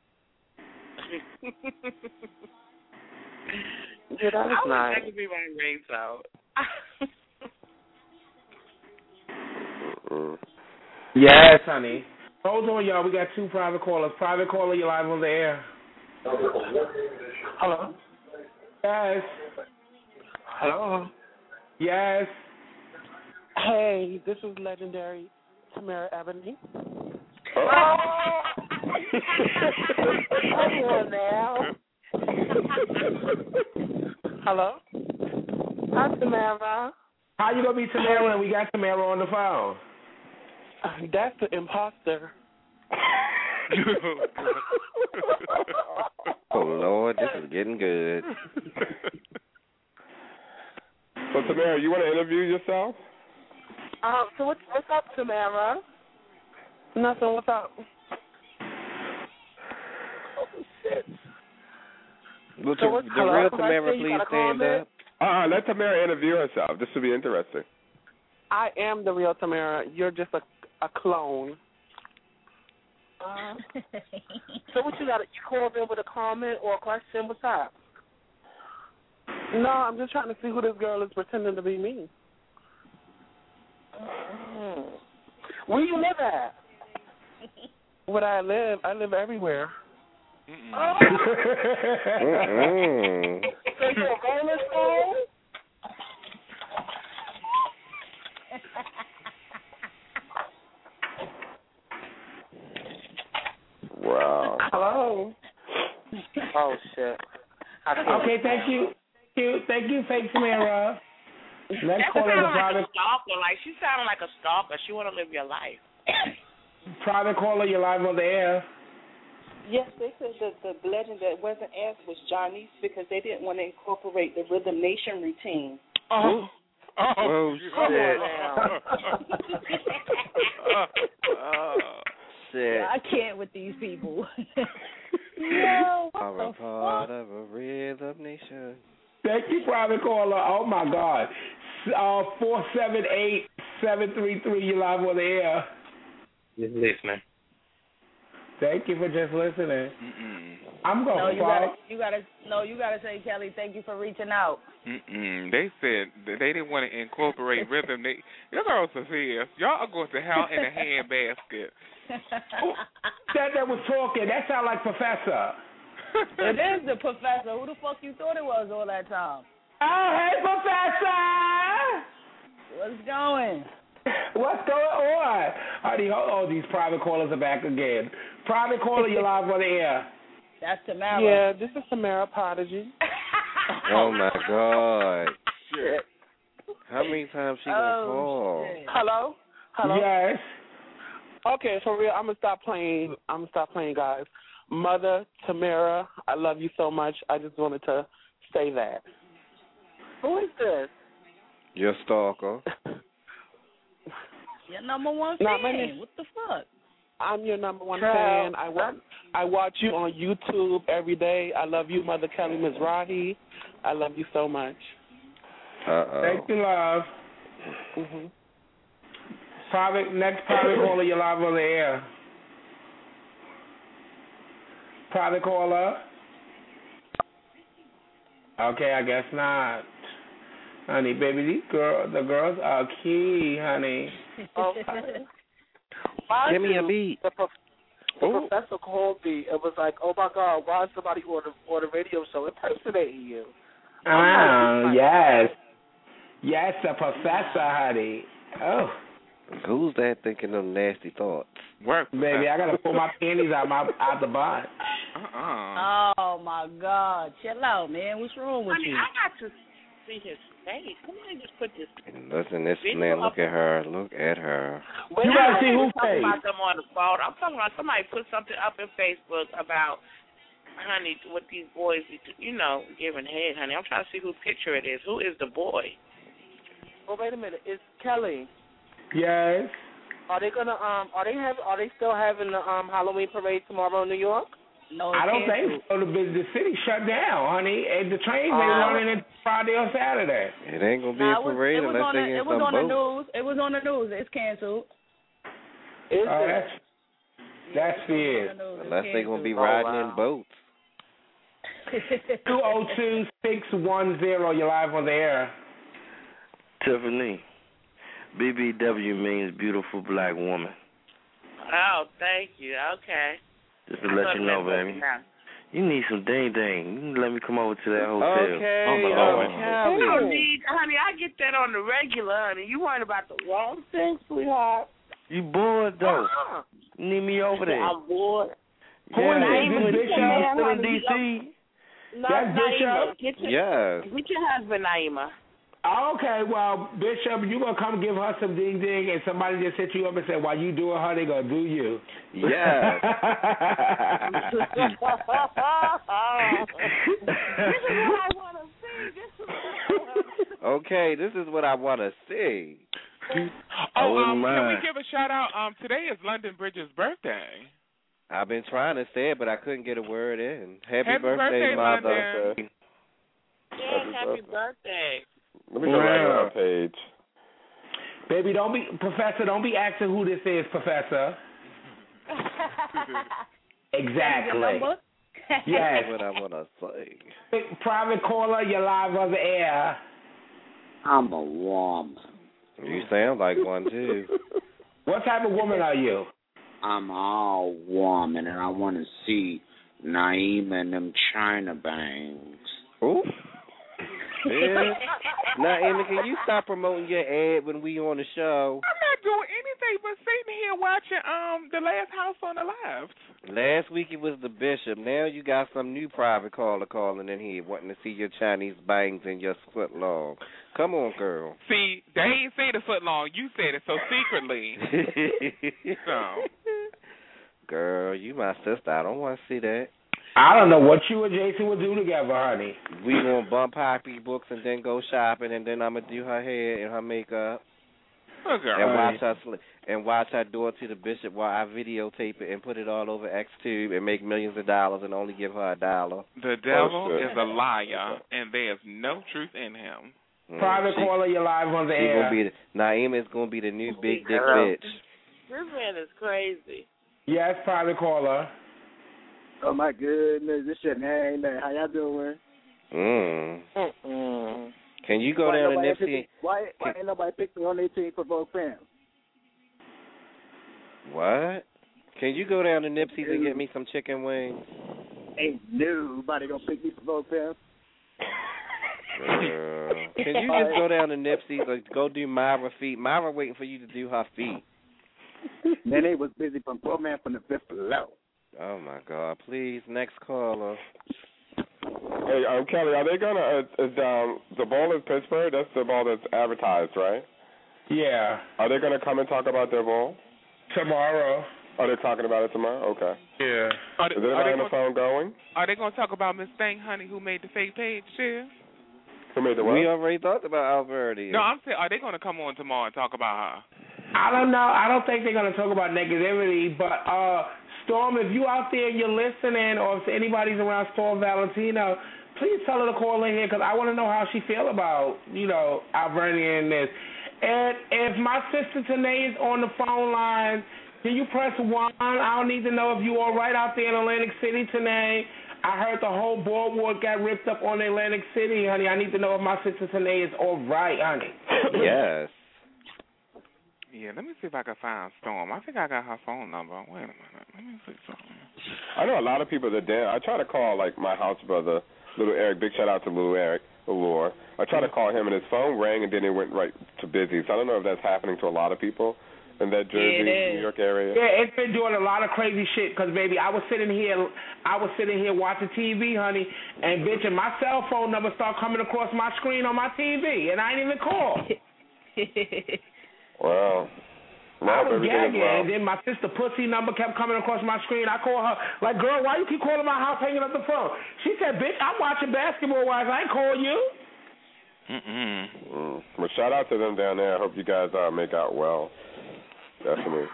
Yeah, that was I nice. wish I could be my race out. Yes, honey. Hold on, y'all. We got two private callers. Private caller, you're live on the air. Hello. Yes. Hello. Yes. Hey, this is legendary Tamara Ebony. Oh. Come on now. Hello. Hi, Tamara. How you gonna be Tamara when we got Tamara on the phone? That's the imposter. Oh Lord, this is getting good. So Tamara, you want to interview yourself? Um, so what's what's up, Tamara? Nothing. What's up? Oh shit. Well, so to, the real Tamara, please stand up. Uh, let Tamara interview herself. This will be interesting. I am the real Tamara. You're just a a clone. Uh, so what you got? You called in with a comment or a question? What's up? No, I'm just trying to see who this girl is pretending to be me. Mm-hmm. Where you live at? Where I live, I live everywhere. Mm-mm. Oh. Mm-mm. So you're a Rolling Stone? Wow. Hello. Oh shit. Okay, thank you. Thank you, thank you, fake Tamara. Next That caller is sounded a like private, a stalker. Like she sounded like a stalker. She want to live your life. private caller. You're live on the air. Yes, they said that the legend that wasn't asked was Johnny's because they didn't want to incorporate the Rhythm Nation routine. Oh, oh, oh shit. oh, shit. I can't with these people. No, I'm a part of a Rhythm Nation. Thank you, private caller. Oh my God. Uh, four seven eight seven three three. You're live on the air. Just listening. Thank you for just listening. Mm-mm. I'm going no, to you gotta, you gotta, no, you gotta say, Kelly, thank you for reaching out. Mm-mm. They said that they didn't want to incorporate rhythm. They, y'all are severe. Y'all are going to hell in a handbasket. That that was talking. That sound like Professor. It is the Professor. Who the fuck you thought it was all that time? Oh, hey, Professor. What's going? What's going on? Honey, oh, these private callers are back again. Private caller, you're live on the air. That's Tamara. Yeah, this is Tamara Prodigy. Oh my God. Shit. How many times she gonna oh, call? Shit. Hello? Hello? Yes. Okay, for real, I'm gonna stop playing. I'm gonna stop playing, guys. Mother Tamara, I love you so much. I just wanted to say that. Who is this? Your stalker. Your number one Not fan. many. What the fuck? I'm your number one Child. fan. I watch, I watch you on YouTube every day. I love you, Mother Kelly Mizrahi. I love you so much. Uh-oh. Thank you, love. Mm-hmm. Private, next private caller, you're live on the air. Private caller. Okay, I guess not. Honey, baby, these girls, the girls are key, honey. Okay. Why Give me do a beat. The, prof- the Ooh. professor called me and was like, "Oh my God, why is somebody on the on the radio show impersonating you?" Oh, yes. Yes, the professor, honey. Oh. Who's that thinking them nasty thoughts? Work, baby, I gotta pull my panties out my out the bunch. Uh-uh. Oh my God, chill out, man. What's wrong with I mean, you? I got to see his face. Somebody just put this. Listen, this man, look at her. Look at her. When You gotta I see whose ain't talking face. about them on the phone. I'm talking about somebody put something up in Facebook about, honey, what these boys, be, you know, giving head, honey. I'm trying to see whose picture it is. Who is the boy? Well, wait a minute. It's Kelly. Yes. Are they gonna um? Are they have? Are they still having the um Halloween parade tomorrow in New York? No, I don't think so. The, the city shut down, honey. And the trains Uh, ain't running until Friday or Saturday. It ain't gonna be Nah, a it was, parade it was unless on they the, get it was some on the boats. news. It was on the news. It's canceled. Is Oh, it? that's that's it. Unless they gonna be riding oh, wow. in boats. Two oh two six one zero. You're live on the air. Tiffany, B B W means beautiful black woman. Oh, thank you. Okay. Just to let you know, baby. You need some ding ding. You can let me come over to that hotel. Okay, Oh, my Lord. You don't need, honey, I get that on the regular, honey. You worried about the wrong thing, sweetheart. You bored, though. Uh-huh. You need me over there. I'm bored. Who is Yeah, this? you This in- Bishop? you still in D C? No, That's Naima. Bishop? Get your, Yes. get your husband, Naima. Okay, well, Bishop, you gonna come give her some ding ding, and somebody just hit you up and say, while you doing her, they gonna do you. Yes. This is what I want to see. This is what I want to see. Okay, this is what I want to see. I Oh, wouldn't um, can we mind. give a shout out? Um, today is London Bridges' birthday. I've been trying to say it, but I couldn't get a word in. Happy, Happy birthday, birthday, mother. London. Yes, happy birthday. Let me go right on our page. Baby, don't be, Professor, don't be asking who this is, Professor. Exactly. Yes. That's what I want to say. Private caller, you're live on the air. I'm a woman. You sound like one, too. What type of woman are you? I'm all woman, and I want to see Naima and them China bangs. Ooh. Yeah. Now, Amy, can you stop promoting your ad when we on the show? I'm not doing anything but sitting here watching um the last house on the left. Last week it was the bishop. Now you got some new private caller calling in here wanting to see your Chinese bangs and your foot long. Come on, girl. See, they ain't say the foot long. You said it so secretly. So. Girl, you my sister. I don't want to see that. I don't know what you and Jason would do together, honey. We gonna bump Poppy books and then go shopping, and then I'm gonna do her hair and her makeup, oh, girl. and watch her sl- and watch her do it to the bishop while I videotape it and put it all over XTube and make millions of dollars and only give her a dollar. The devil oh, is a liar, and there's no truth in him. Mm, Private she, caller, you're live on the she air. Gonna be the, Naima is gonna be the new big dick Girl. bitch. This man is crazy. Yes, private caller. Oh my goodness, this shit ain't that. How y'all doing? Mm. Mm-mm. Can you go why down to Nipsey? Pick, why why ain't nobody picked me on their team for Vogue fans? What? Can you go down to Nipsey's and get me some chicken wings? Ain't nobody gonna pick me for Vogue fans. Girl. Can you just go down to Nipsey's or go do Myra feet? Myra waiting for you to do her feet. Then they was busy from poor man from the fifth below. Oh my God! Please, next caller. Hey, um, Kelly, are they gonna? Uh, is um the ball in Pittsburgh? That's the ball that's advertised, right? Yeah. Are they gonna come and talk about their ball tomorrow? Are they talking about it tomorrow? Okay. Yeah. Are they, is anybody on the phone going? Are they gonna talk about Miss Thing Honey who made the fake page too? Who made the what? We already talked about Alberti. No, I'm saying, are they gonna come on tomorrow and talk about her? I don't know. I don't think they're gonna talk about negativity, but uh. Storm, if you out there, you're listening, or if anybody's around Storm Valentino, please tell her to call in here because I want to know how she feel about, you know, Alberti and this. And if my sister Tanae is on the phone line, can you press one? I don't need to know if you all right out there in Atlantic City, Tanae. I heard the whole boardwalk got ripped up on Atlantic City, honey. I need to know if my sister Tanae is all right, honey. Yes. Yeah, let me see if I can find Storm. I think I got her phone number. Wait a minute. Let me see something. I know a lot of people that dance. I try to call, like, my house brother, Little Eric. Big shout out to Little Eric, Allure. I tried to call him, and his phone rang, and then it went right to busy. So I don't know if that's happening to a lot of people in that Jersey, yeah, New York area. Yeah, it's been doing a lot of crazy shit because, baby, I was sitting here, I was sitting here watching T V, honey, and, bitch, and my cell phone number started coming across my screen on my T V, and I didn't even call. Wow. I was gagging, well. And then my sister Pussy number kept coming across my screen. I called her, like, girl, why you keep calling my house hanging up the phone? She said, bitch, I'm watching Basketball Wives. I ain't call you. Mm-mm. Mm. Well, shout out to them down there. I hope you guys uh, make out well. Definitely.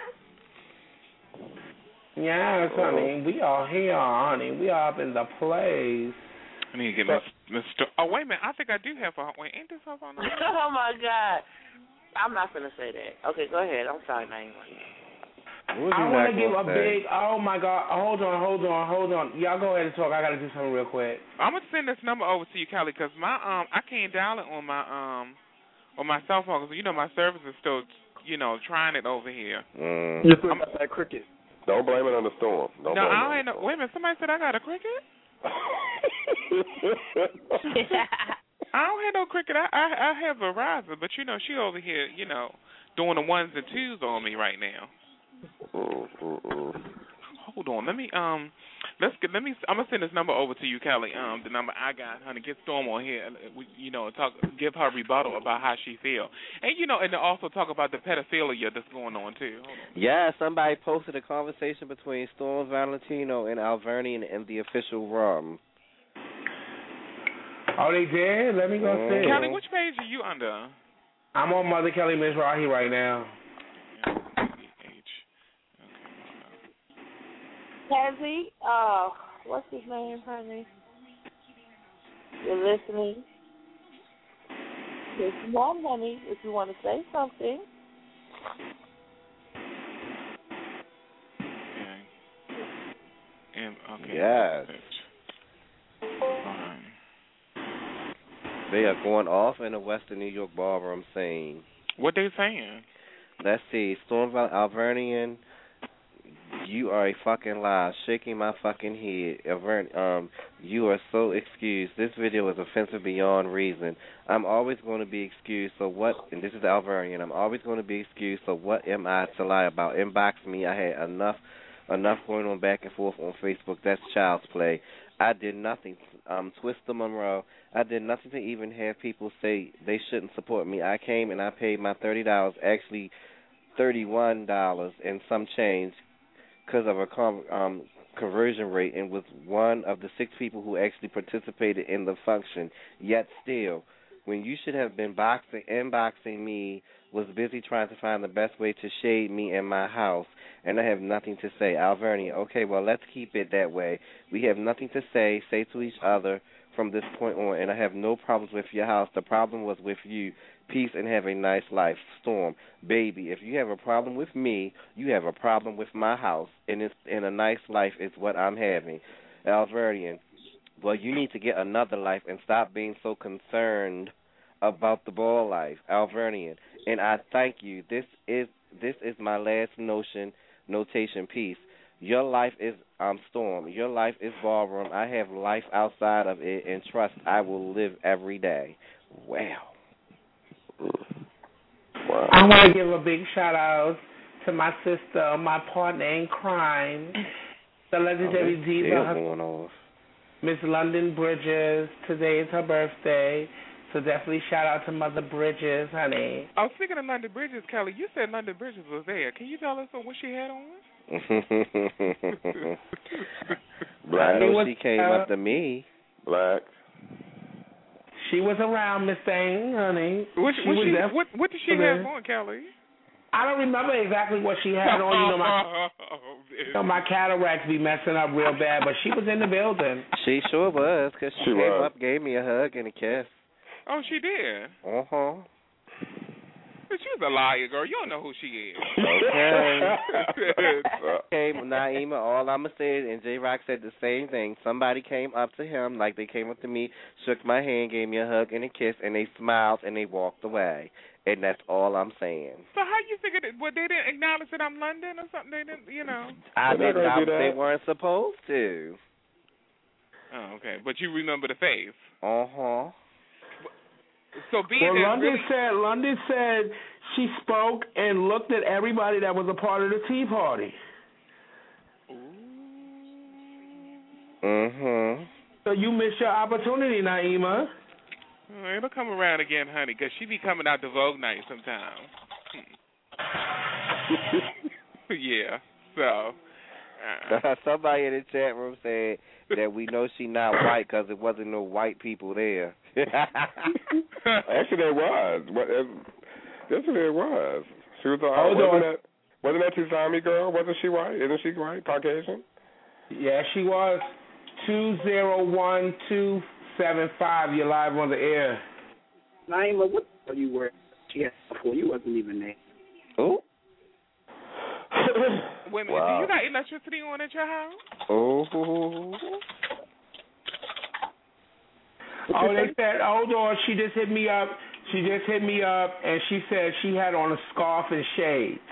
Yes, honey. We are here, honey. We are up in the place. I need to get Miss Mister Oh, wait a minute. I think I do have a. Wait, ain't this her phone number? Oh, my God. I'm not going to say that. Okay, go ahead. I'm sorry, Naima. I want to give a big, oh, my God. Hold on, hold on, hold on. Y'all go ahead and talk. I got to do something real quick. I'm going to send this number over to you, Kelly, because my, um, I can't dial it on my, um, on my cell phone because, you know, my service is still, you know, trying it over here. Mm. You put up that cricket. Don't blame it on the storm. Don't no, blame I it. ain't no, wait a minute. Somebody said I got a cricket? I don't have no cricket. I, I I have Verizon, but you know she over here, you know, doing the ones and twos on me right now. Mm, mm, mm. Hold on, let me um, let's get let me. I'm gonna send this number over to you, Kelly. Um, the number I got, honey. Get Storm on here, and we, you know, talk, give her rebuttal about how she feel, and you know, and also talk about the pedophilia that's going on too. Hold on. Yeah, somebody posted a conversation between Storm Valentino and Alverni in, in the official room. Oh, they did? Let me go see. Kelly, which page are you under? I'm on Mother Kelly Mizrahi right now. Has he? Uh, what's his name, honey? You're listening. If you want, honey, if you want to say something. Okay. And, okay. Yes. Fine. They are going off in a Western New York ballroom saying. What they saying? Let's see. Storm Alvernian, you are a fucking lie. Shaking my fucking head. Alvern- um, you are so excused. This video is offensive beyond reason. I'm always going to be excused. So what? And this is Alvernian. I'm always going to be excused. So what am I to lie about? Inbox me. I had enough, enough going on back and forth on Facebook. That's child's play. I did nothing. Um, Twister Monroe. I did nothing to even have people say they shouldn't support me. I came and I paid my thirty dollars, actually thirty-one dollars and some change, because of a com- um, conversion rate, and was one of the six people who actually participated in the function. Yet still, when you should have been boxing, inboxing me, was busy trying to find the best way to shade me in my house, and I have nothing to say. Alvernia, okay, well, let's keep it that way. We have nothing to say, say to each other from this point on, and I have no problems with your house. The problem was with you. Peace and have a nice life. Storm, baby, if you have a problem with me, you have a problem with my house, and it's and a nice life is what I'm having. Alvernian, well, you need to get another life and stop being so concerned about the ball life. Alvernian, and I thank you. This is this is my last notion notation piece. Your life is um Storm. Your life is ballroom. I have life outside of it, and trust I will live every day. Wow. Wow. I want to give a big shout out to my sister, my partner in crime, the legendary oh, diva, Miss London Bridges. Today is her birthday, so definitely shout out to Mother Bridges, honey. Oh, speaking of London Bridges, Kelly, you said London Bridges was there. Can you tell us what she had on? I know she came uh, up to me. Black. She was around, Miss Thing, honey. What, she what, was she, def- what, what did she have on, Kelly? I don't remember exactly what she had on. You know, my, you know, my cataracts be messing up real bad, but she was in the building. She sure was, because she, she came was. up, gave me a hug and a kiss. Oh, she did? Uh-huh. But she's a liar, girl. You don't know who she is. Okay. Okay, Naima, all I'm going to say is, and J-Rock said the same thing. Somebody came up to him like they came up to me, shook my hand, gave me a hug and a kiss, and they smiled and they walked away. And that's all I'm saying. So how you figured it? Well, they didn't acknowledge that I'm London or something? They didn't, you know. I didn't. I, they weren't supposed to. Oh, okay. But you remember the face. Uh-huh. So being well, London really... said London said she spoke and looked at everybody that was a part of the Tea Party. Mhm. So you missed your opportunity, Naima. Oh, it'll come around again, honey, because she be coming out to Vogue night sometimes. Yeah. So. Uh. Somebody in the chat room said that we know she not white because there wasn't no white people there. Actually, there was. Yesterday there was. She was. Uh, Hold wasn't on. that wasn't that Tusami girl? Wasn't she white? Isn't she white? Caucasian? Yeah, she was. Two zero one two seven five. You're live on the air. Naima, what are you were? She had before. You wasn't even there. Oh. Wait a minute, Wow. do you got electricity on at your house? Oh. Oh, they said, hold on, she just hit me up. She just hit me up, and she said she had on a scarf and shades.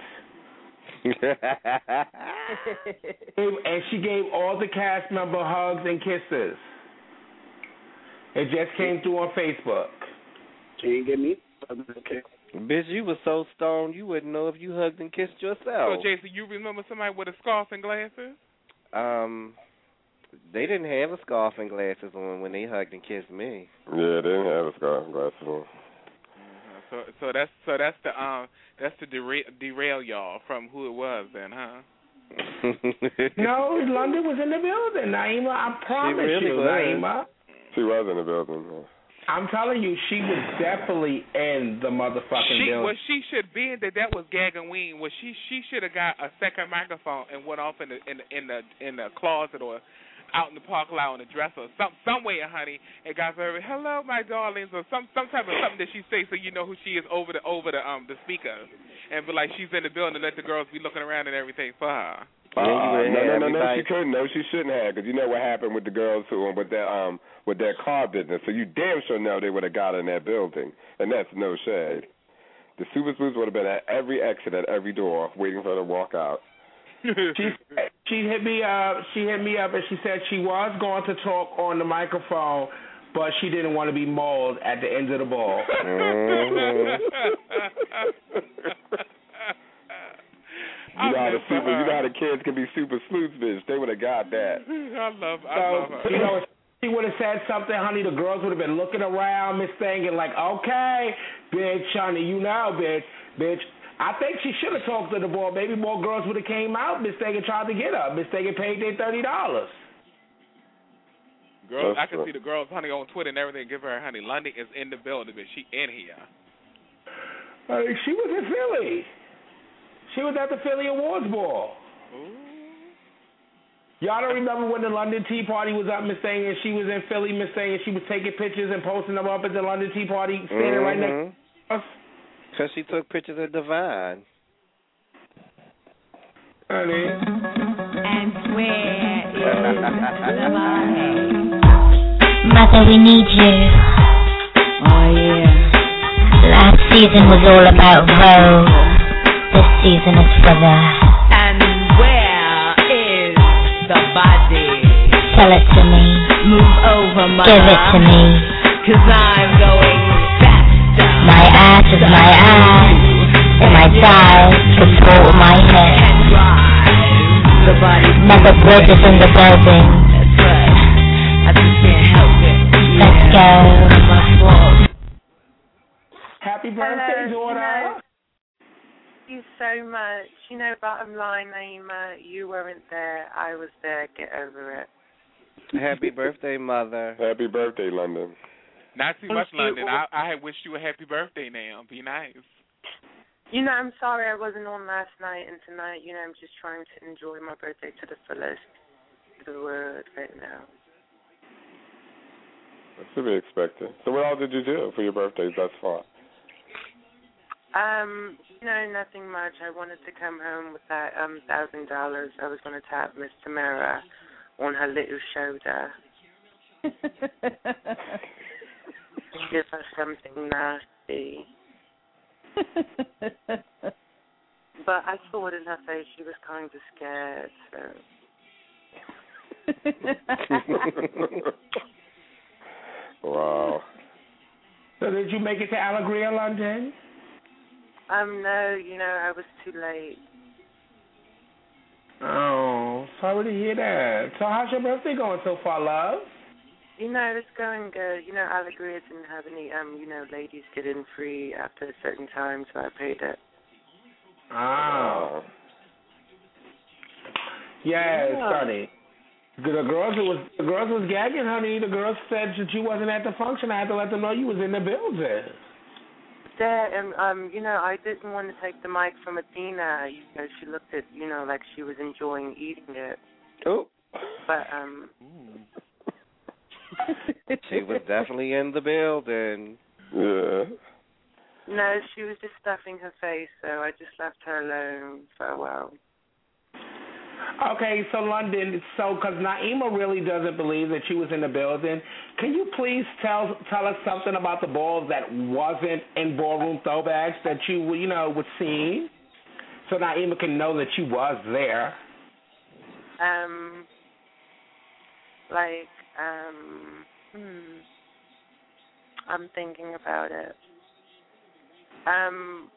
And she gave all the cast member hugs and kisses. It just came through on Facebook. She didn't get me. Okay. Bitch, you was so stoned you wouldn't know if you hugged and kissed yourself. So, Jason, you remember somebody with a scarf and glasses? Um, they didn't have a scarf and glasses on when they hugged and kissed me. Yeah, they didn't have a scarf and glasses on. Mm-hmm. So, so that's so that's the um that's to derail, derail y'all from who it was then, huh? No, London was in the building, Naima. I promise really you, was. Naima. She was in the building. Yeah. I'm telling you, she was definitely in the motherfucking She building. what she should be in that that was Gag and Ween. Was she she should have got a second microphone and went off in the in the in the in the closet or out in the park lot on the dresser, some somewhere, honey, and got very hello, my darlings, or some some type of something that she say so you know who she is over the over the um the speaker, and be like she's in the building, and let the girls be looking around and everything for her. Uh, no, no, no, no, she couldn't. No, she shouldn't have, because you know what happened with the girls who with their um with their car business. So you damn sure know they would have got in that building, and that's no shade. The Super Sleuths would have been at every exit, at every door, waiting for her to walk out. she she hit me up. She hit me up and she said she was going to talk on the microphone, but she didn't want to be mauled at the end of the ball. Mm-hmm. You know how the super, you know how the kids can be super sleuths, bitch. They would have got that. I love, I so, love her. You know, she would have said something, honey. The girls would have been looking around, Miss Thing, and like, okay, bitch, honey, you know, bitch, bitch. I think she should have talked to the boy. Maybe more girls would have came out. Miss Thing and tried to get her. Miss Thing and paid their thirty dollars. Girls, I can see the girls, honey, on Twitter and everything. Give her, honey. London is in the building, but she in here. Uh, she was in Philly. She was at the Philly Awards Ball. Ooh. Y'all don't remember when the London Tea Party was up, Miss Thing, and she was in Philly, Miss Thing, and she was taking pictures and posting them up at the London Tea Party, standing mm-hmm. right next to us? Because she took pictures of Divine. Honey. And where is Divine? Mother, we need you. Oh, yeah. Last season was all about Vogue. This season is for the. And where is the body? Tell it to me. Move over, mother. Give it to me. Cause I'm going faster. My ass is my ass. And my thighs support my head. The body. Mother Bridges in the building. That's right. I just can't help it. Yeah. Let's go. My fault. Happy birthday, Hello, daughter. Thank you so much. You know, bottom line, Naima, you weren't there. I was there. Get over it. Happy birthday, Mother. Happy birthday, London. Not too much, London. I, I had wished you a happy birthday now. Be nice. You know, I'm sorry I wasn't on last night and tonight. You know, I'm just trying to enjoy my birthday to the fullest. The word right now. That's to be expected. So what all did you do for your birthday thus far? Um, you know, nothing much. I wanted to come home with that um thousand dollars. I was going to tap Miss Tamara on her little shoulder. Give her something nasty. But I saw it in her face. She was kind of scared, so. Wow. So did you make it to Allegria, London? Um, no, you know, I was too late. Oh, sorry to hear that. So how's your birthday going so far, love? You know, it's going good. You know, Allegria didn't have any, um, you know, ladies get in free after a certain time, so I paid it. Oh. Yes, Yeah. honey. The girls was the girls was gagging, honey. The girls said that you wasn't at the function. I had to let them know you was in the building. That and um, you know, I didn't want to take the mic from Athena. You know, she looked at, you know, like she was enjoying eating it. Oh. But um. She was definitely in the building. Yeah. No, she was just stuffing her face, so I just left her alone for a while. Okay, so London, so because Naima really doesn't believe that she was in the building, can you please tell tell us something about the balls that wasn't in Ballroom Throwbacks that you you know would see, so Naima can know that you was there? Um, like um, hmm, I'm thinking about it. Um.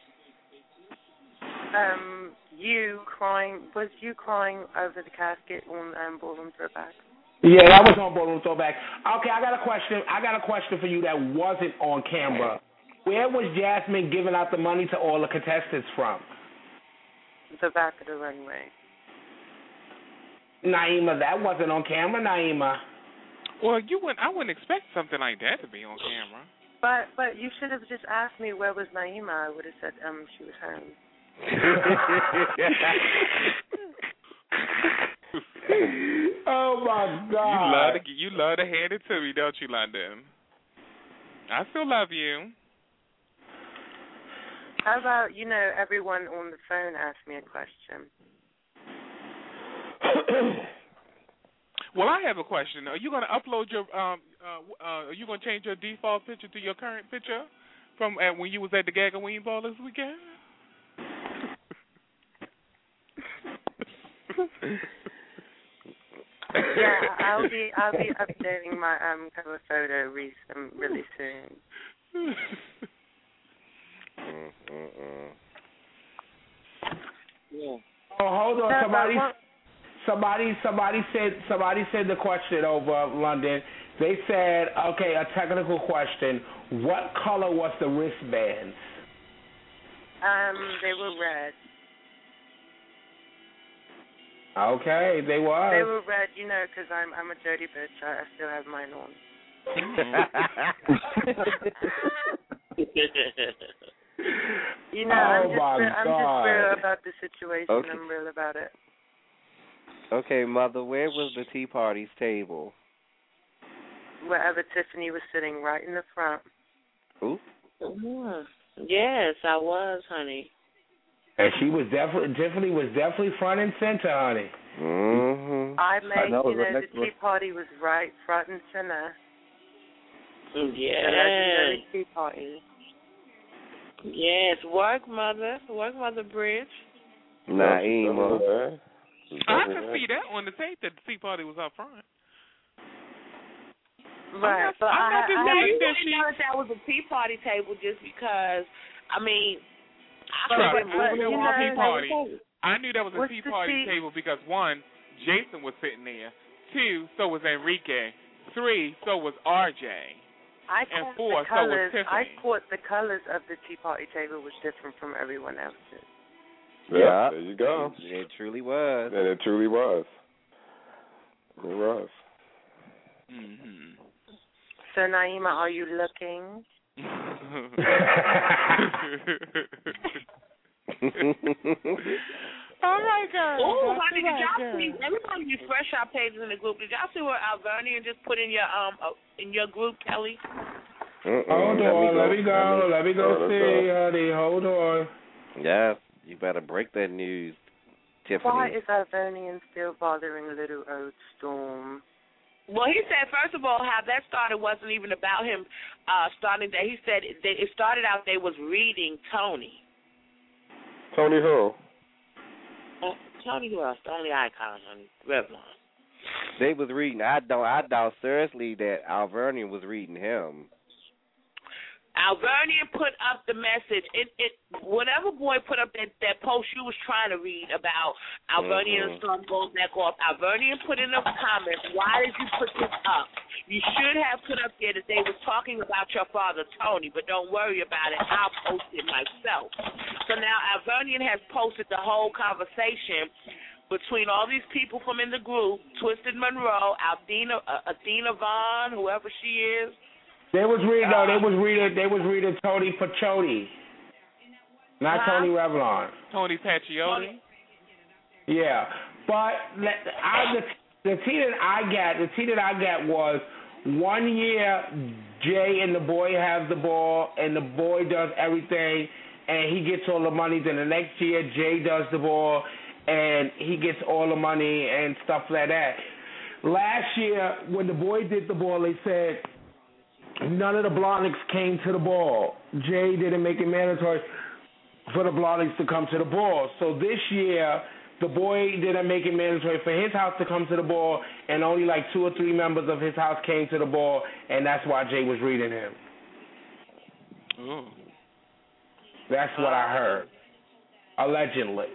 Um, you crying, was you crying over the casket on um, Ballroom Throwback? Yeah, that was on Ballroom Throwback. Okay, I got a question. I got a question for you that wasn't on camera. Where was Jasmine giving out the money to all the contestants from? The back of the runway. Naima, that wasn't on camera, Naima. Well, you wouldn't. I wouldn't expect something like that to be on camera. But but you should have just asked me where was Naima. I would have said um she was home. Oh my God! You love to you love to hand it to me, don't you, London? I still love you. How about, you know, everyone on the phone ask me a question? Well, I have a question. Are you going to upload your? Um, uh, uh, are you going to change your default picture to your current picture from uh, when you was at the Gag and Ween Ball this weekend? Yeah, I'll be I'll be updating my um cover photo re- um, really soon. Yeah. Oh, hold on. No, Somebody, but- somebody, somebody said, somebody said the question over London. They said, okay, a technical question. What color was the wristbands? Um, they were red. Okay, they were. They were red, you know, because I'm I'm a dirty bitch. I, I still have mine on. You know, Oh, I'm just my real, I'm God. just real about the situation. Okay. I'm real about it. Okay, Mother, where was the tea party's table? Wherever Tiffany was sitting, right in the front. Ooh. Mhm. Yes, I was, honey. And she was definitely, Tiffany was definitely front and center, honey. Mm-hmm. I made, know, you know, the the next tea one. party was right front and center. Yes. The legendary tea party. Yes, work, mother. Work, Mother Bridge. Naima. I can see that on the tape that the tea party was up front. Right, I'm not, but I'm not I- just I saying haven't- you wouldn't know that that was a tea party table just because. I mean, I Trust could me, have I knew been it moving was a around tea the party. table. I knew that was a What's tea the party tea- table because one, Jason was sitting there. Two, so was Enrique. Three, so was R J. I and caught four, the so was colors. I Tiffany. thought the colors of the tea party table was different from everyone else's. Yeah, there you go. It truly was. And it truly was. It was. Mm-hmm. So Naima, are you looking? All right, guys. Oh, That's honey, did all right, y'all girl. see? Everybody refresh our pages in the group. Did y'all see what Alvernian just put in your um uh, in your group, Kelly? Mm-mm. Hold on, let me go, let me go let me see, go. honey. Hold on. Yes, you better break that news, Tiffany. Why is Alvernian still bothering Little Old Storm? Well, he said first of all how that started wasn't even about him uh starting that. He said it, it started out they was reading Tony. Tony who? Uh, Tony who else? The only icon, honey. Revlon. They was reading. I don't. I doubt seriously that Alvernian was reading him. Alvernian put up the message. It it whatever boy put up that, that post you was trying to read about Alvernian and Mhm. son going back off. Alvernian put in the comments, why did you put this up? You should have put up there that they was talking about your father Tony, but don't worry about it. I'll post it myself. So now Alvernian has posted the whole conversation between all these people from in the group, Twisted Monroe, Aldina, uh, Adina Vaughn, whoever she is. They was reading. No, they was reading. They was reading Tony Pacioli, not Huh? Tony Revlon. Tony Pacioli. Yeah, but let- I, the the tea that I got, the tea that I got was one year Jay and the boy have the ball, and the boy does everything, and he gets all the money. Then the next year Jay does the ball, and he gets all the money and stuff like that. Last year when the boy did the ball, they said none of the Blahniks came to the ball. Jay didn't make it mandatory for the Blahniks to come to the ball. So this year, the boy didn't make it mandatory for his house to come to the ball, and only like two or three members of his house came to the ball, and that's why Jay was reading him. Ooh. That's what I heard. Allegedly.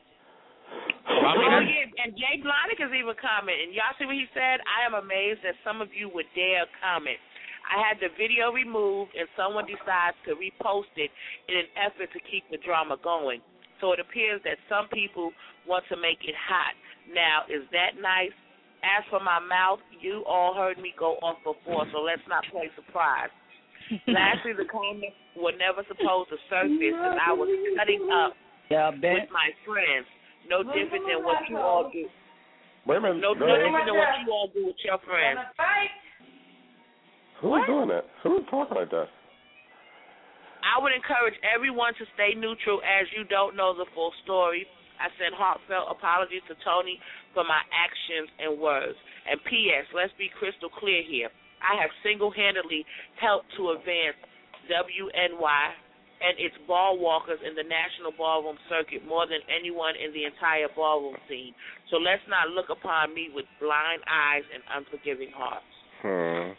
Oh, yeah, and Jay Blahnik is even commenting. Y'all see what he said? I am amazed that some of you would dare comment. I had the video removed, and someone decides to repost it in an effort to keep the drama going. So it appears that some people want to make it hot. Now, is that nice? As for my mouth, you all heard me go off before, so let's not play surprise. Lastly, the comments were never supposed to surface as I was cutting up yeah, with my friends. No different than what you all do. Wait a minute. No, no different than what you all do with your friends. Who's doing that? Who's talking like that? I would encourage everyone to stay neutral as you don't know the full story. I send heartfelt apologies to Tony for my actions and words. And P S, let's be crystal clear here. I have single-handedly helped to advance W N Y and its ball walkers in the national ballroom circuit more than anyone in the entire ballroom scene. So let's not look upon me with blind eyes and unforgiving hearts. Hmm.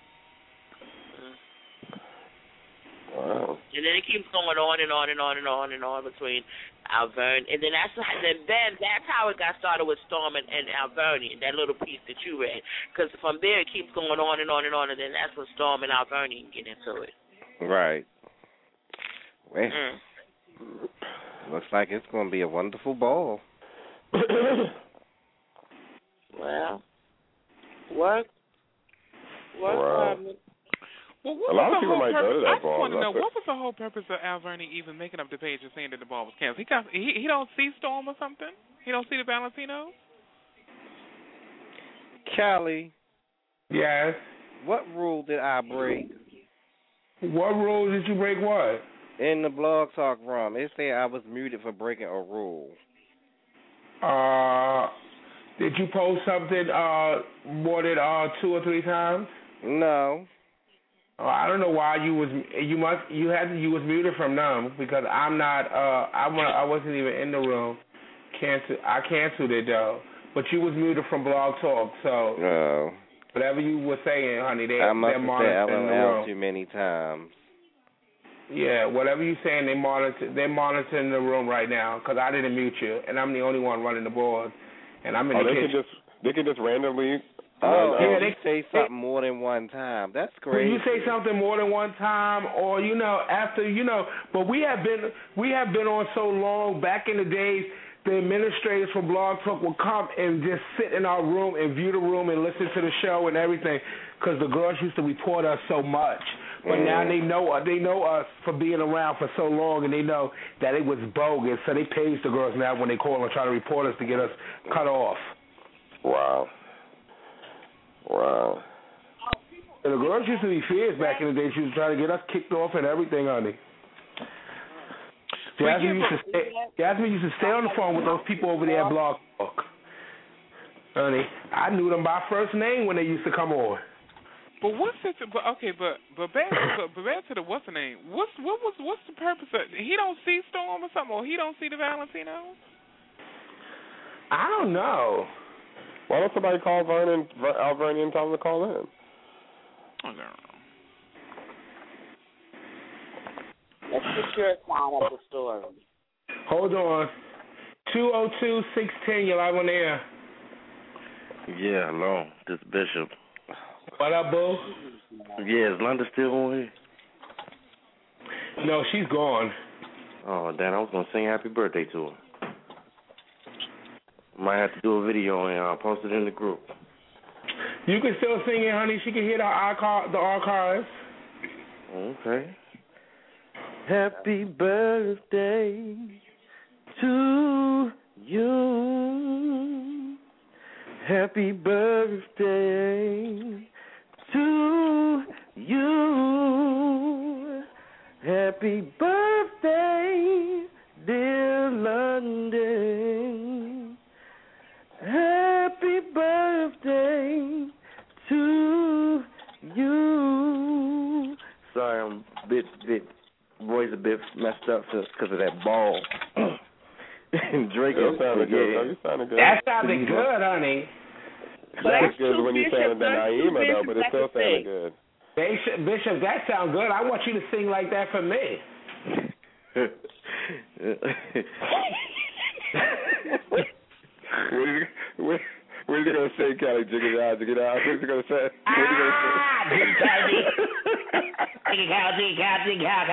Wow. And then it keeps going on and on and on and on and on between Alverne, and then that's then then that's how it got started with Storm and, and Alverne, that little piece that you read. Because from there it keeps going on and on and on, and then that's when Storm and Alverne get into it. Right. Well, mm. looks like it's going to be a wonderful ball. Well, work, work. Wow. Um, Well, what a lot was of people the whole might go to purpose? that I just ball. want to know That's what was the whole purpose of Alverne even making up the page and saying that the ball was canceled? He got he he don't see Storm or something. He don't see the Valentino. Callie. Yes. What rule did I break? What rule did you break? What? In the Blog Talk room, it said I was muted for breaking a rule. Uh, did you post something uh more than uh two or three times? No. Oh, I don't know why you was you must you had you was muted from them because I'm not uh I wa- I wasn't even in the room. Cancel I canceled it though, but you was muted from Blog Talk, so No. whatever you were saying, honey, they I must they're have said monitoring the L L room. too many times. Yeah, whatever you're saying, they monitor they're monitoring the room right now because I didn't mute you, and I'm the only one running the board, and I'm in oh, the they kitchen. could just they could just randomly. Oh, run, yeah, um, they say something more than one time. That's When crazy. you say something more than one time, or you know, after you know, but we have been we have been on so long. Back in the days, the administrators from Blog Talk would come and just sit in our room and view the room and listen to the show and everything, because the girls used to report us so much. But Mm. now they know they know us for being around for so long, and they know that it was bogus. So they page the girls now when they call and try to report us to get us cut off. Wow. Wow. And the girls used to be fierce back in the day. She was trying to get us kicked off and everything, honey. Jasmine used to stay, Jasmine used to stay on the phone with those people over there at Blog Talk. Honey, I knew them by first name when they used to come on. But what's it? But okay, but but back but, but back to the what's the name? What's what was what's the purpose of? He don't see Storm or something, or he don't see the Valentino? I don't know. Why don't somebody call Vernon, Alverne and tell him to call in? I don't know. Let's get your side of the story. Hold on. two oh two, six ten, you're live on the air. Yeah, hello. This is Bishop. What up, boo? Yeah, is London still on here? No, she's gone. Oh, Dan, I was going to sing happy birthday to her. Might have to do a video and I'll post it in the group. You can still sing it, honey. She can hear the archive. The archives. Okay. Happy birthday to you. Happy birthday to you. Happy birthday, dear London. Happy birthday to you. Sorry, I'm a bit, bit, voice a bit messed up because of that ball. And Drake Yeah, is sounded good. yeah. You sounded good. That sounded good, honey. Not as good as when you sang the Naima though, but it still sounded good. Bishop, Bishop, that sound good. I want you to sing like that for me. What are you, what, what are you going to say, Kelly? Jig it out, jig it out. What are you going to say? What are you going to say? Ah, jig it out, jig it out, jig it out, jig it out,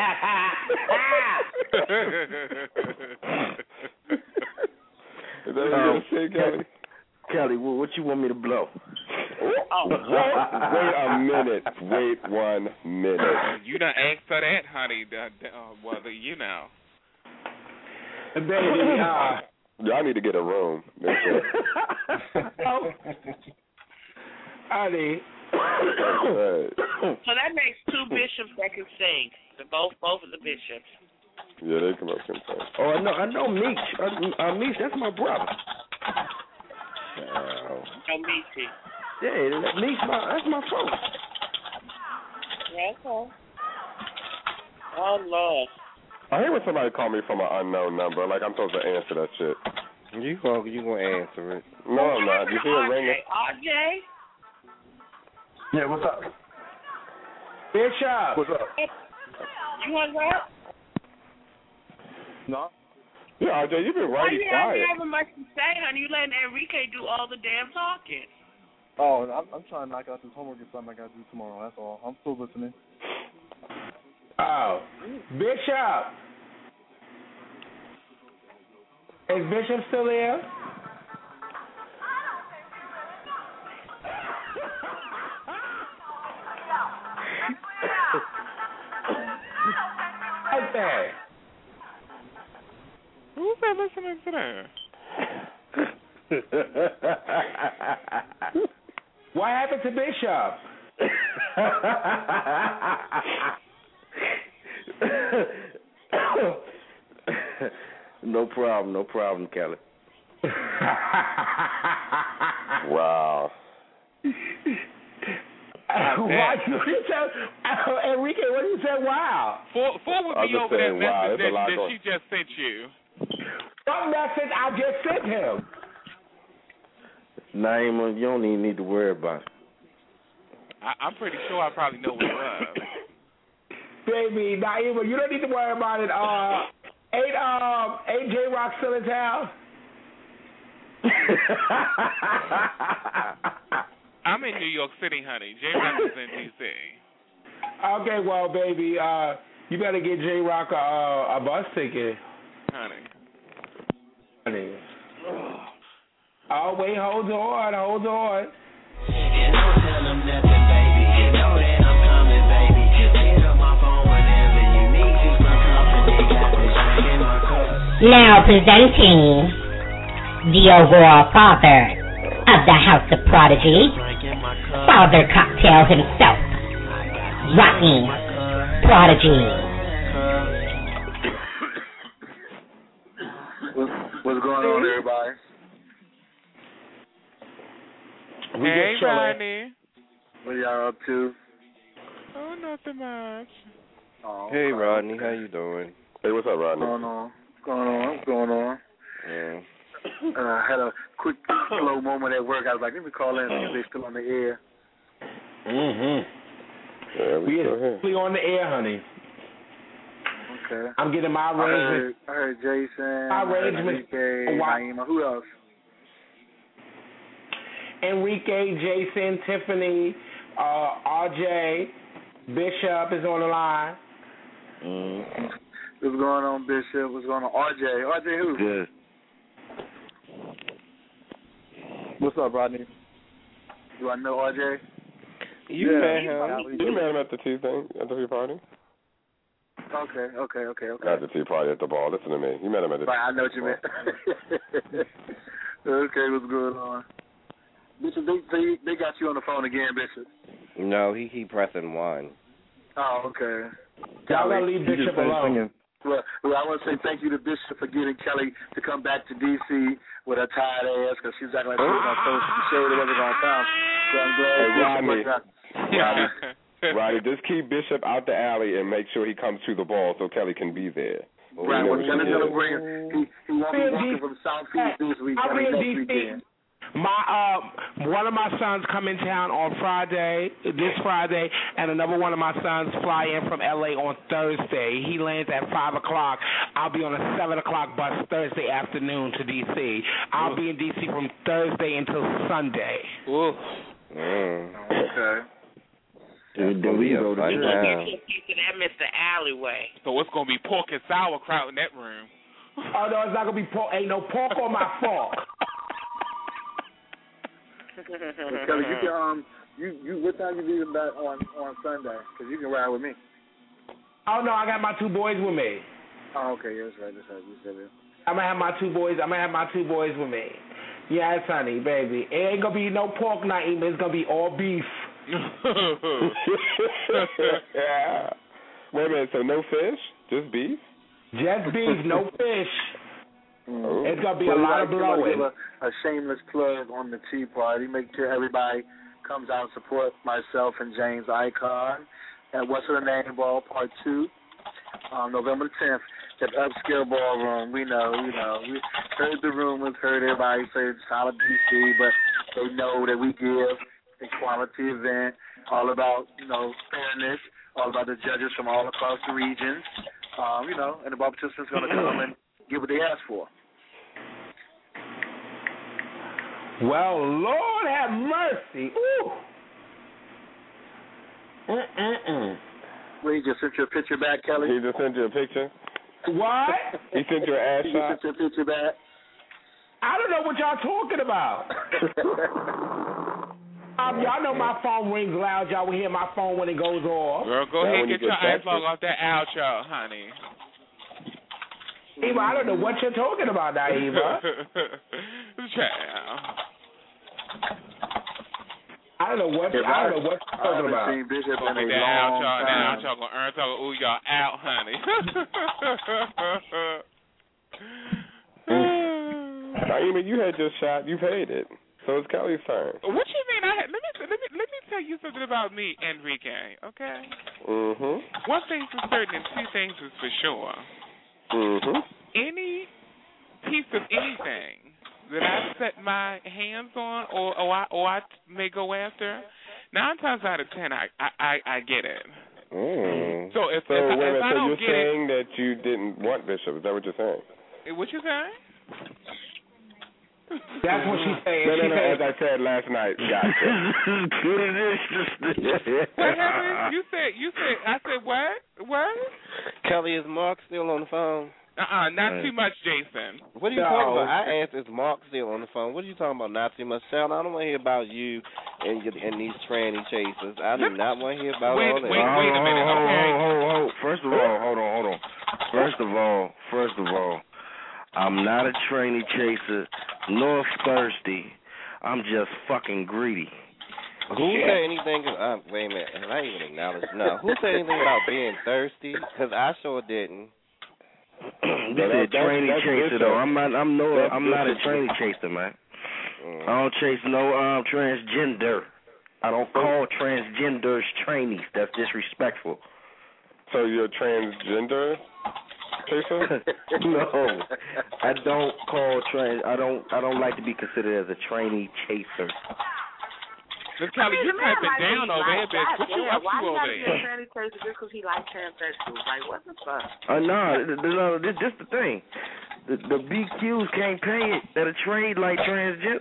Is that what you're going to say, Kelly? Kelly, what you want me to blow? Oh, wait a minute. Wait one minute. You done asked for that, honey. Uh, well, you know. Baby, uh, y'all need to get a room. oh. Honey. So that makes two bishops that can sing. The both both of the bishops. Yeah, they come up and sing. Oh, I know, I know Meech. Uh, uh, Meech, that's my brother. Wow. No Meechy. Yeah, Meech, my, that's my phone. Yeah, okay. Oh, Lord. I hate when somebody call me from an unknown number. Like I'm supposed to answer that shit. You go, you gonna answer it? No, I'm not. You hear it ringing? R J. Yeah, what's up? Bishop. What's up? You want that? No. Yeah, R J, you've been Why right you quiet. ain't having much to say, honey? You letting Enrique do all the damn talking. Oh, I'm, I'm trying to knock out this homework or something I got to do tomorrow. That's all. I'm still listening. Oh, Bishop. Is Bishop still there? Right there. Who's that listening to that? What happened to Bishop? No problem, no problem, Kelly. Wow. Why you tell uh, Enrique? What did you say? Wow. For, forward me over that saying, wow, message that, that that she just sent you. What message I just sent him? Naima, you don't even need to worry about it. I, I'm pretty sure I probably know what it was. Baby, Naima, you don't need to worry about it. Uh, ain't um, ain't J Rock still in town? I'm in New York City, honey. J Rock is in D C. Okay, well, baby, uh, you better get J Rock a, a bus ticket, honey. Honey. Oh wait, hold on, hold on. You don't tell them nothing, baby. You know that I'm coming, baby. Just hit up my phone whenever you need you some company. Got this drink in my cup. Now presenting the overall father of the House of Prodigy, Father Cocktail himself, Rodney Prodigy. What's, what's going on, everybody? We hey, Rodney. What y'all up to? Oh, nothing much. Oh, hey, okay. Rodney, how you doing? Hey, what's up, Rodney? What's going on? What's going on? What's going on? Yeah. Uh, I had a quick, slow moment at work. I was like, let me call in and see if they're still on the air. Mm-hmm. Yeah, we we still here. We on the air, honey. Okay. I'm getting my arrangement. I heard, I heard Jason. My arrangement. Enrique, Naima. Who else? Enrique, Jason, Tiffany, uh, R J, Bishop is on the line. Mm. What's going on, Bishop? What's going on, R J? R J who? Good. What's up, Rodney? Do I know R J? You yeah. met him. You met him at the tea thing, at the tea party. Okay, okay, okay, okay. Not the tea party, at the ball. Listen to me. You met him at the. Right, I know what you meant. Okay, what's going on? Bishop, they, they they got you on the phone again, Bishop. No, he keep pressing one. Oh, okay. Y'all gotta leave Bishop alone. Well, well, I want to say thank you to Bishop for getting Kelly to come back to D C with her tired ass because she was acting like she was going to throw some shade or wasn't going to come. So I'm glad. Hey, Rodney. Rodney. Rodney, just keep Bishop out the alley and make sure he comes to the ball so Kelly can be there. Right, well, Kelly's going to bring him. He, he won't be walking from Southeast this week. I'll be in D C. Weekend. My uh, one of my sons come in town on Friday, this Friday, and another one of my sons fly in from L A on Thursday. He lands at five o'clock. I'll be on a seven o'clock bus Thursday afternoon to D C. I'll be in D C from Thursday until Sunday. Ooh. Mm. Okay. Dude, do we go to We're town? going to get you to that Mister Alleyway. So it's going to be pork and sauerkraut in that room. Oh, no, it's not going to be pork. Ain't no pork on my fork. But Kelly, you can um, you you what time you leaving back on on Sunday? Because you can ride with me. Oh no, I got my two boys with me. Oh, okay, yeah, that's right, that's right. You said it. I'm gonna have my two boys. I'm gonna have my two boys with me. Yes, honey, baby. It ain't gonna be no pork night. It's gonna be all beef. Yeah. Wait a minute. So no fish, just beef? Just beef, no fish. Mm. It's gonna be well, a lot of like, blowing. Give a, a shameless plug on the tea party. Make sure everybody comes out and support myself and James Icon at What's Her Name Ball Part Two, um, November tenth. At Upscale Ballroom. We know, you know, we heard the rumors, heard everybody say it's solid D C, but they know that we give a quality event, all about, you know, fairness, all about the judges from all across the regions, um, you know, and the ball participants going to come and give what they ask for. Well, Lord have mercy. Ooh. Mm-mm-mm. Well, he just sent you a picture back, Kelly? He just sent you a picture? What? He sent you an ass he shot? He sent you a picture back? I don't know what y'all talking about. um, y'all know my phone rings loud. Y'all will hear my phone when it goes off. Girl, go Now ahead and get your get ass log off that outro, honey. Eva, I don't know what you're talking about now, Eva. Child. I don't know what I don't know what you're talking about. Seen Bishop in a that long outro, time. that outro gonna earn talking. Ooh, y'all out, honey. Naima, you had your shot. You paid it. So it's Kelly's turn. What you mean? I had, let me let me let me tell you something about me, Enrique. Okay. Mhm. One thing for certain, and two things is for sure. Mhm. Any piece of anything that I set my hands on, or or I, or I may go after, nine times out of ten, I I, I get it. Mm. So if, so, if, wait a if minute, I so don't you're get saying that you didn't want Bishop? Is that what you're saying? it, what you saying? That's what she's saying. No, no, she no. said, As I said last night, gotcha. What happened? You said you said I said what? What? Kelly, is Mark still on the phone? Uh-uh, not too much, Jason. What are you No. talking about? I asked, is Mark still on the phone? What are you talking about? Not too much. Sound? I don't want to hear about you and your, and these tranny chasers. I do not want to hear about Wait, all that. wait, wait a minute, Hold, okay? hold, hold, hold. First of all, hold on, hold on. First of all, first of all, I'm not a trainee chaser nor thirsty. I'm just fucking greedy. Who said anything? Uh, wait a minute. Have I even acknowledged? No. Who said anything about being thirsty? Because I sure didn't. This is a trainee chaser though. I'm not. I'm no. That's I'm not a different. trainee chaser, man. Mm. I don't chase no um transgender. I don't call transgenders trainees. That's disrespectful. So you're a transgender chaser? No, I don't call trans. I don't. I don't like to be considered as a trainee chaser. Miss Kelly, you're typing down over here, bitch. What you up to Why you over gotta be a there? tranny person just because he likes transsexuals? Like, what the fuck? Uh, no, th- th- no, this this the thing. The, the B Qs can't pay it that a trade like transgender.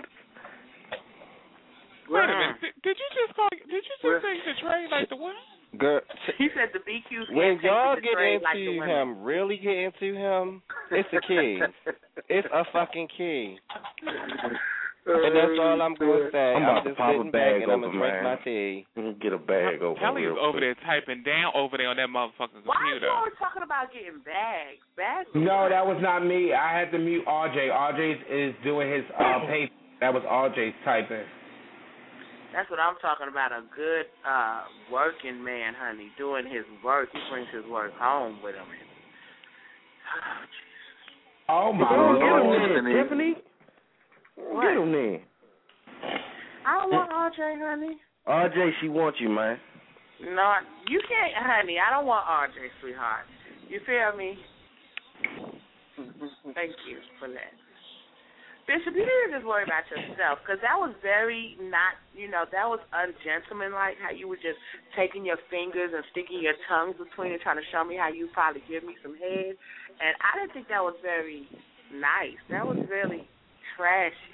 Wait a minute. Did, did you just call? Did you just say the trade like the what? Girl, He said the B Qs when can't take y'all the get trade into like the women. him, really get into him, it's a key. It's a fucking key. And that's all I'm going to say. I'm about to just pop a sitting back bag and I'm over, going to drink man. my tea. Get a bag over. Kelly's real over quick. there typing down over there on that motherfucking Why are computer. you always talking about getting bags? Bags? no, that was not me. I had to mute R J. R J is doing his uh, paper. That was R J's typing. That's what I'm talking about. A good uh, working man, honey, doing his work. He brings his work home with him. Oh my Oh, get him Lord, then, Tiffany. What? Get him then. I don't want R J, honey. R J, she wants you, man. No, you can't, honey. I don't want R J, sweetheart. You feel me? Thank you for that. Bishop, you need to just worry about yourself, because that was very not, you know, that was ungentlemanlike, how you were just taking your fingers and sticking your tongues between and trying to show me how you probably give me some head. And I didn't think that was very nice. That was really trashy.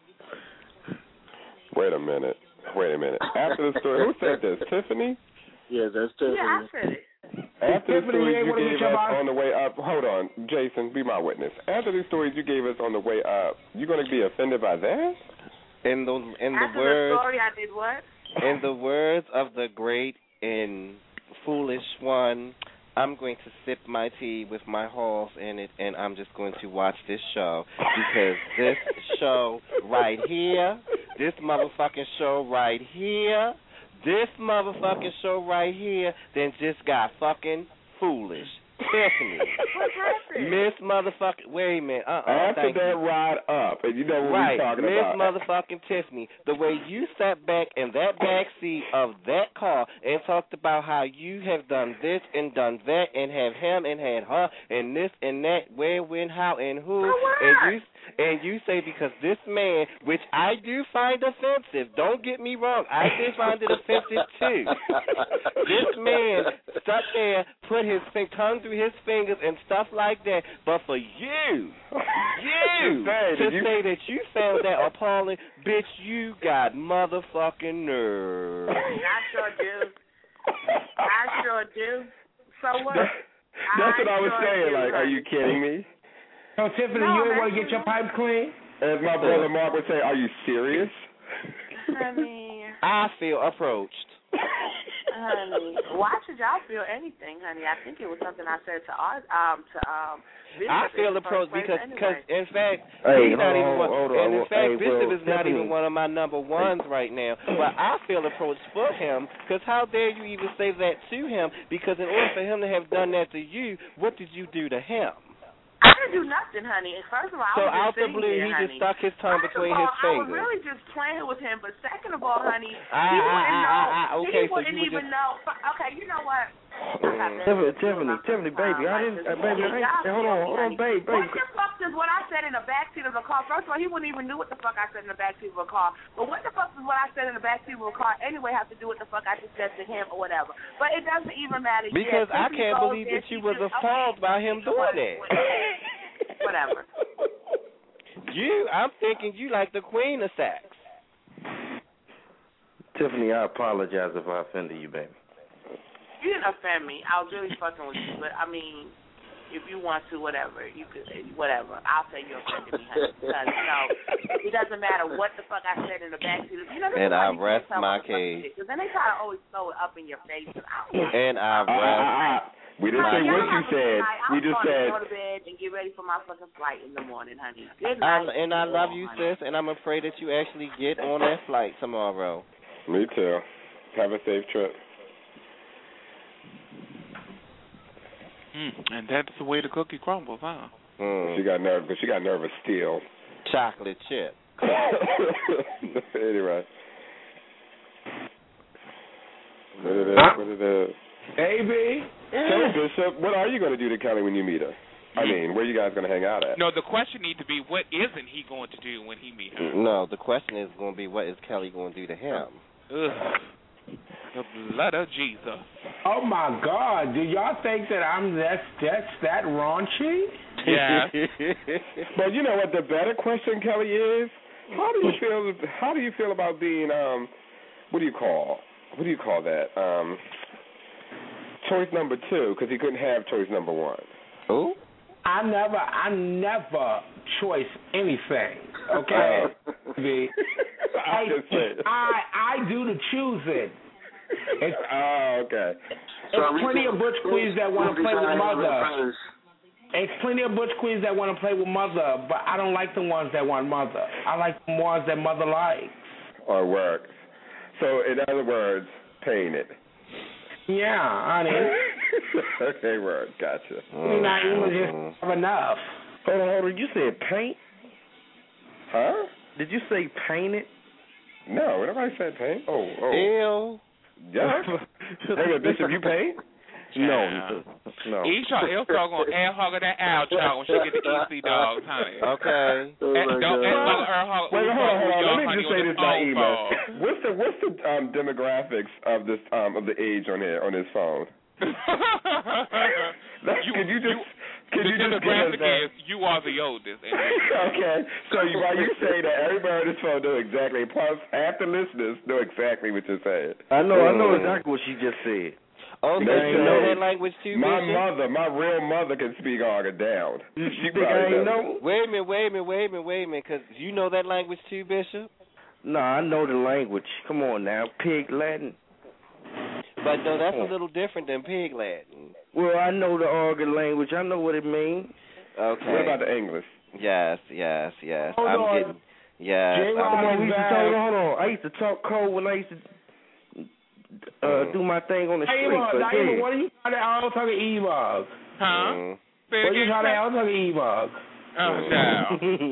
Wait a minute. Wait a minute. After the story, who said this? Tiffany? Yeah, that's Tiffany. Yeah, I said it. After the Tiffany, stories you you wanna gave meet your us boss? on the way up, hold on, Jason, be my witness. After the stories you gave us on the way up, you going to be offended by that? In the in the After words the story, I did what? in the words of the great and foolish one, I'm going to sip my tea with my horse in it, and I'm just going to watch this show because this show right here, this motherfucking show right here, this motherfucking show right here, then just got fucking foolish. Tiffany. What happened? Miss motherfucking, wait a minute. Uh-uh, After thank that you. ride up, and you know what right, we're talking Miss about. motherfucking Tiffany, the way you sat back in that back seat of that car and talked about how you have done this and done that and have him and had her and this and that, where, when, how, and who, and you and you say because this man, which I do find offensive, don't get me wrong, I did find it offensive too. This man sat there, put his fin- tongue through his fingers and stuff like that, but for you, you, say, to you... say that you found that appalling, bitch, you got motherfucking nerve. I sure do. I sure do. So what? That's I what I was sure saying. do, Like, are honey. you kidding me? So, Tiffany, No, you don't want to that's get your pipes clean? As my brother Mark would say, are you serious? Honey, I feel approached. honey, why should y'all feel anything, honey? I think it was something I said to our, um to um. Bishop I feel in the approached first place because, anyway. cause in fact, Hey, he's not hold even on, one. hold on, And in hold on. fact, Hey, Bishop well, is not Tiffany. even one of my number ones right now. But I feel approached for him because how dare you even say that to him? Because in order for him to have done that to you, what did you do to him? I didn't do nothing, honey. First of all, I So was out just the sitting blue, there, he honey. just stuck his tongue First between of all, his I was fingers. really just playing with him. But second of all, honey, Ah, he ah, wouldn't ah, know. ah, ah, okay, he so wouldn't you were even just- know. Okay, you know what? Tiffany, Tiffany, Tiffany, baby, I didn't, uh, baby, I ain't, hey, hold on, hold on, baby, baby. What the fuck is what I said in the backseat of the car? First of all, he wouldn't even knew what the fuck I said in the backseat of a car. But what the fuck does what I said in the backseat of a car anyway have to do with the fuck I just said to him or whatever? But it doesn't even matter. Because yeah, I can't goes believe there, that you she was just- appalled by him doing that. Whatever. You, I'm thinking you like the queen of sex. Tiffany, I apologize if I offended you, baby. You didn't offend me. I was really fucking with you, but I mean, if you want to, whatever, you could, whatever. I'll say you offended me, honey, because you know it doesn't matter what the fuck I said in the backseat. You know, this And is I why you can't rest tell my motherfuckers case. shit, 'cause then they try to always throw it up in your face. And I don't know. And I Uh, uh, rest. uh, we didn't say Honey, what y'all you have a good said. night. We I'm just going said. to go to bed and get ready for my fucking flight in the morning, honey. Good I, night. and I love you, honey. sis, and I'm afraid that you actually get on that flight tomorrow. Me too. Have a safe trip. Mm, and that's the way the cookie crumbles, huh? Mm. She got nervous. She got nervous still. Chocolate chip. Anyway. What it is? What it is? Baby. So, Bishop, what are you going to do to Kelly when you meet her? I mean, where you guys going to hang out at? No, the question needs to be, what isn't he going to do when he meet her? No, the question is going to be, what is Kelly going to do to him? Ugh. The blood of Jesus. Oh my God! Do y'all think that I'm that's that's that raunchy? Yeah. But you know what? The better question, Kelly, is how do you feel? How do you feel about being um, what do you call? What do you call that? Um, choice number two, because he couldn't have choice number one. Who? I never, I never choice anything. Okay, B. I just said. I I do the choosing. It's, oh, okay. It's plenty of butch queens that want to play with mother. It's plenty of butch queens that want to play with mother, but I don't like the ones that want mother. I like the ones that mother likes. Or works. So, in other words, paint it. Yeah, honey. Okay, word. Gotcha. You're not even just have enough. Hold on, hold on. You said paint? Huh? Did you say paint it? No, nobody said paint. Oh, oh. Ew. Yeah. Hey, Bishop, you paint? No, no. Esau, Esau gonna air hugger that out, y'all, when she get the E C dogs, honey. Okay. Oh And don't act like her hug. Wait, hold on, hold on. Let me honey, just on say the this, phone Naima. call. What's the what's the um, demographics of this um of the age on here on this phone? That's, You- could you just you- could the you just give us demographic that? is you are the oldest. And Okay, so you, while you say that, everybody on this phone know exactly. Plus, half the listeners know exactly what you're saying. I know, I know exactly what she just said. Oh, so They you know say, that language too, My Bishop? mother, my real mother, can speak Arga down. She think I probably ain't does. know? Wait a minute, wait a minute, wait a minute, wait a minute, because you know that language too, Bishop? No, I know the language. Come on now, Pig Latin. But no, that's a little different than Pig Latin. Well, I know the organ language. I know what it means. Okay. What about the English? Yes, yes, yes. Hold I'm on. getting. Yes. J-Rock, I'm come on, getting we used to talk, hold on. I used to talk cold when I used to uh, Mm. do my thing on the street. Naima, but Naima, yeah. what are you trying to out talking E-Mug? Huh? Mm. Say What are you again, trying to sir? out talking E-Mug? Oh, child.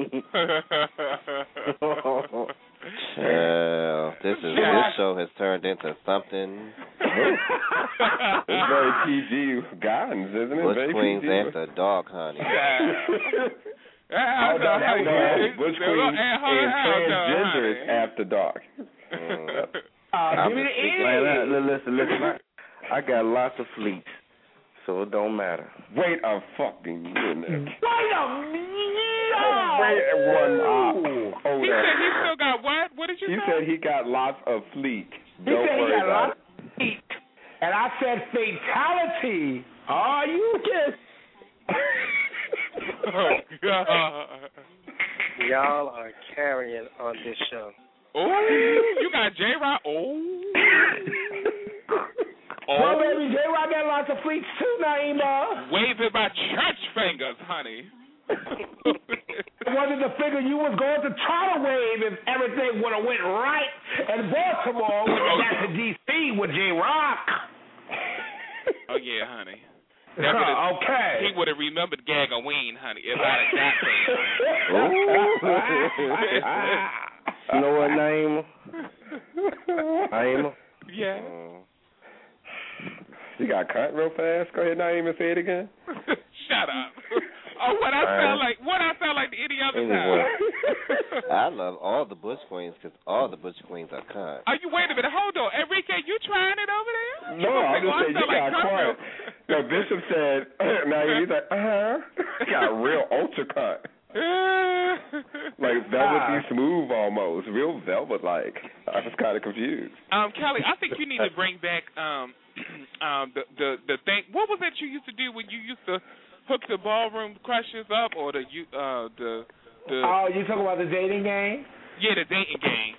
Child, this is this show has turned into something. It's very P G guidance, isn't it? Bush Very Queens P G. after dark, honey. Oh, no, that was Bush Queens and transgender is after dark. Mm. I'm give me just- the E. man, I- listen, listen. I, I got lots of fleets, so it don't matter. Wait a fucking minute. Wait a minute. Wait one uh, hold He up. said he still got what? What did you He say? said he got lots of fleet. He Don't said he worry got about lots of feet. And I said fatality. Are you just... Oh, God. Y'all are carrying on this show. Oh, you got J-Rock. Oh. Oh. Well, baby, J-Rock got lots of fleets too, Naima. Waving my church fingers, honey. It wasn't the figure you was going to try to wave if everything would have went right in Baltimore when you got to D C with J-Rock. Oh, yeah, honey. Uh, okay. He would have remembered Gagaween, honey, if I'd have got You know what, Naima? Naima? Yeah. You got cut real fast. Go ahead, Naeem, and say it again. Shut up. Oh, what I sound like? What I sound like to any other Anyway, time? I love all the Bush Queens because all the Bush Queens are cunt. Are you wait a minute? Hold on, Enrique, you trying it over there? No, I'm just saying you got like quiet. No, Bishop said, Naeem, he's like, uh-huh. He got real ultra cut. Like velvety smooth almost. Real velvet-like. I was kind of confused. Um, Kelly, I think you need to bring back um, um, the, the, the thing. What was that you used to do when you used to hook the ballroom crushes up, or the you uh the the Oh, you talking about the dating game? yeah the dating game?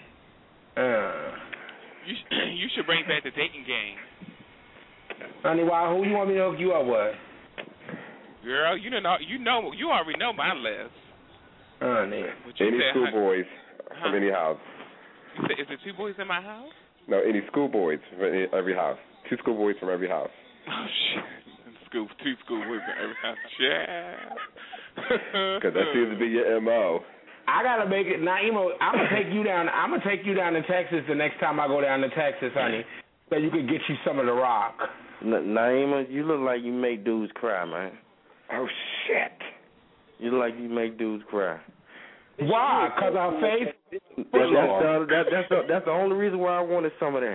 Uh, You sh- you should bring back the dating game, honey, why? Who you want me to hook you up with? girl. You know you know you already know my list. Honey, Any said, schoolboys huh? from any house. You said, is there two boys in my house? No, any schoolboys from any, every house. Two schoolboys from every house. Oh shit. School, two school boys in every house. Yeah. Because that seems to be your M O. I gotta make it, Naima. I'm gonna take you down. I'm gonna take you down to Texas the next time I go down to Texas, honey, so you can get you some of the rock. N- Naima, you look like you make dudes cry, man. Oh shit! You look like you make dudes cry. Why? Cause our face. That, that's, the, that, that's, the, that's the only reason why I wanted some of that.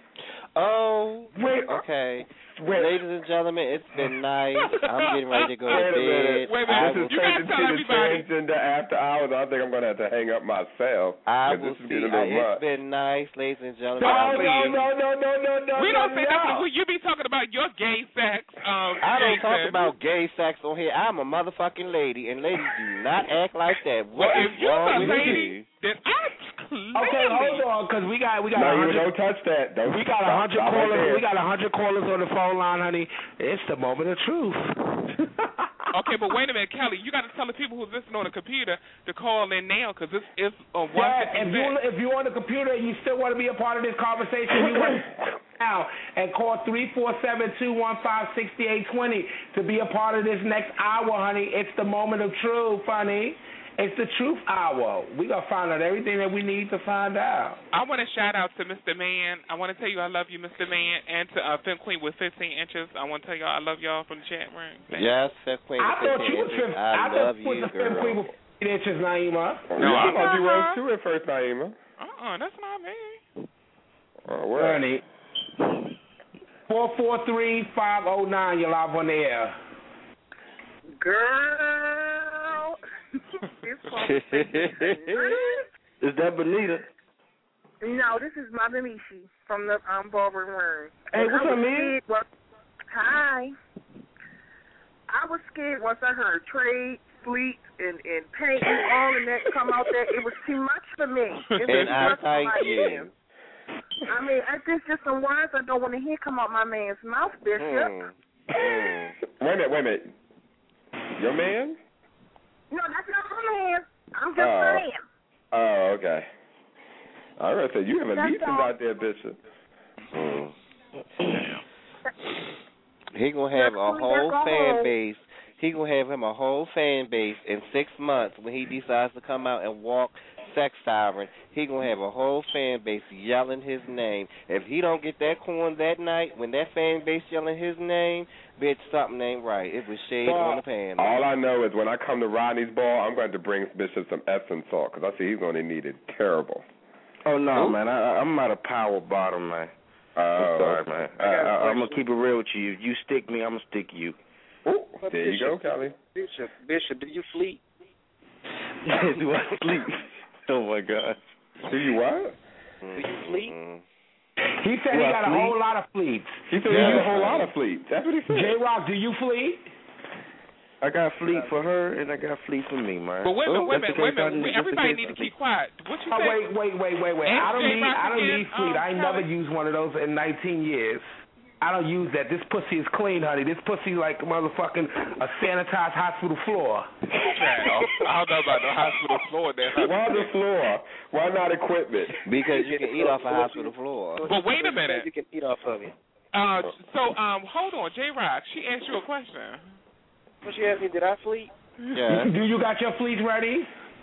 Oh, wait. Okay. Wait. Ladies and gentlemen, it's been nice. I'm getting ready to go to Wait a bed. minute. Wait a I minute. will, You gotta tell everybody. Transgender after hours. I think I'm gonna have to hang up myself. I 'cause will this is see. getting a I, little it's much. been nice, ladies and gentlemen. No, I'm no, leaving. no, no, no, no, no. We don't say no. nothing. You be talking about your gay sex. Um, I don't gay talk sex. about gay sex on here. I'm a motherfucking lady, and ladies do not act like that. Well, What is if you're wrong a with lady, you? then I'm Okay, hold on, cause we got we got No, a you hundred. don't touch that. Don't We got a stop- hundred stop right callers. there. We got a hundred callers on the phone line, honey. It's the moment of truth. Okay, but wait a minute, Kelly. You got to tell the people who's listening on the computer to call in now, because it's it's a one Yeah, if fifty you six. if you're on the computer and you still want to be a part of this conversation, you want to now and call three four seven two one five six eight two zero to be a part of this next hour, honey. It's the moment of truth, honey. It's the truth hour. We gonna find out everything that we need to find out. I want to shout out to Mister Man. I want to tell you I love you, Mister Man, and to uh, Fem Queen with fifteen inches. I want to tell y'all I love y'all from the chat room. Thanks. Yes, Fifth Queen. I thought you was fifteen fifth. inches. I, I thought love you was you, the fifth queen girl. with fifteen inches, Naima. No, I thought you was too at first, Naima. Uh-uh, that's not me. Oh, what? Honey. Four four three five zero nine. You're live on the air. Girl. Is that Benita? No, this is Mother Mishi from the um, Ballroom Room. Hey, what's I up, was man? scared- Well, hi. I was scared once I heard Trade sleep and, and paint and all and that come out there. It was too much for me. It was And too I much for thank my you. ears. I mean, I think just some words I don't want to hear come out my man's mouth, Bishop. Mm. Mm. Wait a minute, wait a minute. Your man? No, that's not my man. I'm just Oh. saying. Oh, okay. I was gonna say you have a That's legion all. out there, Bishop. Mm. He gonna have a That's whole all. fan base. He gonna have him a whole fan base in six months when he decides to come out and walk sex siren. He gonna have a whole fan base yelling his name. If he don't get that corn that night, when that fan base yelling his name, bitch, something ain't right. It was shade So, on the pan. all I know is when I come to Rodney's ball, I'm going to bring Bishop some Epsom salt because I see he's going to need it terrible. Oh no, Ooh. man! I, I'm not a power bottom, man. Oh, I'm sorry, man. I, I got a I, I'm gonna question. keep it real with you. You stick me, I'm gonna stick you. Ooh, But there you go, Bishop, Kelly. Bishop, Bishop, do you sleep? Do I sleep? Oh my God. Do you what? Do you sleep? He said Do he I got a fleet? whole lot of fleets. He said Yeah. he has a whole lot of fleets. That's what he said. J Rock, do you fleet? I got fleet for her and I got fleet for me, man. But wait a minute, Oh, wait a just minute, wait a in case I- minute. just in Everybody case need I to keep quiet. What you Oh, say? wait, wait, wait, wait, wait. Ask I don't J need, Rock I don't again, need fleet. um, I ain't never Kelly. used one of those in nineteen years. I don't use that. This pussy is clean, honey. This pussy like motherfucking a sanitized hospital floor. Okay. I don't know about the hospital floor there. Why the floor? Why not equipment? Because you can eat off a hospital floor. But wait a minute. You can eat off of it. Uh, so um, hold on, J Rock. She asked you a question. What she asked me, did I sleep? Yeah. Do you got your fleets ready?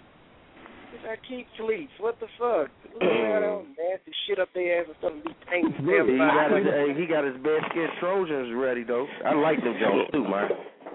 I keep fleets. What the fuck? Look at all nasty shit up their ass and stuff and be painting He them. got his, hey, he got his best skin Trojans ready though. I like them Jones too, man.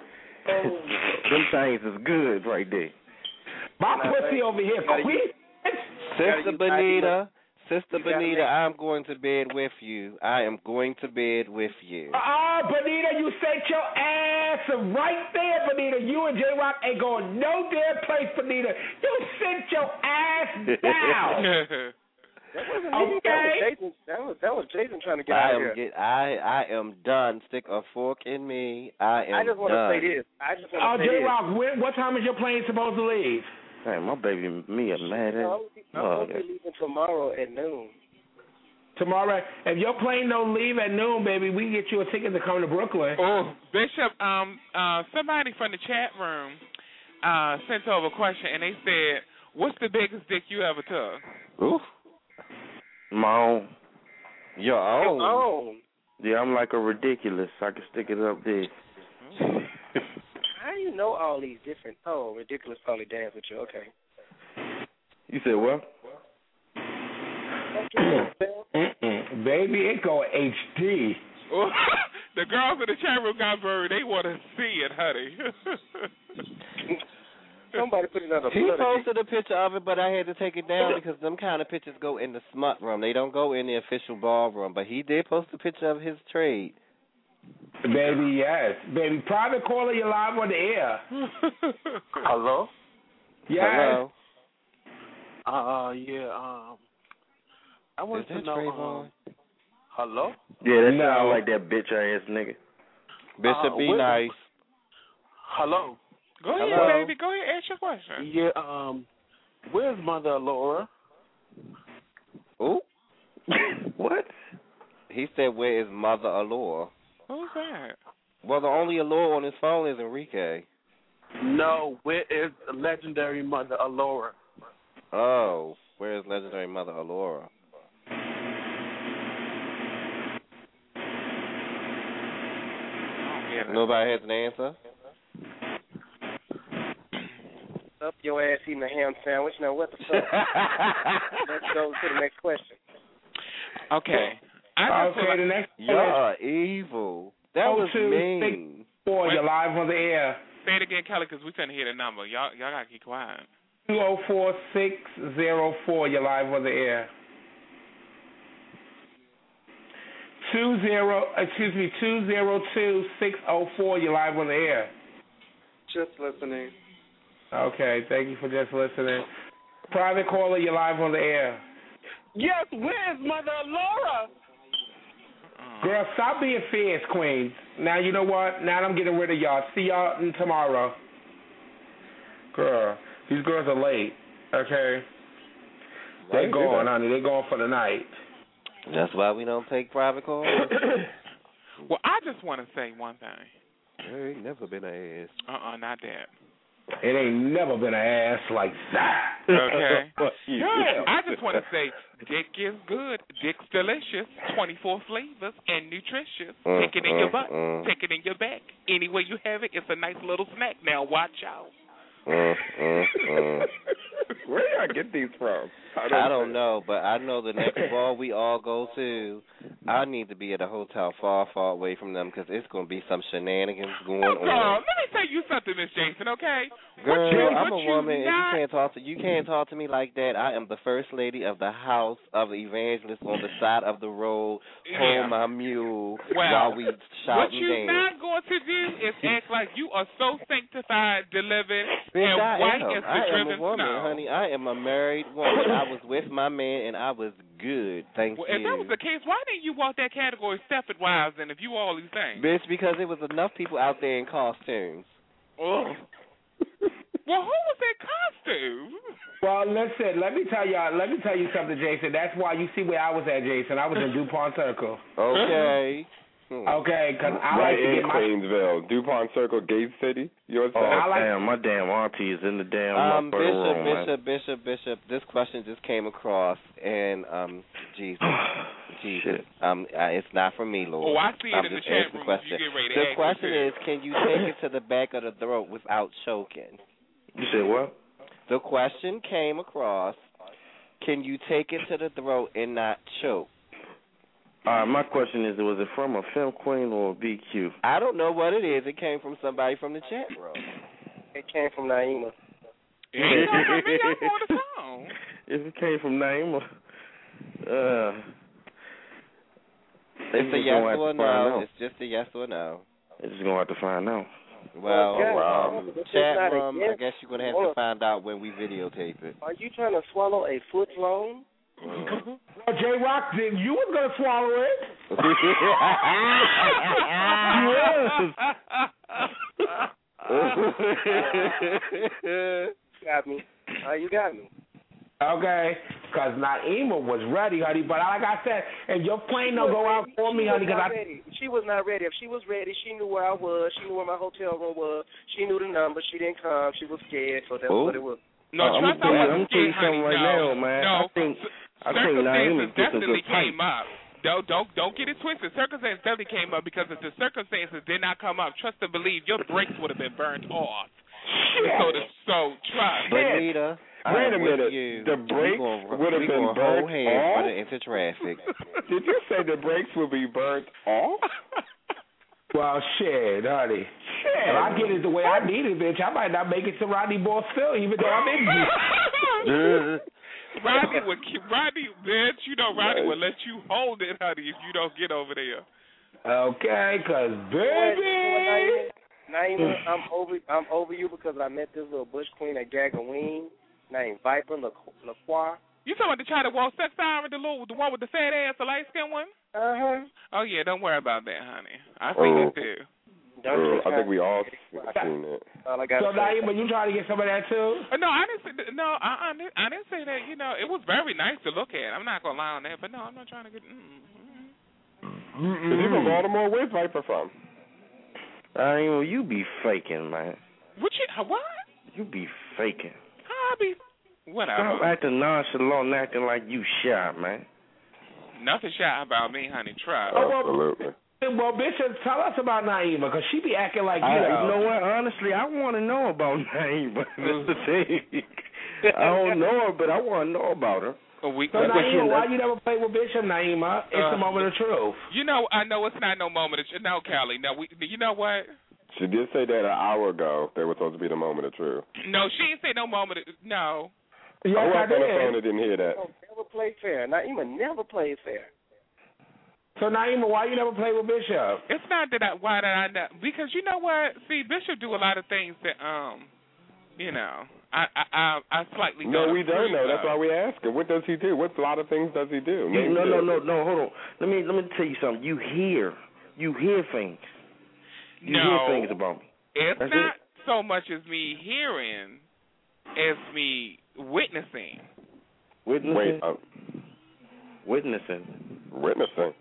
Them things is good right there. My pussy over here, queen. Sister Benita, Sister Benita, I'm going to bed with you. I am going to bed with you. Oh, Benita, you set your ass right there, Benita. You and J Rock ain't going no damn place, Benita. You sit your ass down. That wasn't Okay. me. That was Jason. That was that was Jason trying to get I out am here. get I I am done. Stick a fork in me. I am I just want to done. say this. I just want Oh, to say J this. Rock, when, what time is your plane supposed to leave? Hey, my baby Mia mad at No, I'm oh, supposed to be leaving tomorrow at noon. Tomorrow, if your plane don't leave at noon, baby, we can get you a ticket to come to Brooklyn. Oh, Bishop, um, uh, somebody from the chat room uh, sent over a question, and they said, "What's the biggest dick you ever took?" Oof. My own. Your own. Your own. Yeah, I'm like a ridiculous. I can stick it up there. How do you know all these different? Oh, ridiculous. Probably dance with you. Okay. You said what? Mm-mm. Baby, it go H D. The girls in the chat room got buried. They want to see it, honey. Somebody put it on a He posted a picture of it, but I had to take it down because them kind of pictures go in the smut room. They don't go in the official ballroom. But he did post a picture of his trade. Baby, yes. Baby, private caller, you're live on the air. Hello? Yes. Hello. Uh, yeah, um, I want Is to that know, Trayvon? um, hello? Yeah, that No. sound like that bitch ass nigga. Bishop, Uh, be where- nice. Hello? Go ahead, Hello? baby. Go ahead, ask your question. Yeah, um, where's Mother Laura? Ooh. What? He said, "Where is Mother Allure?" Who's that? Well, the only Allure on his phone is Enrique. No, where is the legendary Mother Laura? Oh, where is legendary Mother Allura? Nobody has an answer? Up your ass eating a ham sandwich. Now what the fuck? Let's go to the next question. Okay. I just Okay, the next You're evil. That Oh, was two, mean. four, you're live on the air. say it again, Kelly, because we couldn't hear the number. Y'all, y'all gotta keep quiet. two oh four, six oh four, you're live on the air. Two zero, excuse me, two zero two six oh four, you're live on the air. Just listening. Okay, thank you for just listening. Private caller, you're live on the air. Yes, where's Mother Laura? Girl, stop being fierce, Queens. Now you know what? Now I'm getting rid of y'all. See y'all tomorrow. Girl, these girls are late. Okay. They going, honey. They going for the night. That's why we don't take private calls. Well, I just want to say one thing. There ain't never been an ass. Uh-uh, not that. It ain't never been an ass like that. Okay. Yeah. I just want to say, dick is good. Dick's delicious. twenty-four flavors and nutritious. Mm, Take it in your mm, butt. mm. Take it in your back. Any way you have it, it's a nice little snack. Now watch out. Mm, mm, mm. Where y'all get these from? I don't, I don't know, but I know the next ball we all go to, I need to be at a hotel far, far away from them because it's going to be some shenanigans going Oh, on. let me tell you something, Miss Jason, okay? Girl, what you, I'm what a you woman, and not... you can't talk to you can't talk to me like that. I am the first lady of the house of the evangelist on the side of the road, Yeah. hold my mule Well, while we shout what and you're dance. not going to do is act like you are so sanctified, delivered, Bitch, and I white am. as the I am driven a woman, snow. honey. I am a married woman. I was with my man, and I was good. Thank Well, you. if that was the case, why didn't you walk that category Stepford Wives then if you all these things? Bitch, because there was enough people out there in costumes. Oh. Well, who was in costume? Well, listen, let me tell y'all, let me tell you something, Jason. That's why you see where I was at, Jason. I was in DuPont Circle. Okay. Okay, because I right like to in get my... Queensville, DuPont Circle, Gate City. You Oh, understand? like- damn, my damn auntie is in the damn Um, motherfucking Bishop, room, man. Bishop, Bishop, Bishop, this question just came across, and, um, Jesus, Jesus, Shit. um, uh, it's not for me, Lord. Oh, I see it I'm in the just chat asking room. question. You get ready to The ask question it, is, can you take it to the back of the throat without choking? You said what? The question came across, can you take it to the throat and not choke? Uh, my question is, was it from a film queen or a B Q? I don't know what it is. It came from somebody from the chat room. It came from Naima. It ain't come from me. I'm on the phone. If it came from Naima, uh, It's a yes or no. It's just a yes or no. It's just gonna have to find out. Well, Okay. um, This is chat not a room, I yes guess you're going to have or- to find out when we videotape it. Are you trying to swallow a foot long? Mm. No, J-Rock, did- you was going to swallow it. You got me. Uh, you got me. Okay, because Naima was ready, honey. But like I said, if your plane don't go out for me, honey, because I... Ready. She was not ready. If she was ready, she knew where I was. She knew where my hotel room was. She knew the number. She didn't come. She was scared, so that's Ooh. what it was. No, I'm trust gonna I tell you wasn't scared, something honey. right no, now, man. no. I think I think Naima Circumstances put some definitely good pipe. came up. Don't don't don't get it twisted. Circumstances definitely came up because if the circumstances did not come up, trust and believe your brakes would have been burnt off. So the, so trust. Benita, Wait a I'm with minute. you. The We brakes gonna- would have we been gonna burnt hold hands off? for the into traffic. Did you say the brakes would be burnt off? Well, shit, honey. Shit. If I get it the way I need it, bitch, I might not make it to Rodney Borsfield, even though I'm in here. Rodney would keep Rodney, bitch. You know Rodney would let you hold it, honey, if you don't get over there. Okay, because, baby... Naima, I'm over. I'm over you because I met this little bush queen at Gagaween named Viper LaCroix. You talking about the child that wore sex siren, the little, the one with the fat ass, the light skinned one? Uh huh. Oh yeah, don't worry about that, honey. I seen Oh. it too. Uh, I think we all seen it. All I got So, Naima, you trying to get some of that, too? Uh, no, I didn't say that, no. I, I didn't. I didn't say that. You know, it was very nice to look at. I'm not gonna lie on that, but no, I'm not trying to get. Mm, mm. Is he from Baltimore? Where's Viper from? Naima, you be faking, man. What you? What? You be faking. How I be? Whatever. Stop acting nonchalant and acting like you shy, man. Nothing shy about me, honey. Try. Oh, well, Absolutely. Well, Bishop, tell us about Naima, because she be acting like, you I, know. you know what? Honestly, I want to know about Naima. That's the thing. I don't know her, but I want to know about her. A week. So, Naima, why you never played with Bishop, Naima? It's Uh, the moment of truth. You know, I know it's not no moment. Of, no, Callie. No, we. You know what? She did say that an hour ago. That was supposed to be the moment of truth. No, she didn't say no moment. Of, no. Yes, I was I on the did. phone and didn't hear that. Oh, never played fair. Naima never played fair. So, Naima, why you never played with Bishop? It's not that I. Why did I not? Because you know what? See, Bishop do a lot of things that um, you know, I I I, I slightly No, don't we don't approve know. of. That's why we ask him. What does he do? What a lot of things does he do? You, Name no, two. no, no, no. Hold on. Let me let me tell you something. You hear, you hear things. You No. hear things about me. It's That's not so much as me hearing. as me witnessing. Witnessing. Wait, uh, witnessing. Witnessing.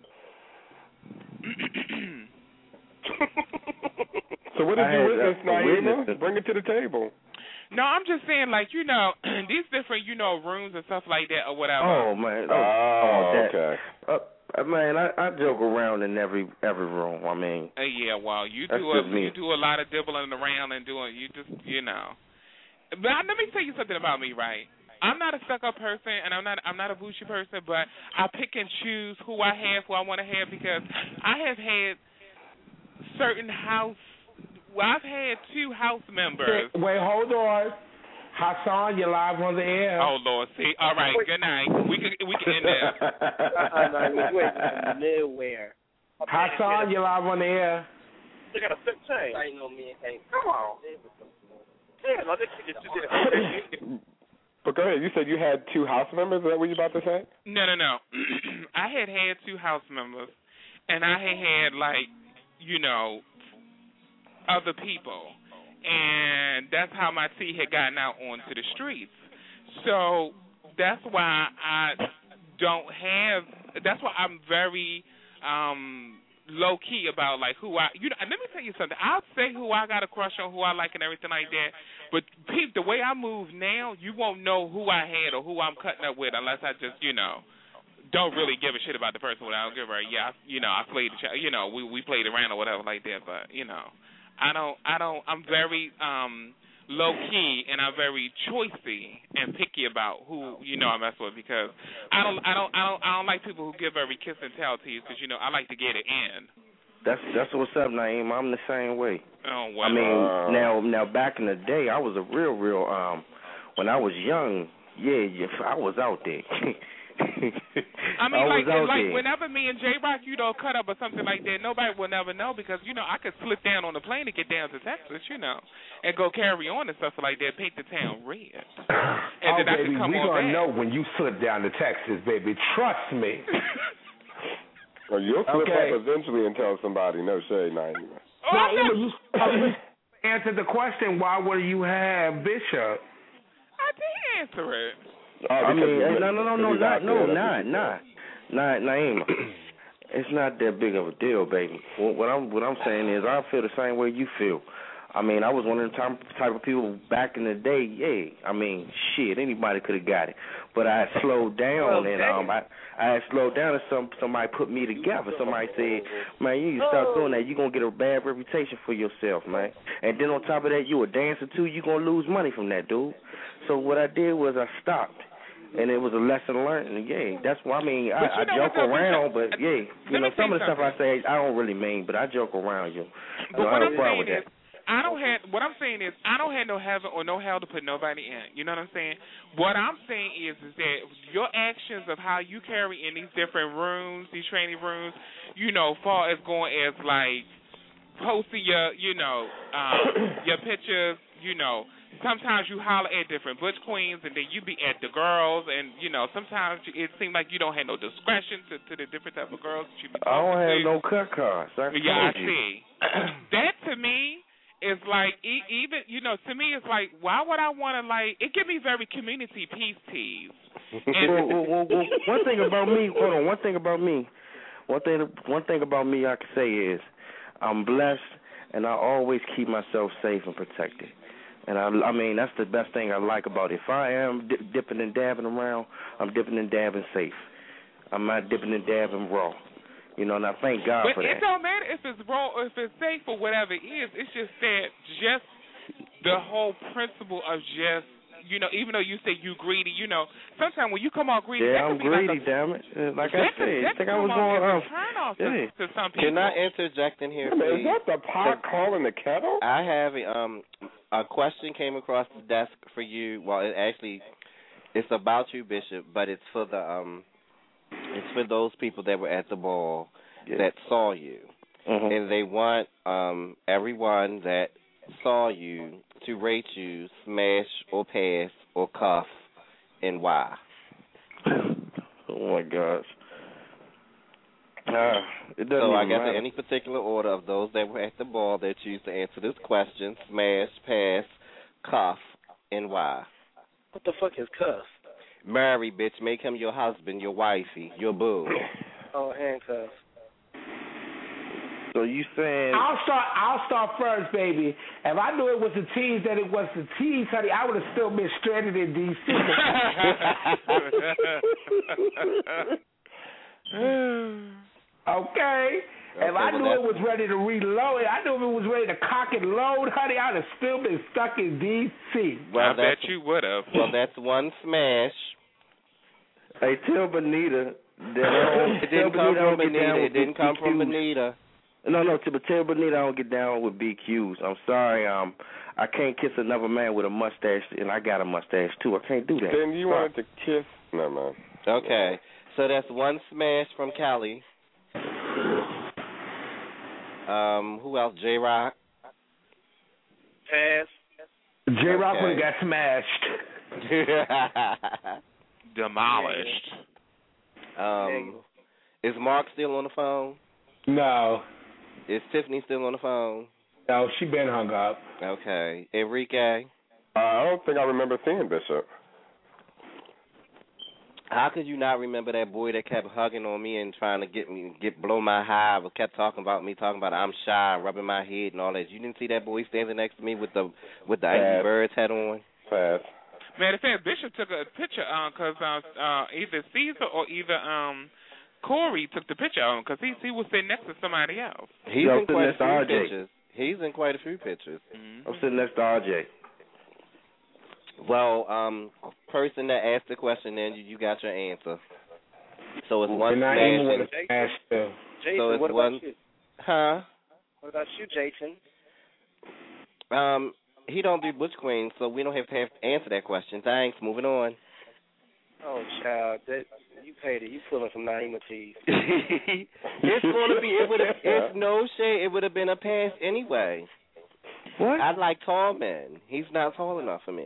So what did I you had, witness, uh, Naima? witnessing. Bring it to the table. No, I'm just saying, like, you know, these different, you know, rooms and stuff like that or whatever. Oh man. Oh, Oh, oh that, okay. Uh, man, I, I joke around in every every room. I mean. Uh, yeah, well, you That's do a just me. you do a lot of dibbling around and doing you just you know. But I, let me tell you something about me, right? I'm not a stuck-up person, and I'm not I'm not a bougie person, but I pick and choose who I have, who I want to have, because I have had certain house. Well, I've had two house members. Wait, hold on. Hassan, you're live on the air. Oh Lord, see, all right, good night. We can we can end there. Uh-uh, no, wait, nowhere. Hassan, you're live on the air. They got a fit change. I ain't no me and Hank. Come on. Damn, I think you just did. But go ahead. You said you had two house members. Is that what you about to say? No, no, no. I had had two house members, and I had had like, you know, other people, and that's how my tea had gotten out onto the streets. So that's why I don't have. That's why I'm very um, low key about like who I. You know, and let me tell you something. I'll say who I got a crush on, who I like, and everything like that. But Pete, the way I move now, you won't know who I had or who I'm cutting up with unless I just, you know, don't really give a shit about the person. When I don't give her, yeah, you know, I played, you know, we we played around or whatever like that. But you know, I don't, I don't, I'm very um, low key and I'm very choicey and picky about who you know I mess with, because I don't, I don't, I don't, I don't like people who give every kiss and tell to you, because you know I like to get it in. That's that's what's up, Naeem. I'm the same way. Oh wow. I mean, Uh, now now back in the day, I was a real real um. When I was young, yeah, yeah I was out there. I mean, I like, was out like there. whenever me and J Rock, you know, cut up or something like that, nobody will never know, because you know I could slip down on the plane to get down to Texas, you know, and go carry on and stuff like that, paint the town red, and oh, then I baby, could come we on gonna back. know when you slip down to Texas, baby. Trust me. Well, you'll slip Okay. up eventually and tell somebody. No shade, Naima. Oh, I'm Now, not, you you answered the question. Why would you have Bishop? I did answer it. Oh, I because mean, you- no, no, no, because no, he's not, out no, there, that's not, what you not, not, Naima. It's not that big of a deal, baby. What, what I'm, what I'm saying is, I feel the same way you feel. I mean, I was one of the type, type of people back in the day. Yeah, I mean, shit, anybody could have got it, but I slowed down, Well, and um, I, I had slowed down, and some somebody put me together. Somebody said, man, you need to stop doing that. You're gonna get a bad reputation for yourself, man. And then on top of that, you a dancer too. You're gonna lose money from that, dude. So what I did was I stopped. And it was a lesson learned. And yeah, that's why I mean I, I joke around, but yeah, you know some of the stuff I say I don't really mean, but I joke around you. But I what don't I'm have a problem saying with is, that. I don't have. What I'm saying is, I don't have no heaven or no hell to put nobody in. You know what I'm saying? What I'm saying is, is that your actions of how you carry in these different rooms, these training rooms, you know, far as going as like posting your, you know, um, your pictures, you know. Sometimes you holler at different butch queens, and then you be at the girls, and you know sometimes it seems like you don't have no discretion to, to the different type of girls that you be I talking don't have to. no cut cards. I Yeah, I told you. see. That to me is like e- even you know to me it's like why would I want to like it give me very community peace teas. well, well, well, well, one thing about me, hold on. One thing about me, one thing, one thing about me I can say is I'm blessed, and I always keep myself safe and protected. And I, I mean, that's the best thing I like about it. If I am di- dipping and dabbing around, I'm dipping and dabbing safe. I'm not dipping and dabbing raw. You know, and I thank God But for it that. don't matter if it's raw or if it's safe or whatever it is. It's just that just the whole principle of just, you know, even though you say you greedy, you know, sometimes when you come out greedy, Yeah, that I'm could be greedy, like a, damn it. Uh, Like I that said, could, that I think could I was come off going as um, a turn off to, yeah. to some people. Can I interject in here, Is please? that the pot calling the kettle? I have a, um a question came across the desk for you. Well, it actually it's about you, Bishop, but it's for the um it's for those people that were at the ball Yeah. that saw you, Mhm. and they want um everyone that saw you to rate you smash or pass or cuff, and why. Oh my gosh. Uh, it doesn't So I even guess matter. in any particular order of those that were at the ball that choose to answer this question, smash, pass, cuff, and why? What the fuck is cuff? Marry, bitch. Make him your husband, your wifey, your boo. Oh, handcuffs. So you saying? I'll start. I'll start first, baby. If I knew it was the tease that it was the tease, honey, I would have still been stranded in D C. Okay. Okay, if I well, knew it was ready to reload, I knew if it was ready to cock and load, honey, I'd have still been stuck in D C. Well, I bet you would have. Well, that's one smash. Hey, tell Benita that It didn't come from Benita. It didn't come from Benita. No, no, but tell Benita I don't get down with B Qs. I'm sorry, um, I can't kiss another man with a mustache, and I got a mustache too. I can't do that. Then you wanted to kiss? No, man. Okay, so that's one smash from Cali. Um, who else? J Rock. Pass. J Rock Okay. would have got smashed. Demolished. Um, is Mark still on the phone? No. Is Tiffany still on the phone? No, she been hung up. Okay. Enrique? Uh, I don't think I remember seeing Bishop. How could you not remember that boy that kept hugging on me and trying to get me, get blow my high, but kept talking about me, talking about I'm shy, rubbing my head and all that? You didn't see that boy standing next to me with the with the Angry Birds hat on? Fast. Man, the fact Bishop took a picture um, cause uh, uh, either Caesar or either um, Corey took the picture of him because he he was sitting next to somebody else. He's Yo, in quite a next to R few J. pictures. He's in quite a few pictures. Mm-hmm. I'm sitting next to R J. Well, um, person that asked the question, then you, you got your answer. So it's one And I smash. even would and- have smashed too. Jason, so it's what about one. you? Huh? What about you, Jason? Um, he don't do Butch Queen, so we don't have to have to answer that question. Thanks. Moving on. Oh, child, that you paid it. You pulling some Naima teeth. It's gonna be. It would have. It's no shade. It would have been a pass anyway. What? I like tall men. He's not tall enough for me.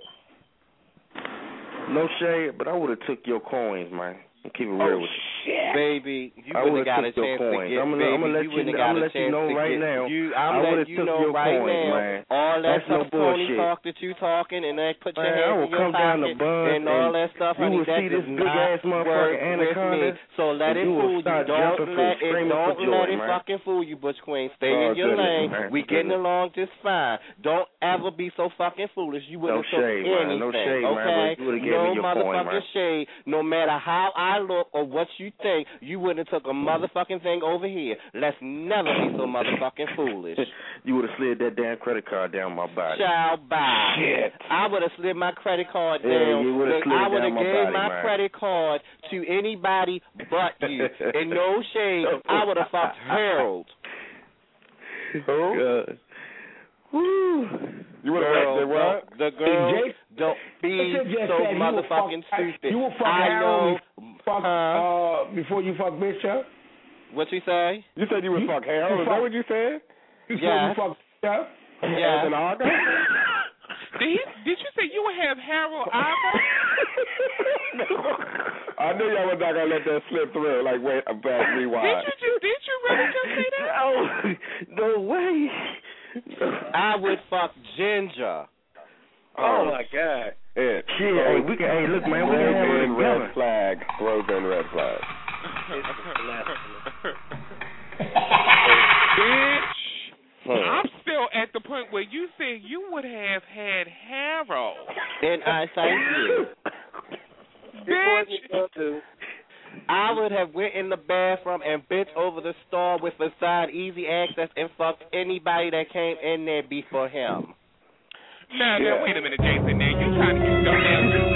No shade, but I would have took your coins, man. I'll keep it real with you. Baby, you I wouldn't have got a would've took your chance to coins. get. I'm gonna, baby, I'm gonna let you you, wouldn't I'm have got gonna a let you chance know to right get. now. You, I'm I letting would've you took know your right coins, now. man. All that That's no stuff, Tony bullshit. talk that you talking, and then put your Man, I hands will in your come down pocket the bus and all and that stuff, you honey. will That see does this big not ass motherfucking work with anaconda, me. So let and it you will fool you. start Don't jumping for let it. screaming for Don't joy, let it man. fucking fool you, Butch Queen. Stay Oh, in your goodness, lane. man. We getting Goodness. along just fine. Don't ever be so fucking foolish. You No wouldn't have took shade, man. anything. No shade, man, okay? but you would've gave no me your coin, motherfucking man. shade. No matter how I look or what you think, you wouldn't have took a motherfucking thing over here. Let's never be so motherfucking foolish. You would have slid that damn credit card down my body. Child, bye. Shit. I would have slid my credit card Yeah, down. you would've Look, slid I would have down my gave body, my man. credit card to anybody but you. And no shade, I would have fucked Harold. Who? Woo. You would have Girl, said what? The girl, Jake- don't be Bishop just so said you will motherfucking fuck- stupid. You will fuck I Harold know. before, fuck, Huh? uh, before you fuck Bishop. What you say? You said you would You- fuck Harold. you Is that fuck- what you said? Before Yes. you fuck Bishop. Yeah. As an Argo? Did he? Did you say you would have Harold Iver? I knew y'all was not gonna let that slip through. Like, wait, I'm back, Did rewind. you just? Did you really just say that? No, no way. I would fuck Ginger. Oh, my God. Yeah. Shit, hey, we can, hey, look, man, we can have it Rose in red together. flag. Rose in red flag. Bitch, Hmm. I'm still at the point where you said you would have had Harold. And I thank you. Bitch. I would have went in the bathroom and bent over the stall with facade easy access and fucked anybody that came in there before him. Now, now, wait a minute, Jason. Now, you trying to use dumb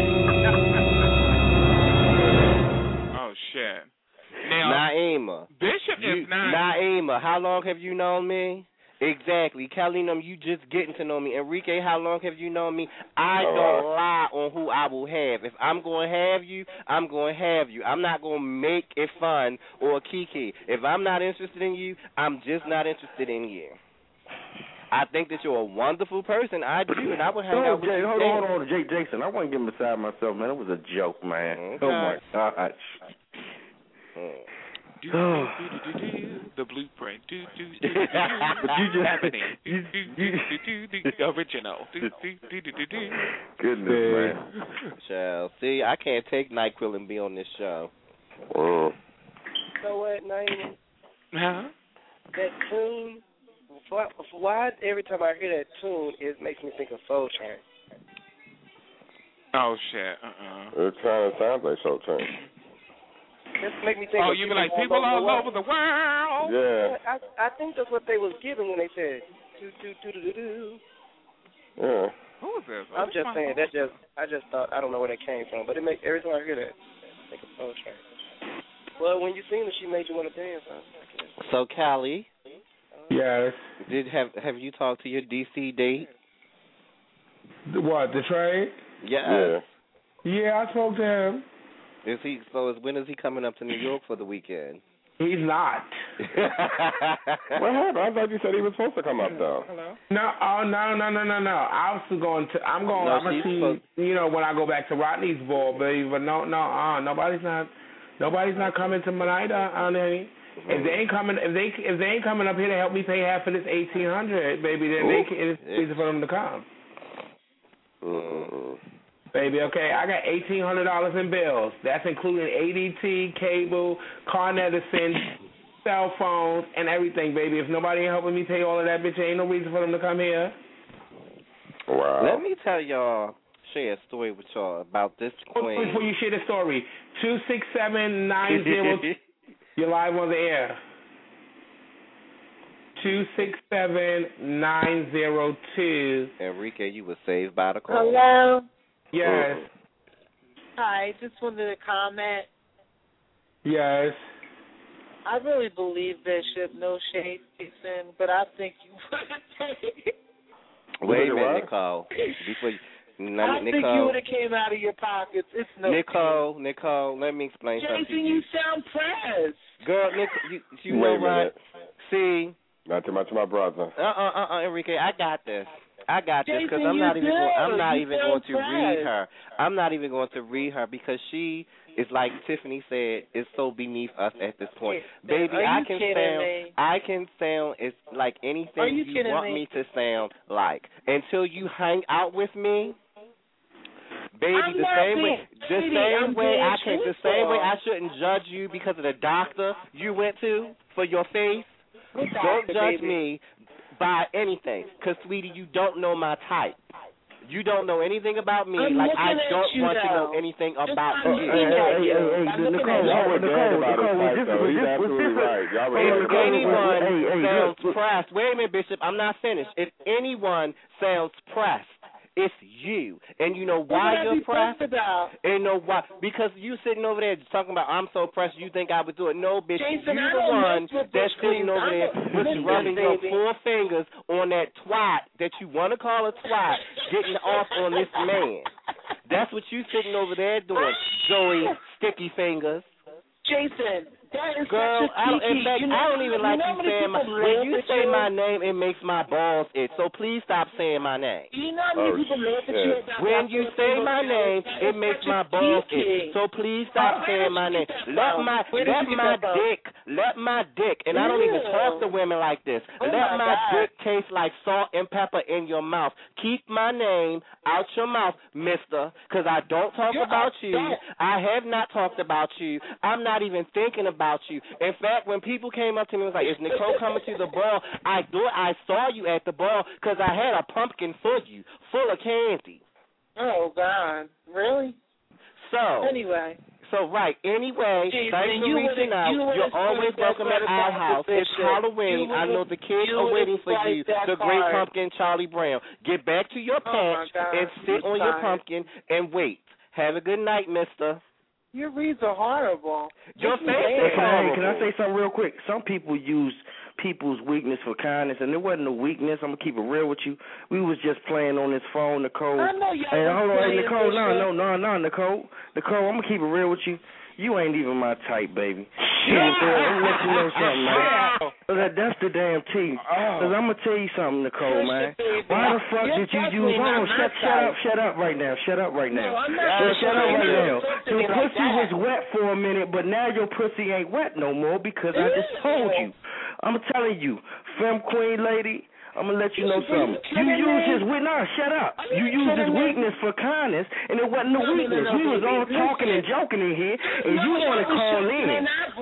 Oh, shit. Now, Naima. Bishop You, is not. Naima, how long have you known me? Exactly. Kelly, them, you just getting to know me. Enrique, how long have you known me? I don't lie on who I will have. If I'm going to have you, I'm going to have you. I'm not going to make it fun or kiki. If I'm not interested in you, I'm just not interested in you. I think that you're a wonderful person. I do, and I would hang Oh, out with Jay, you. hold then. on, hold on, Jake Jason. I wasn't getting beside myself, man. It was a joke, man. Okay. Oh my gosh. Mm. do, do, do, do, do, the blueprint. Do, do, do, do, do, But you just happening. Do, you, do, do, do, do, do, the original. Do, do, do, do, do, do. Goodness, man. Child, see, I can't take NyQuil and be on this show. Mm. You know what, Naima? Huh? That tune, why, why every time I hear that tune, it makes me think of Soul Train? Oh, shit. Uh-uh. It kind of sounds like Soul Train. Just make me think Oh, of you be like, people all over the world. Yeah. I, I think that's what they was giving when they said, do, do, do, do, do, do. Yeah. Who is this? I'm just saying, that just, I just thought, I don't know where that came from, but it make every time I hear that, I think of Soul Train. Well, when you seen her, she made you want to dance. Huh? So, Callie. Yes. Did have have you talked to your D C date? What, the trade? Yeah. Yeah, I spoke to him. Is he? So, is, when is he coming up to New York for the weekend? He's not. What happened? I thought you said he was supposed to come up though. Hello. No, oh no, no, no, no, no. I was going to. I'm going. No, I'm gonna she's see. supposed- You know, when I go back to Rodney's ball, baby. But no, no, uh, nobody's not. Nobody's not coming to Monida, honey. If they ain't coming, if they if they ain't coming up here to help me pay half of this eighteen hundred, baby, then Ooh. they can, it's easy for them to come. Mm-mm. Baby, okay, I got eighteen hundred dollars in bills. That's including A D T, cable, Con Edison, cell phones, and everything, baby. If nobody ain't helping me pay all of that, bitch, ain't no reason for them to come here. Wow. Let me tell y'all, share a story with y'all about this queen. Before you share the story, two six seven nine zero. You're live on the air. Two six seven nine zero two. Enrique, you were saved by the call. Hello. Yes. Hi. Just wanted to comment. Yes. I really believe Bishop, no shade, Jason, but I think you would have. Wait a minute, Nicole. Before you, no, I Nicole, think you would have came out of your pockets. It's no. Nicole, shade. Nicole, let me explain Jason, something to you you. sound pressed. Girl, Nick, you, you Wait know a minute. what? See. Not too much of my brother. Uh uh uh uh Enrique, I got this. I got this because Jason, I'm you not even. do. Going, I'm not You even sound going to read pressed. her. I'm not even going to read her because she is like Tiffany said. Is so beneath us at this point, baby. Are I you can kidding sound. me? I can sound as like Are anything you you kidding want me? me to sound like until you hang out with me. Baby, I'm the not same being way, the shady. same I'm way being I can, the same way truthful. I shouldn't judge you because of the doctor you went to for your face. What Don't doctor, judge baby? me by anything, because, sweetie, you don't know my type. You don't know anything about me. I'm like, looking I at don't you, want to know though. anything Just about I'm you. looking at you. hey, I'm hey, looking Nicole, at you. Y'all were dead Nicole, about Nicole, his was fight, this- though. was He's this- was absolutely this a- right. Y'all were Hey, If dead Nicole, about his anyone hey, hey, sounds look, look. pressed, wait a minute, Bishop, I'm not finished. If anyone sounds pressed, it's you. And you know What why would I you're be pressed? pressed about? And know why? Because you sitting over there talking about I'm so pressed you think I would do it. No, bitch, Jason, you I the don't one mess with that's Bush sitting Queens. over I there don't- with listen, rubbing baby. your four fingers on that twat that you want to call a twat, getting off on this man. That's what you sitting over there doing, Joey Sticky Fingers. Jason, that is Girl, such a I don't, in kiki. fact, you know, I don't even like you, know you how many saying my. people When laugh you at say you? my name, it makes my balls itch. So please stop saying my name. You know how many Oh, people laugh at shit. you about When that you little say thing my on name, That it is makes such a my balls kiki. itch. So please Oh, stop where saying did my you name. get that Let from? my Where did let you get my that from? dick, let my dick, and I don't even Ew. talk to women like this. Oh, let my my God. dick taste like salt and pepper in your mouth. Keep my name out your mouth, mister, because I don't talk You're about you. upset. I have not talked about you. I'm not even thinking about you. In fact, when people came up to me and was like, is Nicole coming to the ball? I thought I saw you at the ball because I had a pumpkin for you, full of candy. Oh, God. Really? So, Anyway. so right. Anyway, Jason, thanks for you reaching would've- out. you would've You're always spiked that welcome at credit our card house. It's position. Halloween. You I know would've- the kids you are would've waiting for you, spiked that the great card. pumpkin Charlie Brown. Get back to your Oh, my patch God. and sit I'm on your tired. pumpkin and wait. Have a good night, mister. Your reads are horrible. Your Just face say is it. Can I, horrible. can I say something real quick? Some people use people's weakness for kindness, and there wasn't a weakness. I'm gonna keep it real with you. We was just playing on this phone, Nicole. I know y'all Hey, was hold on, hey, playing, Nicole. No, Bishop. no, no, no, Nicole. Nicole, I'm gonna keep it real with you. You ain't even my type, baby. Shit, man, I'm gonna let you know something, man. That, that's the damn tea. Cause I'm gonna tell you something, Nicole, man. Why the fuck You're did you definitely use? Hold on, not shut, my shut type. up, shut up right now, shut up right now. No, I'm not Just shut up right now. Talk to Your me like pussy that. was wet for a minute, but now your pussy ain't wet no more because I just told you. I'm telling you, femme queen lady, I'm going to let you know something. You use his weakness. Nah, shut up. You used his weakness for kindness, and it wasn't a weakness. We was all talking and joking in here, and you want to call in.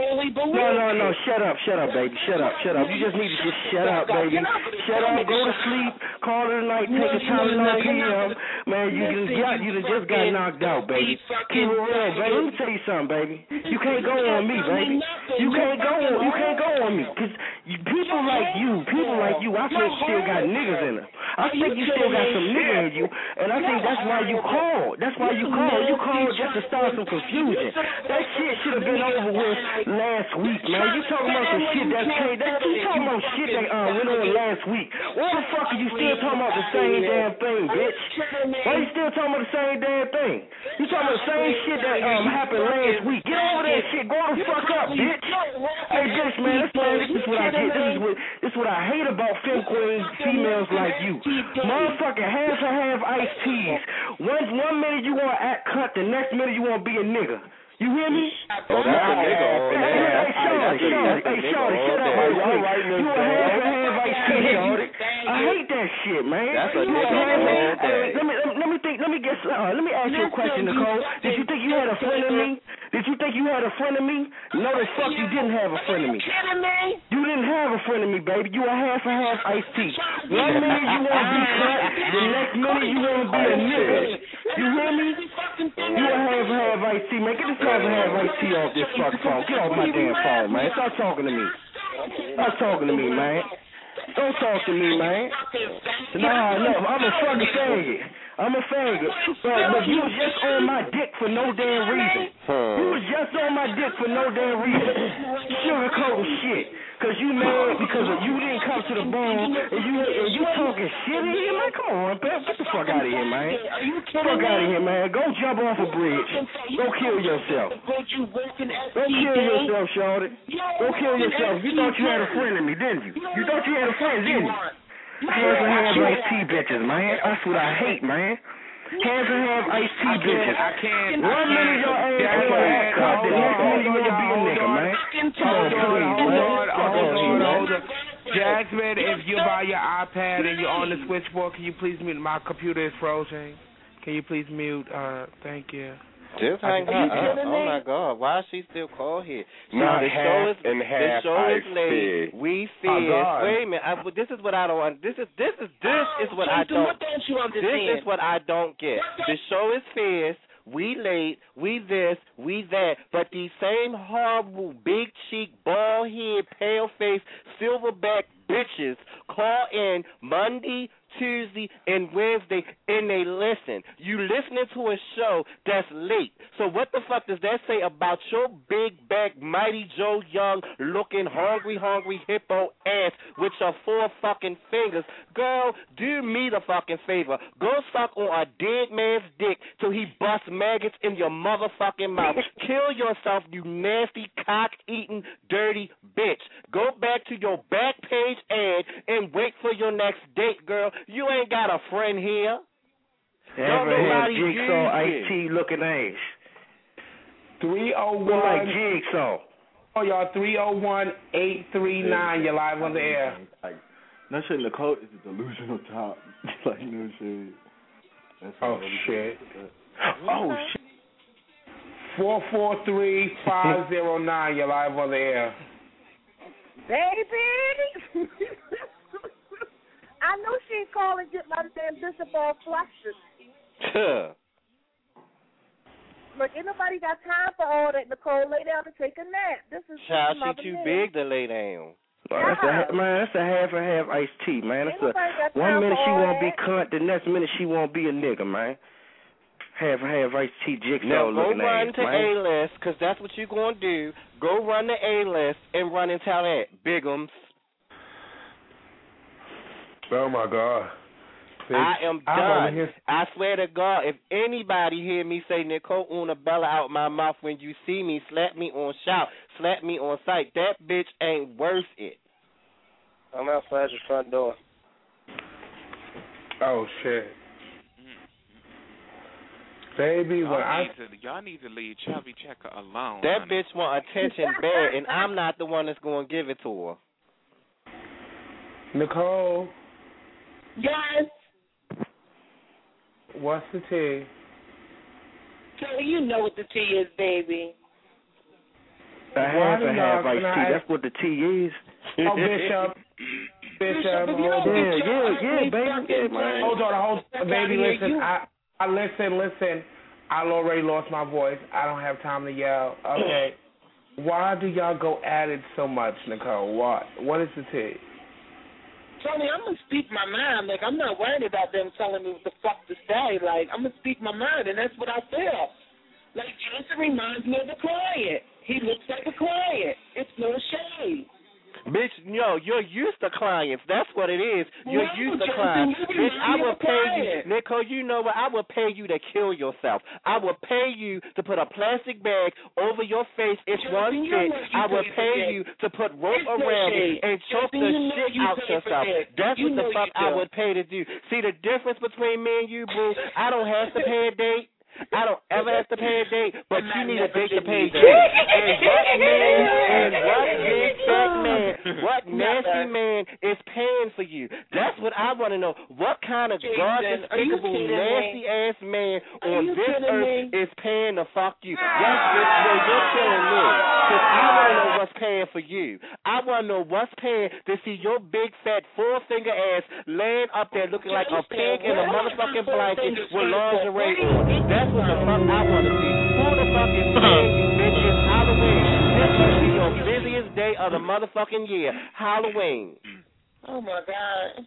No, no, no. Shut up. Shut up, baby. Shut up. Shut up. You just need to just shut up, baby. Shut up. Go to sleep. Call it a night. Take a Tylenol P M. Man, you just got, you just got knocked out, baby. Keep it real, baby. Let me tell you something, baby. You can't go on me, baby. You can't go on. You can't go on me, because people like you, people like you, I think still got niggas in them. I think you still got some nigga in you, and I think that's why you called. That's why you called. You called just to start some confusion. That shit should have been over with last week, man. You talking about some shit that's paid. That, you talking about shit that uh, went on last week. Why the fuck are you still talking about the same damn thing, bitch? Why you still talking about the same damn thing? You talking about the same shit that um happened last week. Get over that shit. Go the fuck up, bitch. Hey, bitch, man, this, man, this is what I get. This is what, this is what I hate about femme queens, females like you. Motherfucking half and half iced teas. One, one minute you want to act cut, the next minute you want to be a nigga. You hear me? Oh, that's a nigga on there. Hey, Shorty, Shorty, hey, Shorty, shut up right quick. You a half and half iced tea, Shorty. I hate that shit, man. That's a you nigga a half all and, day. Let me, let me, let me think, let me get, uh, let me ask you a question, Nicole. Did you think you had a friend of me? Did you think you had a friend of me? No, the fuck you didn't have a friend of me. You didn't have a friend of me, baby. You a half and half iced tea. One minute you want to be cut, the next minute you want to be a nigga. You hear me? You a half and half iced tea, man. Get this half and half iced tea off this fucking phone. Get off my damn phone, man. Stop talking to me. Stop talking to me, man. Don't talk to me, man. Nah, no, I'm a fucking faggot. I'm a faggot. But, but you was just on my dick for no damn reason. You was just on my dick for no damn reason. Sugarcoating shit. Cause you mad because of you didn't come to the bone and you and you talking shit in here, man. Come on, man. Get the fuck out of here, man. Fuck out of here, man. Go jump off a bridge. Go kill yourself. Go kill yourself, shorty. Go kill yourself. You thought you had a friend in me, didn't you? You thought you had a friend, didn't you? Hands and half iced tea bitches, man. That's what I hate, man. Hands and half iced tea bitches. I can't. One minute your ass ain't gonna act cut, the next minute you gonna be a nigga, man. Hold on, hold on, hold on, hold on. Jasmine, if you're by your iPad and you're on the switchboard, can you please mute? My computer is frozen. Can you please mute? Uh, thank you. Just hang her up. Oh my God, why is she still called here? Not the half show is and half the show is iced late. tea. We Oh, fierce. God. Wait a minute. I, this is what I don't. want. This is this is this is what I Jason, don't. what don't you This understand? is what I don't get. The show is fierce. We late, we this, we that, but these same horrible, big cheek, bald head, pale face, silverback bitches call in Monday, Tuesday, and Wednesday, and they listen. You listening to a show that's late. So what the fuck does that say about your big back, Mighty Joe Young looking hungry, hungry hippo ass with your four fucking fingers? Girl, do me the fucking favor. Go suck on a dead man's dick till he busts maggots in your motherfucking mouth. Kill yourself, you nasty, cock-eating, dirty bitch. Go back to your back page ad and wait for your next date, girl. You ain't got a friend here. Don't Never nobody had jigsaw iced you. tea looking ass. three oh Look like one. jigsaw. Oh, y'all, three oh one, eight three nine. You're live on the air. That shit, Nicole is a delusional top. Like, no shit. That's Oh, really shit. good. Oh, shit. four four three, five oh nine. You're live on the air. Baby! I know she ain't calling get my damn bishop all flustered. Look, ain't nobody got time for all that, Nicole. Lay down and take a nap. This is Child, Mother she too Mary. big to lay down. Oh, that's a, man, that's a half and half iced tea, man. That's Ain't nobody got a, one time minute for she all won't be that. cunt, the next minute she won't be a nigga, man. Half and half iced tea jigsaw Now go looking run ass, to man. A-list, because that's what you're going to do. Go run to A-list and run and tell that. Bigums. Oh, my God. I am I'm over here. done. I swear to God, if anybody hear me say Nicole Una Bella out my mouth when you see me, slap me on shout, slap me on sight. That bitch ain't worth it. I'm outside your front door. Oh, shit. Baby, y'all when I need to, y'all need to leave Chubby Checker alone. That honey. bitch want attention bad, and I'm not the one that's going to give it to her. Nicole. Yes. What's the tea? So you know what the tea is, baby. A half and half iced tea. That's what the tea is. Oh, Bishop. Bishop. Hold on. Yeah, yeah, yeah, baby. Yeah, man. Hold on, hold on. Baby, listen. I, I listen, listen. I already lost my voice. I don't have time to yell. Okay. Why do y'all go at it so much, Nicole? What? What is the tea? Tony, I'm gonna speak my mind. Like, I'm not worried about them telling me what the fuck to say. Like, I'm gonna speak my mind, and that's what I feel. Like, Jason reminds me of the client. He looks like a client. It's no shade. Bitch, no, you're used to clients. That's what it is. You're No, used to Jason, clients. you Bitch, I remind me will of a pay you. client. Nicole, you know what? I will pay you to kill yourself. I will pay you to put a plastic bag over your face if Jason, one you fit. know you I will pay for pay that. you to put rope It's no around shade. it and choke Jason, the you know shit you out pay for yourself. that. That's You what the know fuck you I do. would pay to do. See, the difference between me and you, boo, I don't have to pay a date. I don't ever have to pay a date, but you need a date to pay date. And what man, and what big fat man, what nasty man is paying for you? That's what I want to know. What kind of God despicable, nasty ass man on this earth is paying to fuck you? Yes, bitch, no, you're killing me. Because I want to know what's paying for you. I want to know what's paying to see your big fat four finger ass laying up there looking like a pig in a motherfucking blanket with lingerie on. That's what the fuck I want to see. Who the fuck is paying you, bitch? It's Halloween. This should be your busiest day of the motherfucking year. Halloween. Oh, my God.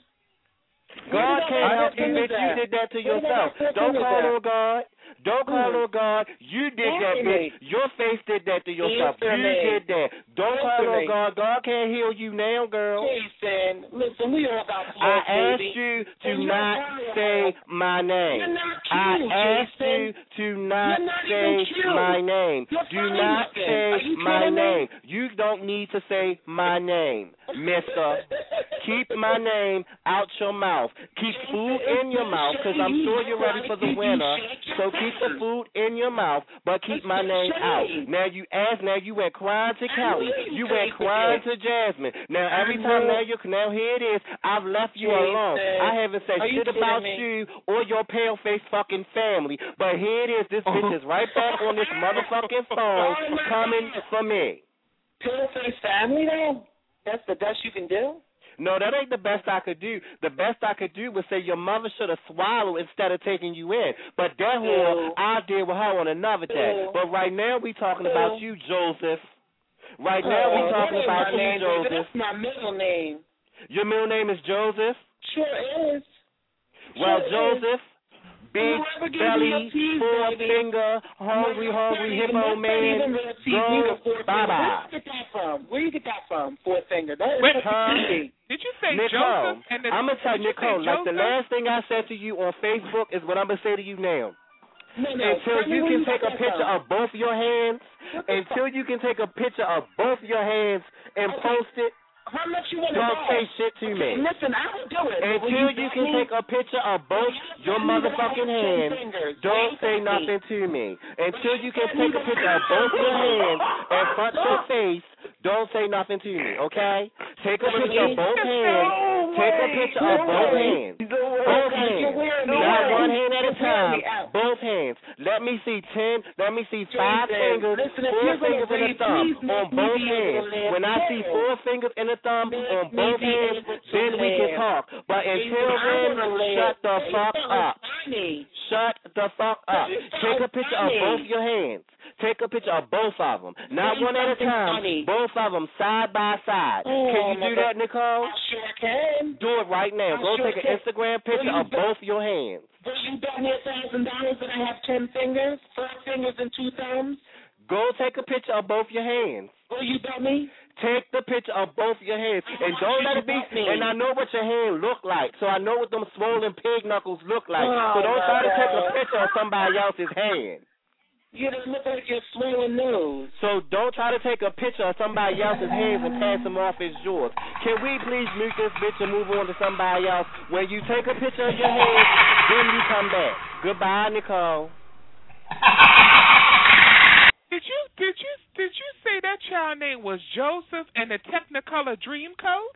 God can't help you, bitch. You did that to yourself. Don't call on God. Don't call on God. You did that, bitch. Your face did that to yourself. You did that. Don't call on God. God can't heal you now, girl. Jason, listen, we all got I asked you to not say my name. I asked you to not say my name. Do not say my name. You don't need to say my name, mister. Keep my name out your mouth. Keep food in your mouth, because I'm sure you're ready for the winter. So keep the food in your mouth, but keep my name out. Now you ask, now you went crying to Kelly. You went crying to Jasmine. Now every time now you now here it is, I've left you alone. I haven't said shit about you or your pale face fucking family, but here it is. This bitch is right back on this motherfucking phone coming for me. Pale face family, though? That's the best you can do? No, that ain't the best I could do. The best I could do was say your mother should have swallowed instead of taking you in. But that whore, I'll deal with her on another day. But right now we talking about you, Joseph. Right now we talking about you, Joseph. That's my middle name. Your middle name is Joseph? Sure is. Well, Sure Joseph, is. big belly, four finger, hungry, hungry, hippo man, go bye-bye. Where you get that from? Where you get that from, four finger? That is Wait, such a huh? pity. Did you say Nicole, Joseph? And the, I'm going to tell did you Nicole, say like the Joseph? last thing I said to you on Facebook is what I'm going to say to you now. No, no, until tell me you where can you take got a that picture from. of both your hands, until you can take a picture of both your hands and Okay. post it, How much you want to don't say shit to okay, me. Listen, I will do it. Until Will you you can me? take a picture of both your motherfucking hands, don't say nothing to me. Until you can take a picture of both your hands and front your face, don't say nothing to me, okay? Take a picture of both hands. Take a picture of both hands. Both hands. Not one hand at a time. Both hands. Let me see ten, let me see five fingers, four fingers in a thumb on both hands. When I see four fingers in a thumb on both hands, then we can talk. But until then, shut the fuck up. Shut the fuck up. Take a picture of both your hands. Take a picture of both of them. Not one at a time. Both of them side by side. Can you do that, Nicole? I sure can. Do it right now. I Go sure take an can. Instagram picture Will you of bet- both your hands. Will you bet me a thousand dollars that I have ten fingers, four fingers, and two thumbs? Go take a picture of both your hands. Will you bet me? Take the picture of both your hands. And don't let it be, and I know what your hand look like, so I know what them swollen pig knuckles look like. Oh, So don't my try to take a God. picture of somebody else's hand. You don't look like you're swollen nose. So don't try to take a picture of somebody else's hands and pass them off as yours. Can we please mute this bitch and move on to somebody else? When you take a picture of your hands, then you come back. Goodbye, Nicole. Did you did you did you say that child name was Joseph and the Technicolor Dreamcoat?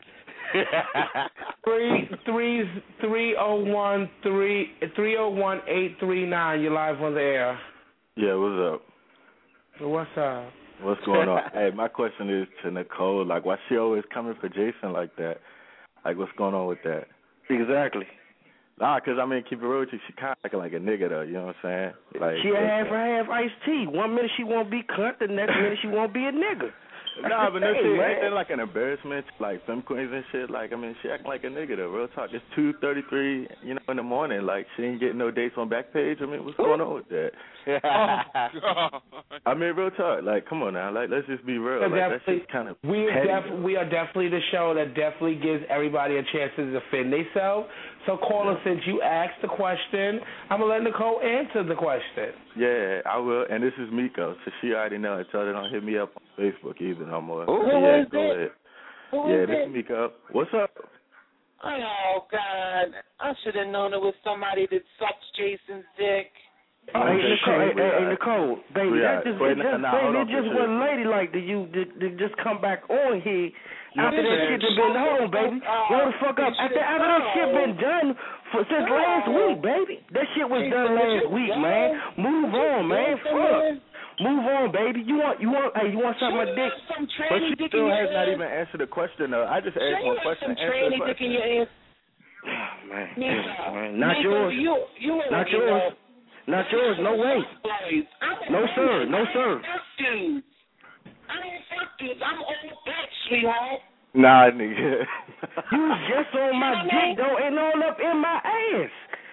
three three three oh one three three oh one eight three nine. You're live on the air. Yeah, what's up? What's up? What's going on? Hey, my question is to Nicole. Like, why she always coming for Jason like that? Like, what's going on with that? Exactly. Nah, because, I mean, keep it real with you, she kind of acting like a nigga, though, you know what I'm saying? Like, she a half for half iced tea. One minute she won't be cunt, the next minute she won't be a nigga. Nah, but no Hey, shit, man. ain't that like an embarrassment to, like, femme queens and shit? Like, I mean, she acting like a nigga, though, real talk. It's two thirty-three, you know, in the morning. Like, she ain't getting no dates on Backpage. I mean, what's going on with that? Oh, I mean, real talk. Like, come on now. Like, let's just be real. Like, that shit's kind of we are, petty, def- we are definitely the show that definitely gives everybody a chance to defend themselves. So, caller, since you asked the question, I'm going to let Nicole answer the question. Yeah, I will. And this is Miko, so she already know it. Tell her don't hit me up on Facebook either no more. Who yeah, is go it? ahead. Who yeah, is this it? is Miko. What's up? Oh, God. I should have known it was somebody that sucks Jason's dick. Oh, hey, Nicole, hey, hey, hey, Nicole, baby, that just, it just, baby, it just wasn't ladylike to you to, to just come back on here after that shit that been, hold on, baby, grow the fuck up. After, after that shit been done for since last week, baby. That shit was done last week, man. Move on, man. Fuck. Move on, baby. You want, you want, hey, you want something my dick? But she still has not even answered the question, though. I just asked one question. Some Answer the tranny dick in question. your ass. Oh, man. Miko, man. Not Miko, yours. You, you Not yours. Not yours. No way. No, sir. No, sir. Dude. I don't fuck dudes. I'm old bitch, sweetheart. Nah, nigga. You was just on my dick, though, and all up in my ass.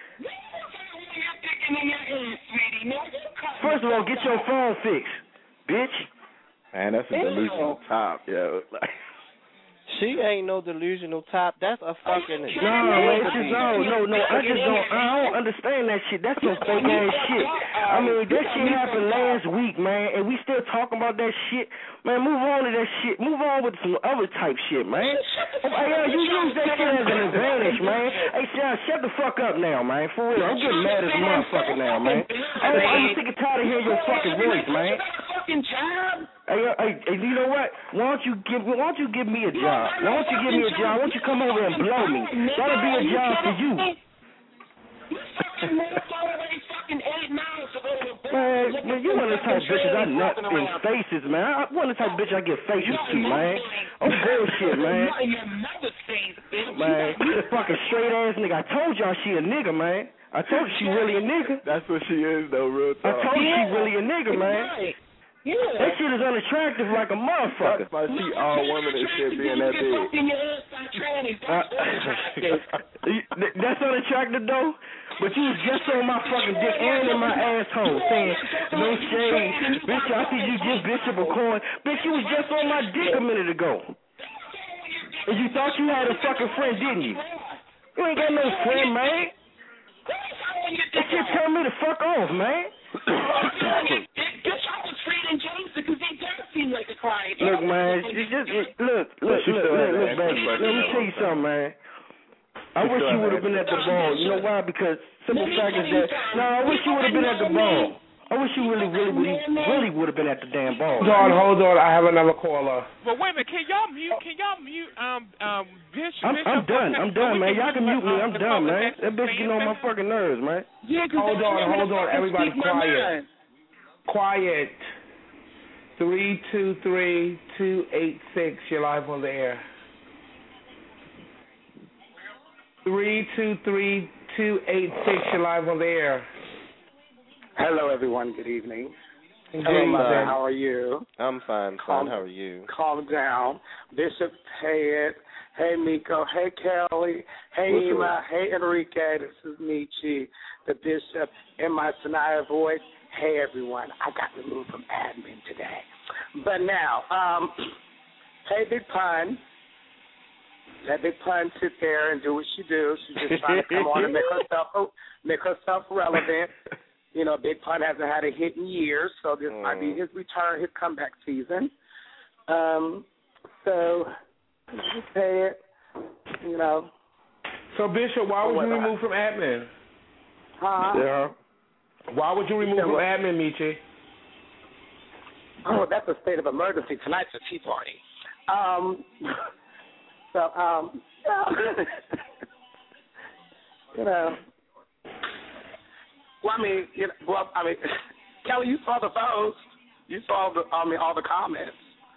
First of all, get your phone fixed, bitch. Man, that's a delusional top, yo. Like, she ain't no delusional top. That's a fucking. No, man, it's just, no, no, no. I just don't. I don't understand that shit. That's some fake ass shit. I mean, that shit happened last week, man, and we still talking about that shit. Man, move on to that shit. Move on with some other type shit, man. Hey, yo, you use that shit as an advantage, man. Hey, Sean, shut the fuck up now, man. For real, I'm getting mad as a motherfucker now, man. I'm, I'm sick and tired of hearing your fucking voice, man. Hey, yo, hey, hey, you know what? Why don't you give? Why don't you give me a job? Why don't you give me a job? Why don't you come over and blow me? That'll be a job for you. Man, man, you one of the type of bitches I nut in faces, man. I one of the type of bitch I get facials to, man. I'm bullshit, man. Man, you a fucking straight ass nigga. I told y'all she a nigga, man. I told you she really a nigga. That's what she is, though, real I talk. told you she really a nigga, man. Yeah. That shit is unattractive like a motherfucker. That's why she all women and shit being that big. Uh, that's unattractive though. But you was just on my fucking dick and in my asshole saying no shade, bitch. I see you just Bishop McCoy, bitch. You was just on my dick a minute ago, and you thought you had a fucking friend, didn't you? You ain't got no friend, man. That shit turned me the fuck off, man. Look, man, you just it, look, look, look, look, look, baby. Let me tell you something, man. I wish you would have been at the ball. You know why? Because simple fact is that no, I wish you would have been at the ball. I wish you really, really, really, really would have been at the damn ball. Hold on, hold on. I have another caller. But wait a minute, can y'all mute? Can y'all mute? Um, um, bitch. I'm, I'm done. I'm done, man. Y'all can mute me. I'm done, man. That bitch getting on my fucking nerves, man. Hold on, hold on. Everybody quiet. Quiet. Three two three two eight six. You're live on the air. Three two three two eight six. You're live on the air. Hello, everyone. Good evening. Hello, Mother. How are you? I'm fine, Calm, son. How are you? Calm down. Bishop, hey Ed. Hey, Miko. Hey, Kelly. Hey, What's Ema. up? Hey, Enrique. This is Michi, the Bishop, in my Sanaya voice. Hey, everyone. I got removed from admin today. But now, um, hey, Big Pun. Let Big Pun sit there and do what she do. She's just trying to come on and make herself make herself relevant. You know, Big Pun hasn't had a hit in years, so this mm. might be his return, his comeback season. Um, so just say it, you know. So Bishop, why was you removed from admin? Huh? Yeah. Why would you remove from admin, Michi? Oh, that's a state of emergency. Tonight's a tea party. Um, so, um, you know, well, I mean, you know, well, I mean, Kelly, you saw the post. You saw the, I mean, all the comments.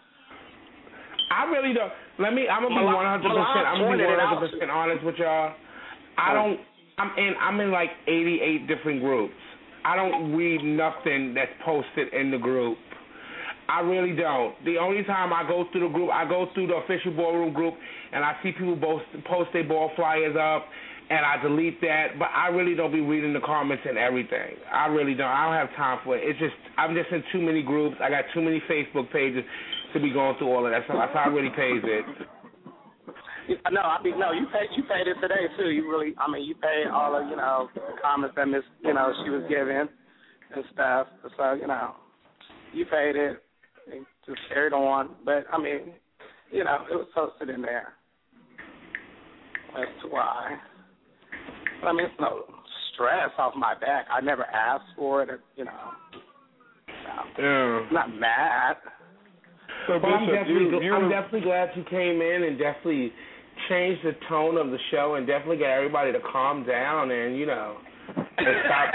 I really don't. Let me. I'm gonna be one hundred percent. I'm gonna be one hundred percent honest with y'all. I don't. I'm in. I'm in like eighty-eight different groups. I don't read nothing that's posted in the group. I really don't. The only time I go through the group, I go through the official ballroom group, and I see people post, post their ball flyers up, and I delete that. But I really don't be reading the comments and everything. I really don't. I don't have time for it. It's just I'm just in too many groups. I got too many Facebook pages to be going through all of that. So that's how I really pays it. No, I mean, no, you paid, you paid it today too. You really, I mean, you paid all of, you know, the comments that Miss, you know, she was giving and stuff. So, you know, you paid it and just carried on. But I mean, you know, it was posted in there. That's why. But I mean, it's no stress off my back. I never asked for it. You know, no. Yeah. I'm not mad. So well, I'm, definitely, you, you, I'm definitely glad you came in and definitely changed the tone of the show and definitely got everybody to calm down and, you know, and stop.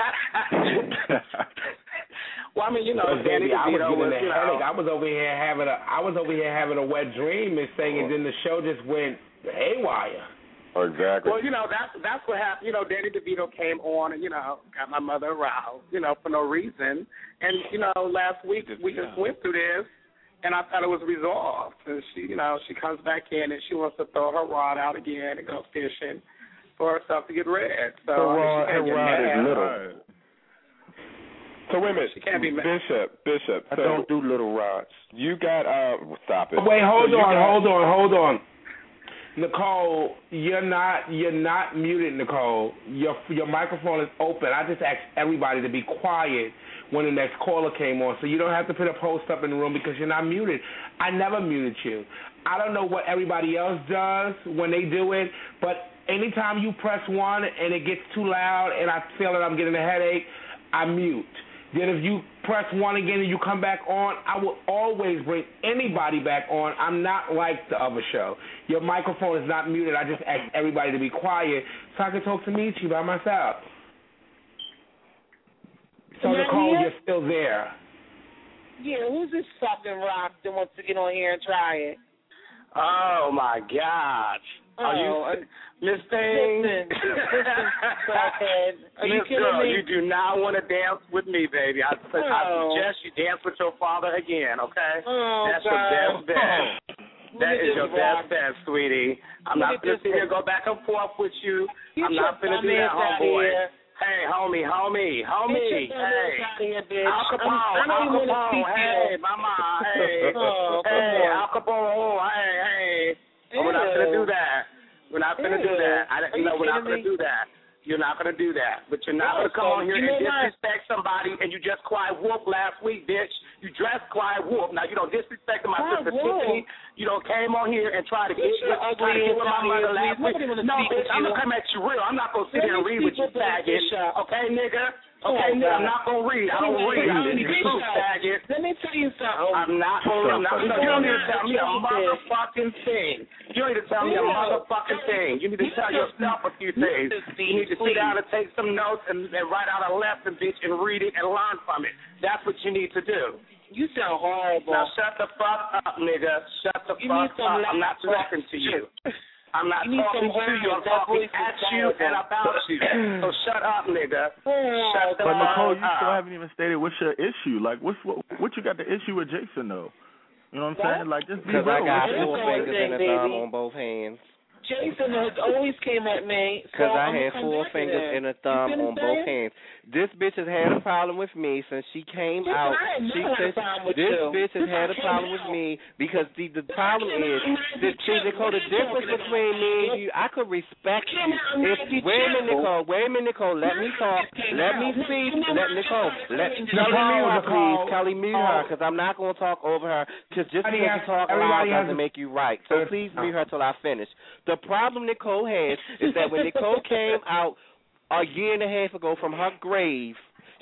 Well, I mean, you know, Danny baby, I was getting was, a you headache. know, I was over here having a, I was over here having a wet dream and saying, and then the show just went haywire. Exactly. Well, you know, that's that's what happened. You know, Danny DeVito came on and, you know, got my mother aroused, you know, for no reason. And, you know, last week we just went through this. And I thought it was resolved. And she, you know, she comes back in and she wants to throw her rod out again and go fishing for herself to get red. So her I mean, rod, she can't her get rod mad. is little. So wait a minute, she can't be mad. Bishop, Bishop. I so don't do little rods. You got uh, stop it. Wait, hold so on, got, hold on, hold on. Nicole, you're not you're not muted, Nicole. Your your microphone is open. I just asked everybody to be quiet when the next caller came on, so you don't have to put a post up in the room because you're not muted. I never muted you. I don't know what everybody else does when they do it, but anytime you press one and it gets too loud and I feel that I'm getting a headache, I mute. Then if you press one again and you come back on, I will always bring anybody back on. I'm not like the other show. Your microphone is not muted. I just ask everybody to be quiet so I can talk to Michi by myself. So, Nicole, here? you're still there. Yeah, who's this fucking rock that wants to get on here and try it? Oh, my God. Oh, Are you, Miss Thing? Listen, listen, crackhead. Are you Miss kidding Girl, me? you do not want to dance with me, baby. I, Oh. I suggest you dance with your father again, okay? Oh, That's God. your best bet. Look That at is this your rock. best bet, sweetie. I'm Look not at going to this sit here and rock. go back and forth with you. Get I'm not your going to do that, dumb ass homeboy. out here. Hey, homie, homie, homie. Get your dumb Hey. ass out of here, bitch. Al Capone, I'm, I Al don't even want to Capone, speak to hey, you. mama, hey. Oh, come hey, on. Al Capone, hey, hey. Oh, we're not Ew. going to do that. We're not going to do Ew. that. I, Are you no, we're not kidding going to me? do that. You're not going to do that. But you're not No, going to come so on here you and know what? disrespect somebody and you just Clyde Wolf last week, bitch. You dressed Clyde Wolf. Now, you don't disrespect my Clyde sister Wolf? Tiffany. You don't came on here and try to Get get, your try ugly to get ass with my out of mother here, last please. week. Nobody wanna No, speak bitch, with I'm you. going to come at you real. I'm not going to sit Let here and me read speak with you, with that faggot. Bishop. Okay, nigga? Oh, Okay, nigga, God. I'm not going to read. I don't read. I read the truth, faggot. Let me tell you something. I'm not going to. No, you don't need to tell me a Something. motherfucking thing. You don't need to tell me a Yeah. motherfucking thing. You need to tell yourself a few things. You need to sit down and take some notes and, and write out a lesson, bitch, and read it and learn from it. That's what you need to do. You sound horrible. Now shut the fuck up, nigga. Shut the You need fuck some up. I'm not laugh talking to you. I'm not You need talking some to you. I'm words. That talking voice is at you horrible. and about you. So shut up, nigga. Oh, Shut the But fuck Nicole, you up. still haven't even stated what's your issue. Like, what's what, what you got the issue with Jason though? You know what I'm What? saying? Like, just be Because I real. got What's your four issue? fingers and a baby. thumb on both hands. Jason has always came at me. Because so I I'm had gonna come four back to fingers that. and a You thumb see what on I'm both saying? hands. This bitch has had a problem with me since she came Listen, out. I ain't She never had a said problem with this you. bitch has Since had I a came problem with out. me because the the problem came is out and the, I see, did Nicole, the too. difference What are you between me talking and you, I could respect came you. out and If, I did wait a minute, too. Nicole. Wait a minute, Nicole. Let me talk. came Let out. me No, speak. you know Let what? Nicole. Let Nicole, Kelly mute her, Nicole. please. Kelly mute her, Oh. because I'm not going to talk over her. Because just Everybody because you has- talk loud everybody has doesn't a- make you right. So Uh, please oh. mute her till I finish. The problem Nicole has is that when Nicole came out a year and a half ago from her grave,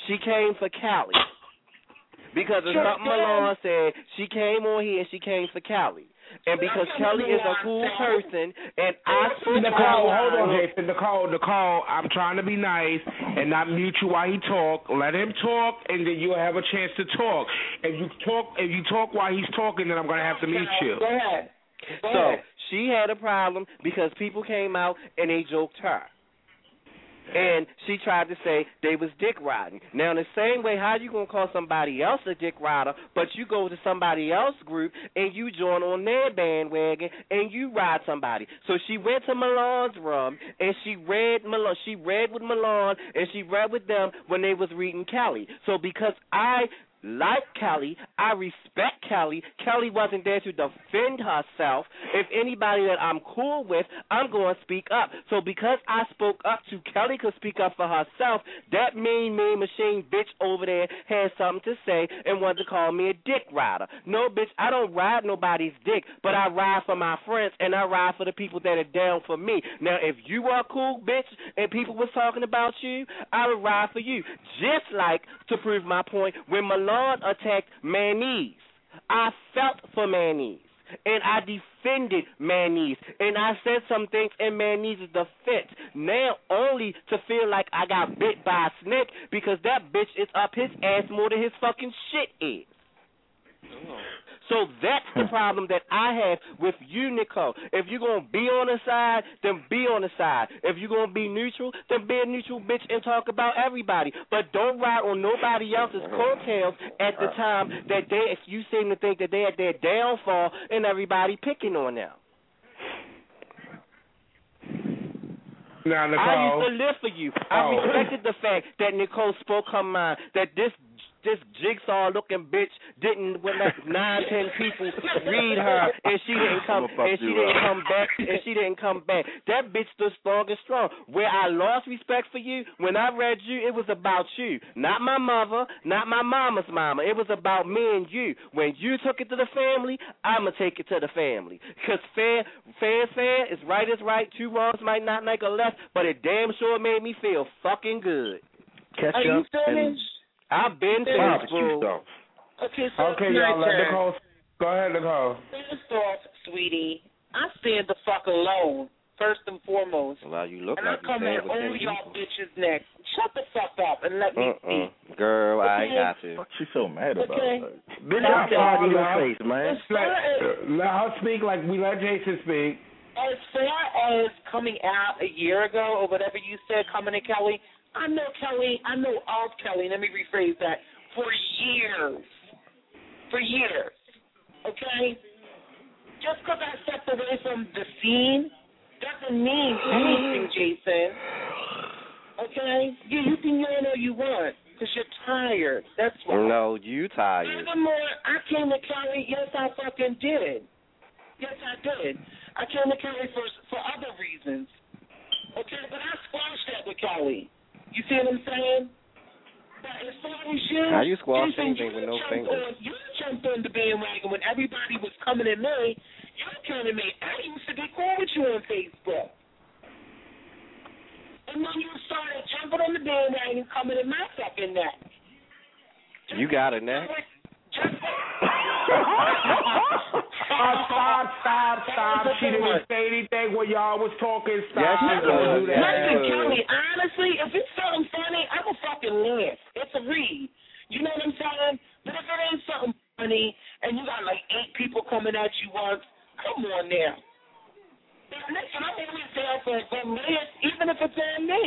she came for Callie. Because of something Malone said, she came on here and she came for Callie. And because Kelly is a cool person, and I spoke Nicole, hold on, Jason. Nicole, Nicole, I'm trying to be nice and not mute you while he talk. Let him talk, and then you'll have a chance to talk. If you talk, if you talk while he's talking, then I'm gonna have to mute you. Go ahead. Go so ahead. she had a problem because people came out and they joked her. And she tried to say they was dick riding. Now, in the same way, how you going to call somebody else a dick rider, but you go to somebody else's group and you join on their bandwagon and you ride somebody. So she went to Malone's room and she read Malone. She read with Malone and she read with them when they was reading Kelly. So because I like Kelly, I respect Kelly. Kelly wasn't there to defend herself. If anybody that I'm cool with, I'm going to speak up. So because I spoke up to Kelly could speak up for herself, that mean, mean machine bitch over there had something to say and wanted to call me a dick rider. No, bitch, I don't ride nobody's dick, but I ride for my friends and I ride for the people that are down for me. Now, if you are cool, bitch, and people was talking about you, I would ride for you. Just like, to prove my point, when Malone attacked Manise, I felt for Manise, and I defended Manise, and I said some things in Manise's defense. Now only to feel like I got bit by a snake because that bitch is up his ass more than his fucking shit is. Oh. So that's the problem that I have with you, Nicole. If you're going to be on the side, then be on the side. If you're going to be neutral, then be a neutral bitch and talk about everybody. But don't ride on nobody else's coattails at the time that they, if you seem to think that they're at their downfall and everybody picking on them. Now, Nicole. I used to live for you. I Oh. respected the fact that Nicole spoke her mind, that this this jigsaw-looking bitch didn't when like nine, ten people read her, and she didn't come, and she didn't come back, and she didn't come back. That bitch stood strong and strong. Where I lost respect for you, when I read you, it was about you, not my mother, not my mama's mama. It was about me and you. When you took it to the family, I'ma take it to the family. Cause fair, fair is fair, is right is right. Two wrongs might not make a left, but it damn sure made me feel fucking good. Catch Are you up finished? I've been finished, bro. Okay, so Okay, it's my y'all, let turn. Nicole. Go ahead, Nicole. First off, sweetie, I stand the fuck alone, first and foremost. Well, you look and like I come you at stand with all ten y'all people. bitches next. Shut the fuck up and let me Mm-mm. speak. Girl, I Okay? got you. Fuck, she's so mad about Okay. it. Bitch, Now, I'll fire in your now, face, man. Let, let her speak like we let Jason speak. As far as coming out a year ago or whatever you said, coming to Kelly, I know Kelly, I know of Kelly, let me rephrase that, for years. For years. Okay? Just because I stepped away from the scene doesn't mean anything, Jason. Okay? You, you can yawn all you want because you're tired. That's why. No, you tired. Furthermore, I came to Kelly, yes, I fucking did. Yes, I did. I came to Kelly for, for other reasons. Okay? But I squashed that with Kelly. You see what I'm saying? But as far as you, How you squash Jason, anything you with no jumped fingers? On, you jumped on the bandwagon when everybody was coming at me. You came to me. I used to be cool with you on Facebook. And then you started jumping on the bandwagon, coming in my fucking neck. You got it now. Uh, stop, stop, stop. She didn't say anything when y'all was talking. Stop. Yes, she Don't was. do that. Listen, Kelly, honestly, if it's something funny, I'm a fucking laugh. It's a read. You know what I'm saying? But if it ain't something funny and you got like eight people coming at you once, come on now. But listen, I'm always down for a good laugh, even if it's on me.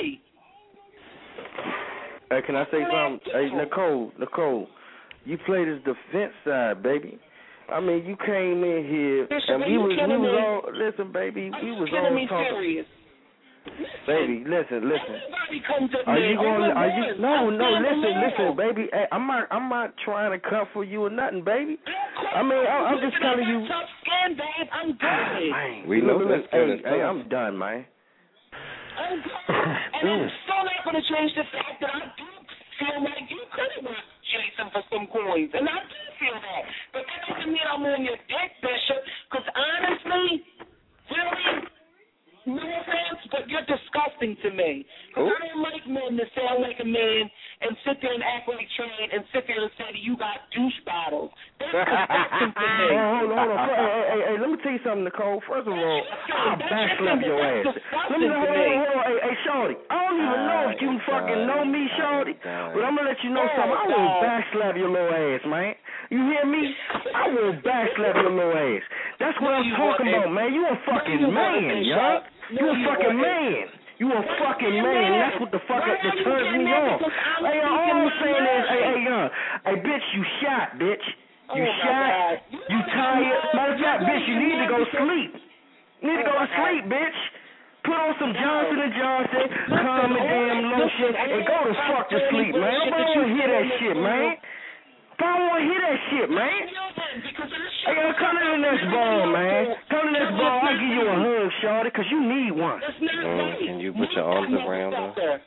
Hey, can I say something? Hey, Nicole, Nicole, you played his defense side, baby. I mean, you came in here Listen, and are we you was we kidding was me? all listen, baby. Are We you was kidding all me talking. serious? Baby, listen, listen. Everybody comes at Are me. you going? Only Are you? once. No, I no. stand Listen, alone. listen, baby. Hey, I'm not. I'm not trying to come for you or nothing, baby. I mean, I, I'm just telling you. Tough skin, babe. I'm good. Man, We know look, this hey, good hey, stuff. I'm done, man. I'm good. And I'm still not going to change the fact that I do feel like you could have went Jason for some coins. And I do feel that. But that doesn't mean I'm on your dick, Bishop. Because honestly, really, no offense, but you're disgusting to me. Because I don't like men that sound like a man and sit sit there and act like trained and sit there and say that you got douche bottles. That's disgusting to me. Oh, hold on, hold on. Hey, hey, hey, hey, let me tell you something, Nicole. First of all, I'll backslap your ass. Let me know, hold on, hold on. Hey, hey, Shorty, I don't even know if you fucking know me, Shorty, but I'm gonna let you know something. I will backslap your little ass, man. You hear me? I will backslap your little ass. That's what I'm talking about, man. You a fucking man, y'all. You a fucking man. You a fucking man. That's what the fuck that turns me on. Hey, all I'm saying is, hey, hey, young, hey, bitch, you shot, bitch. You shot. You tired. Matter of fact, bitch, you need to go sleep. You need to go to sleep, bitch. Put on some Johnson and Johnson, calm and damn lotion, and go to fuck to sleep, man. I don't want to hear that shit, man. I don't want to hear that shit, man. Hey, yo, come to the next ball, man. Come to the next ball. I'll give you a hug, shorty, because you need one. Mm, can you put your arms around her?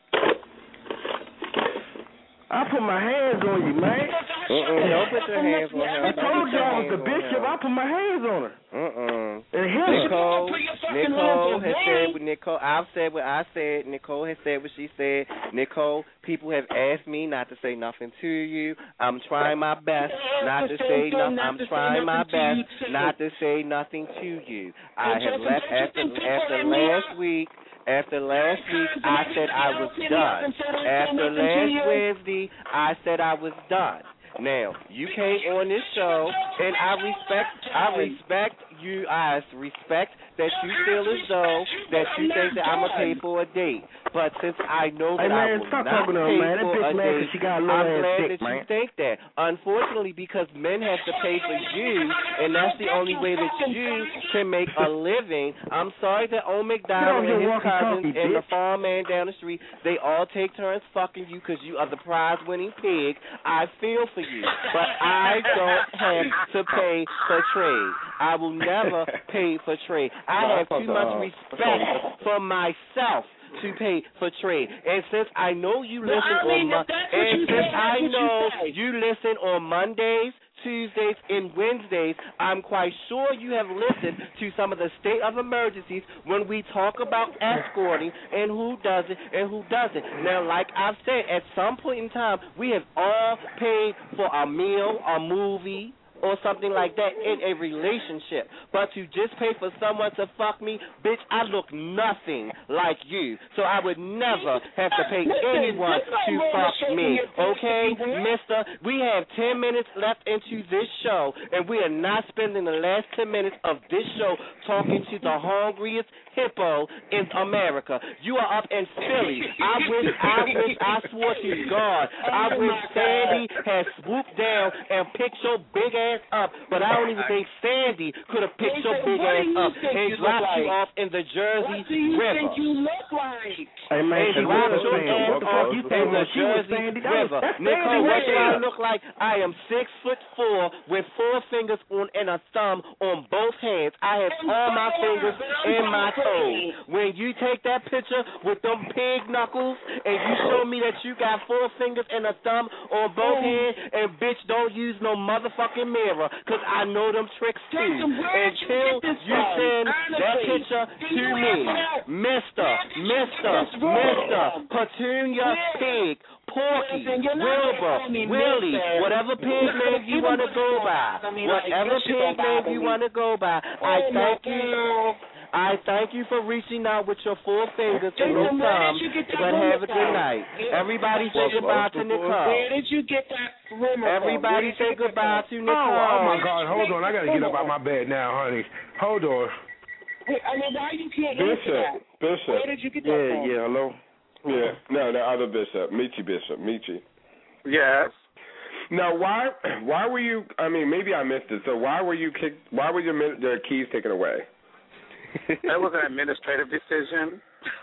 I put my hands on you, man. Uh-uh, don't put your hands on her. I told you I was the bishop. I put my hands on her. Uh-uh. And him. Nicole, Nicole has said what Nicole, I've said what I said. Nicole has said what she said. Nicole, people have asked me not to say nothing to you. I'm trying my best not to say nothing. I'm trying my best not to say nothing to you. I have left after, after last week. After last week, I said I was done. After last Wednesday, I said I was done. Now, you came on this show, and I respect, I respect you, I respect that you feel as though that you think that I'm going to pay for a date. But since I know that hey, man, I will stop not talking to pay her, man. That for bitch a mad date, she got a little I'm ass glad dick, that man. you think that. Unfortunately, because men have to pay for you, and that's the only way that you can make a living. I'm sorry that old McDonald and his cousins and the farm man down the street, they all take turns fucking you because you are the prize-winning pig. I feel for you, but I don't have to pay for trade. I will never pay for trade. I have too much respect for myself to pay for trade. And since I know you listen on Mo- and since I know you listen on Mondays, Tuesdays, and Wednesdays, I'm quite sure you have listened to some of the state of emergencies when we talk about escorting and who does it and who doesn't. Now, like I've said, at some point in time, we have all paid for a meal, a movie, or something like that in a relationship. But to just pay for someone to fuck me, bitch, I look nothing like you. So I would never have to pay anyone to fuck me. Okay, mister? We have ten minutes left into this show, and we are not spending the last ten minutes of this show talking to the hungriest hippo in America. You are up in Philly. I wish, I wish, I swore to God, I wish Sandy had swooped down and picked your big ass up, but I don't even think Sandy could have picked your big ass up and dropped you off in the Jersey River. What do you look like? Hey, man, and dropped your ass off in the Jersey River. Nicole, what do I look like? I am six foot four with four fingers on and a thumb on both hands. I have all my fingers in my toes. When you take that picture with them pig knuckles and you show me that you got four fingers and a thumb on both hands, and bitch, don't use no motherfucking mirror, because I know them tricks too. Until you send that picture to me, Mister, Mister, Mister Petunia Pig, Porky, Wilbur, Willie, whatever pig name you want to go by, whatever pig name you want to go by, I thank you. I thank you for reaching out with your four fingers and your thumb, but have a good night. Everybody say goodbye to Nicole. Where did you get that rumor Everybody say goodbye to Nicole. Oh, oh, my God. Hold on. I got to get up out my bed now, honey. Hold on. Wait, I mean, why you can't Bishop, answer that? Bishop. Where did you get that yeah, from? Yeah, hello? Yeah, no, the other Bishop, Michi Bishop, Michi. Yes. Now, why why were you, I mean, maybe I missed it, so why were you kicked, why were your, your keys taken away? That was an administrative decision.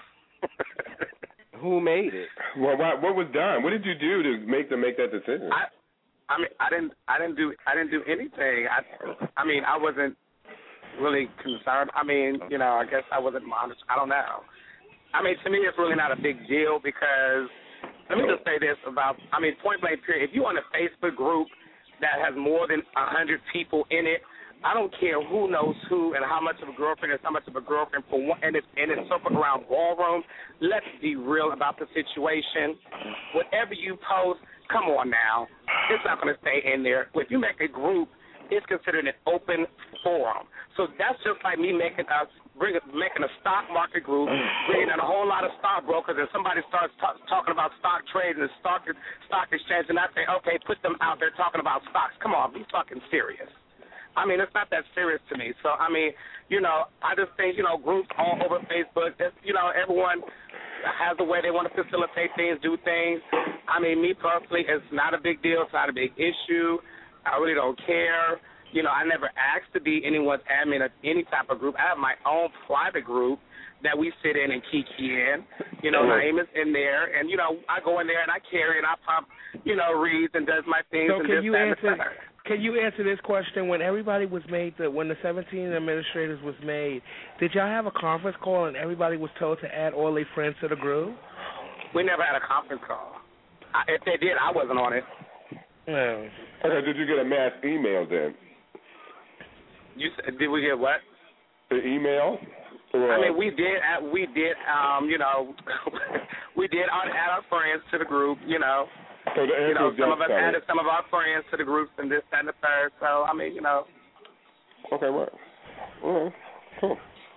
Who made it? Well, what, what was done? What did you do to make them make that decision? I, I mean, I didn't, I didn't do, I didn't do anything. I, I mean, I wasn't really concerned. I mean, you know, I guess I wasn't monitored. I don't know. I mean, to me, it's really not a big deal because let me just say this about, I mean, point blank period. If you're on a Facebook group that has more than a hundred people in it, I don't care who knows who and how much of a girlfriend is how much of a girlfriend for one, and it's and it's circled around ballrooms. Let's be real about the situation. Whatever you post, come on now, it's not going to stay in there. If you make a group, it's considered an open forum. So that's just like me making us bring making a stock market group, bringing in a whole lot of stockbrokers, and somebody starts t- talking about stock trades and stock stock exchange, and I say, okay, put them out there talking about stocks. Come on, be fucking serious. I mean, it's not that serious to me. So, I mean, you know, I just think, you know, groups all over Facebook, just, you know, everyone has a way they want to facilitate things, do things. I mean, me personally, it's not a big deal. It's not a big issue. I really don't care. You know, I never asked to be anyone's admin of any type of group. I have my own private group that we sit in and kiki in. You know, Naeem is in there, and, you know, I go in there and I carry and I pump, you know, reads and does my things so and can this, you that, answer, and the third. Can you answer this question? When everybody was made, the, when the seventeen administrators was made, did y'all have a conference call and everybody was told to add all their friends to the group? We never had a conference call. I, if they did, I wasn't on it. No. Okay, did you get a mass email then? You did we get what? The email? Or, I mean, we did. Add, we did. Um, you know, we did add our friends to the group. You know. So the you know, some of us coming. added some of our friends to the groups and this, that, and the third. So, I mean, you know. Okay, well. All right. Cool.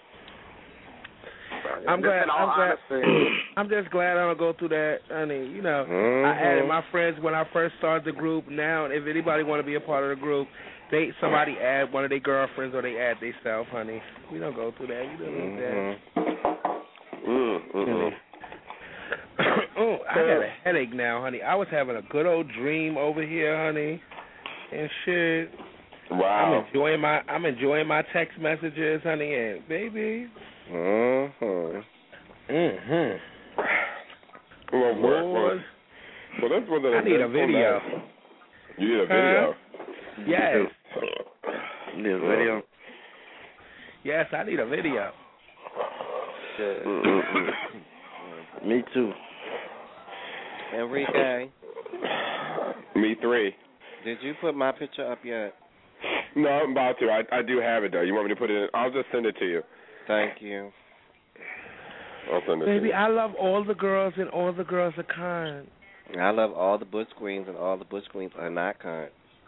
I'm glad. all I'm glad. honesty. I'm just glad I don't go through that. I mean, you know, Mm-hmm. I added my friends when I first started the group. Now, if anybody want to be a part of the group, they somebody add one of their girlfriends or they add themselves, honey. We don't go through that. We don't need that. Mm-hmm. Oh, I got a headache now, honey. I was having a good old dream over here, honey, and shit. Wow. I'm enjoying my I'm enjoying my text messages, honey, and baby. Mm-hmm. Mm-hmm. Well, well, well, well, that's what the, I need a video. You need a video? Huh? Yes. You need a video? Yes, I need a video. Me too. Enrique. Me three. Did you put my picture up yet? No, I'm about to. I I do have it though. You want me to put it in? I'll just send it to you. Thank you. I'll send it Baby, to you. I love all the girls and all the girls are kind. I love all the Bush Queens and all the Bush Queens are not kind.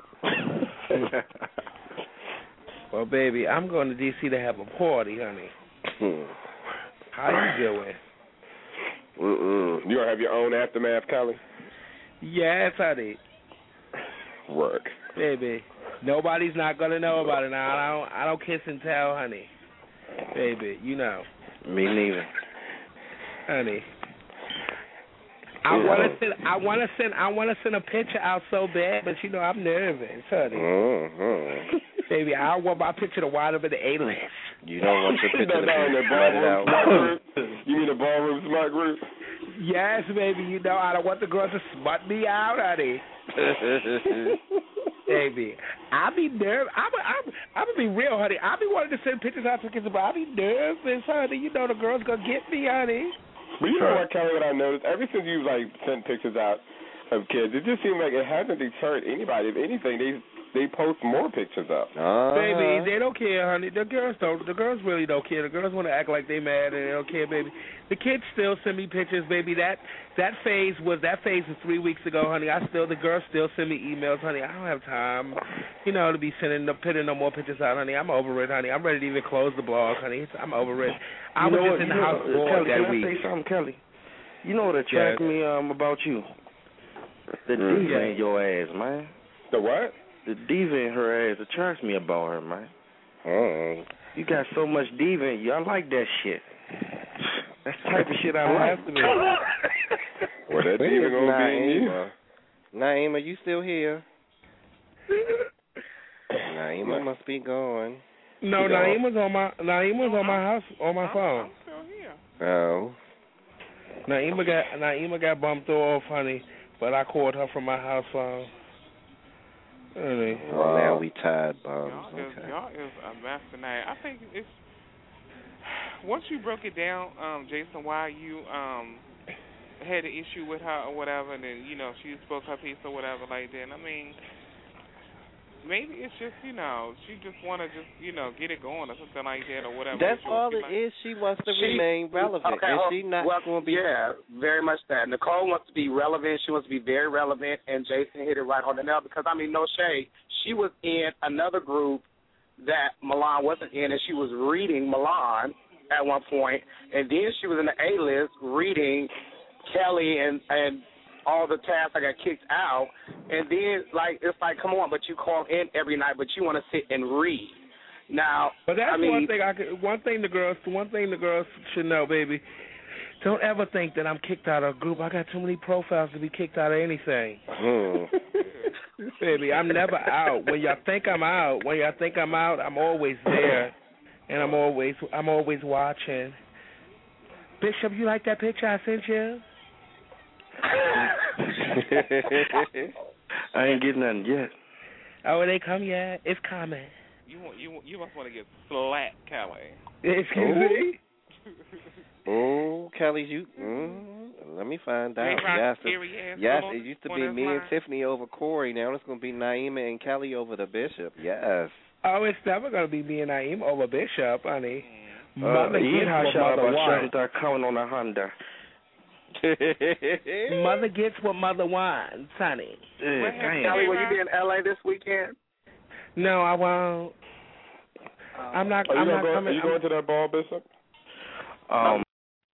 Well, baby, I'm going to D C to have a party, honey. How you doing? Mm-mm. You gonna have your own aftermath, Kelly? Yes, honey. Work. Baby, nobody's not gonna know about it now. I don't. I don't kiss and tell, honey. Baby, you know. Me neither. Honey. I want to send. I want to send. I want to send a picture out so bad, but you know I'm nervous, honey. Mm-hmm. Baby, I want my picture to wind up in the A-list. You don't want your picture no, to no, be the flooded out. ballroom You mean the ballroom smart group? Yes, baby. You know I don't want the girls to smut me out, honey. Baby, I be nervous. I'm. I'm. I'm gonna be real, honey. I be wanting to send pictures out to kids, but I be nervous, honey. You know the girls gonna get me, honey. But you know what, Kelly? What I noticed ever since you like sent pictures out of kids, it just seems like it hasn't deterred anybody. If anything, they they post more pictures up. Uh-huh. Baby, they don't care, honey. The girls don't. The girls really don't care. The girls want to act like they mad and they don't care, baby. The kids still send me pictures, baby. That that phase was that phase was three weeks ago, honey. I still the girls still send me emails, honey. I don't have time, you know, to be sending no putting no more pictures out, honey. I'm over it, honey. I'm ready to even close the blog, honey. I'm over it. I You was know just what, in the you house know, bored Kelly, that can week. I say something, Kelly? You know what attracts Yes. me um about you? The Mm. diva Yeah. in your ass, man. The what? The diva in her ass attracts me about her, man. Oh. You got so much diva in you. I like that shit. That's the type of shit I I like. have to be. Well, that Where diva is gonna be in you. Naima? Naima, you still here? Naima must be gone. No, You know. Naima's on my Naima's on my house on my phone. Oh. Naima got Naima got bumped off, honey, but I called her from my house phone. Honey. Well, now we tied, bums. Y'all is, Okay. y'all is a mess tonight. I think it's once you broke it down, um, Jason, why you um had an issue with her or whatever, and then you know she spoke her piece or whatever like that. I mean, maybe it's just, you know, she just want to just, you know, get it going or something like that or whatever. That's She- all she it like- is. She wants to She- remain relevant, okay, and oh, she not well, going to be. Yeah, very much that. Nicole wants to be relevant. She wants to be very relevant, and Jason hit it right on the nail because, I mean, no shade. She was in another group that Milan wasn't in, and she was reading Milan at one point, and then she was in the A-list reading Kelly and, and all the tasks that got kicked out, and then, like, it's like, come on, but you call in every night, but you want to sit and read. Now, But that's I mean, one thing I could, one thing the girls one thing the girls should know, baby. Don't ever think that I'm kicked out of a group. I got too many profiles to be kicked out of anything. Hmm. Baby, I'm never out. When y'all think I'm out, when y'all think I'm out, I'm always there, and I'm always I'm always watching. Bishop, you like that picture I sent you? I ain't getting nothing yet. Oh, it ain't come yet. It's coming. You want, you want, you must want to get slapped, Kelly. Excuse me. Oh, Kelly, you. Mm, let me find out. Ain't right, Yes, scary it, ass yes, little it used to on be that me and line. Tiffany over Corey. Now it's going to be Naima and Kelly over the Bishop. Yes. Oh, it's never gonna be me and Naeem over Bishop, honey. Uh, Mother gets what Shaba mother wants. Shanta coming on a Honda. Mother gets what mother wants, honey. Yeah, damn. Kelly, will you be in L A this weekend? No, I won't. I'm not. Are you I'm gonna not go, coming. Are you I'm- going to that ball, Bishop? Um,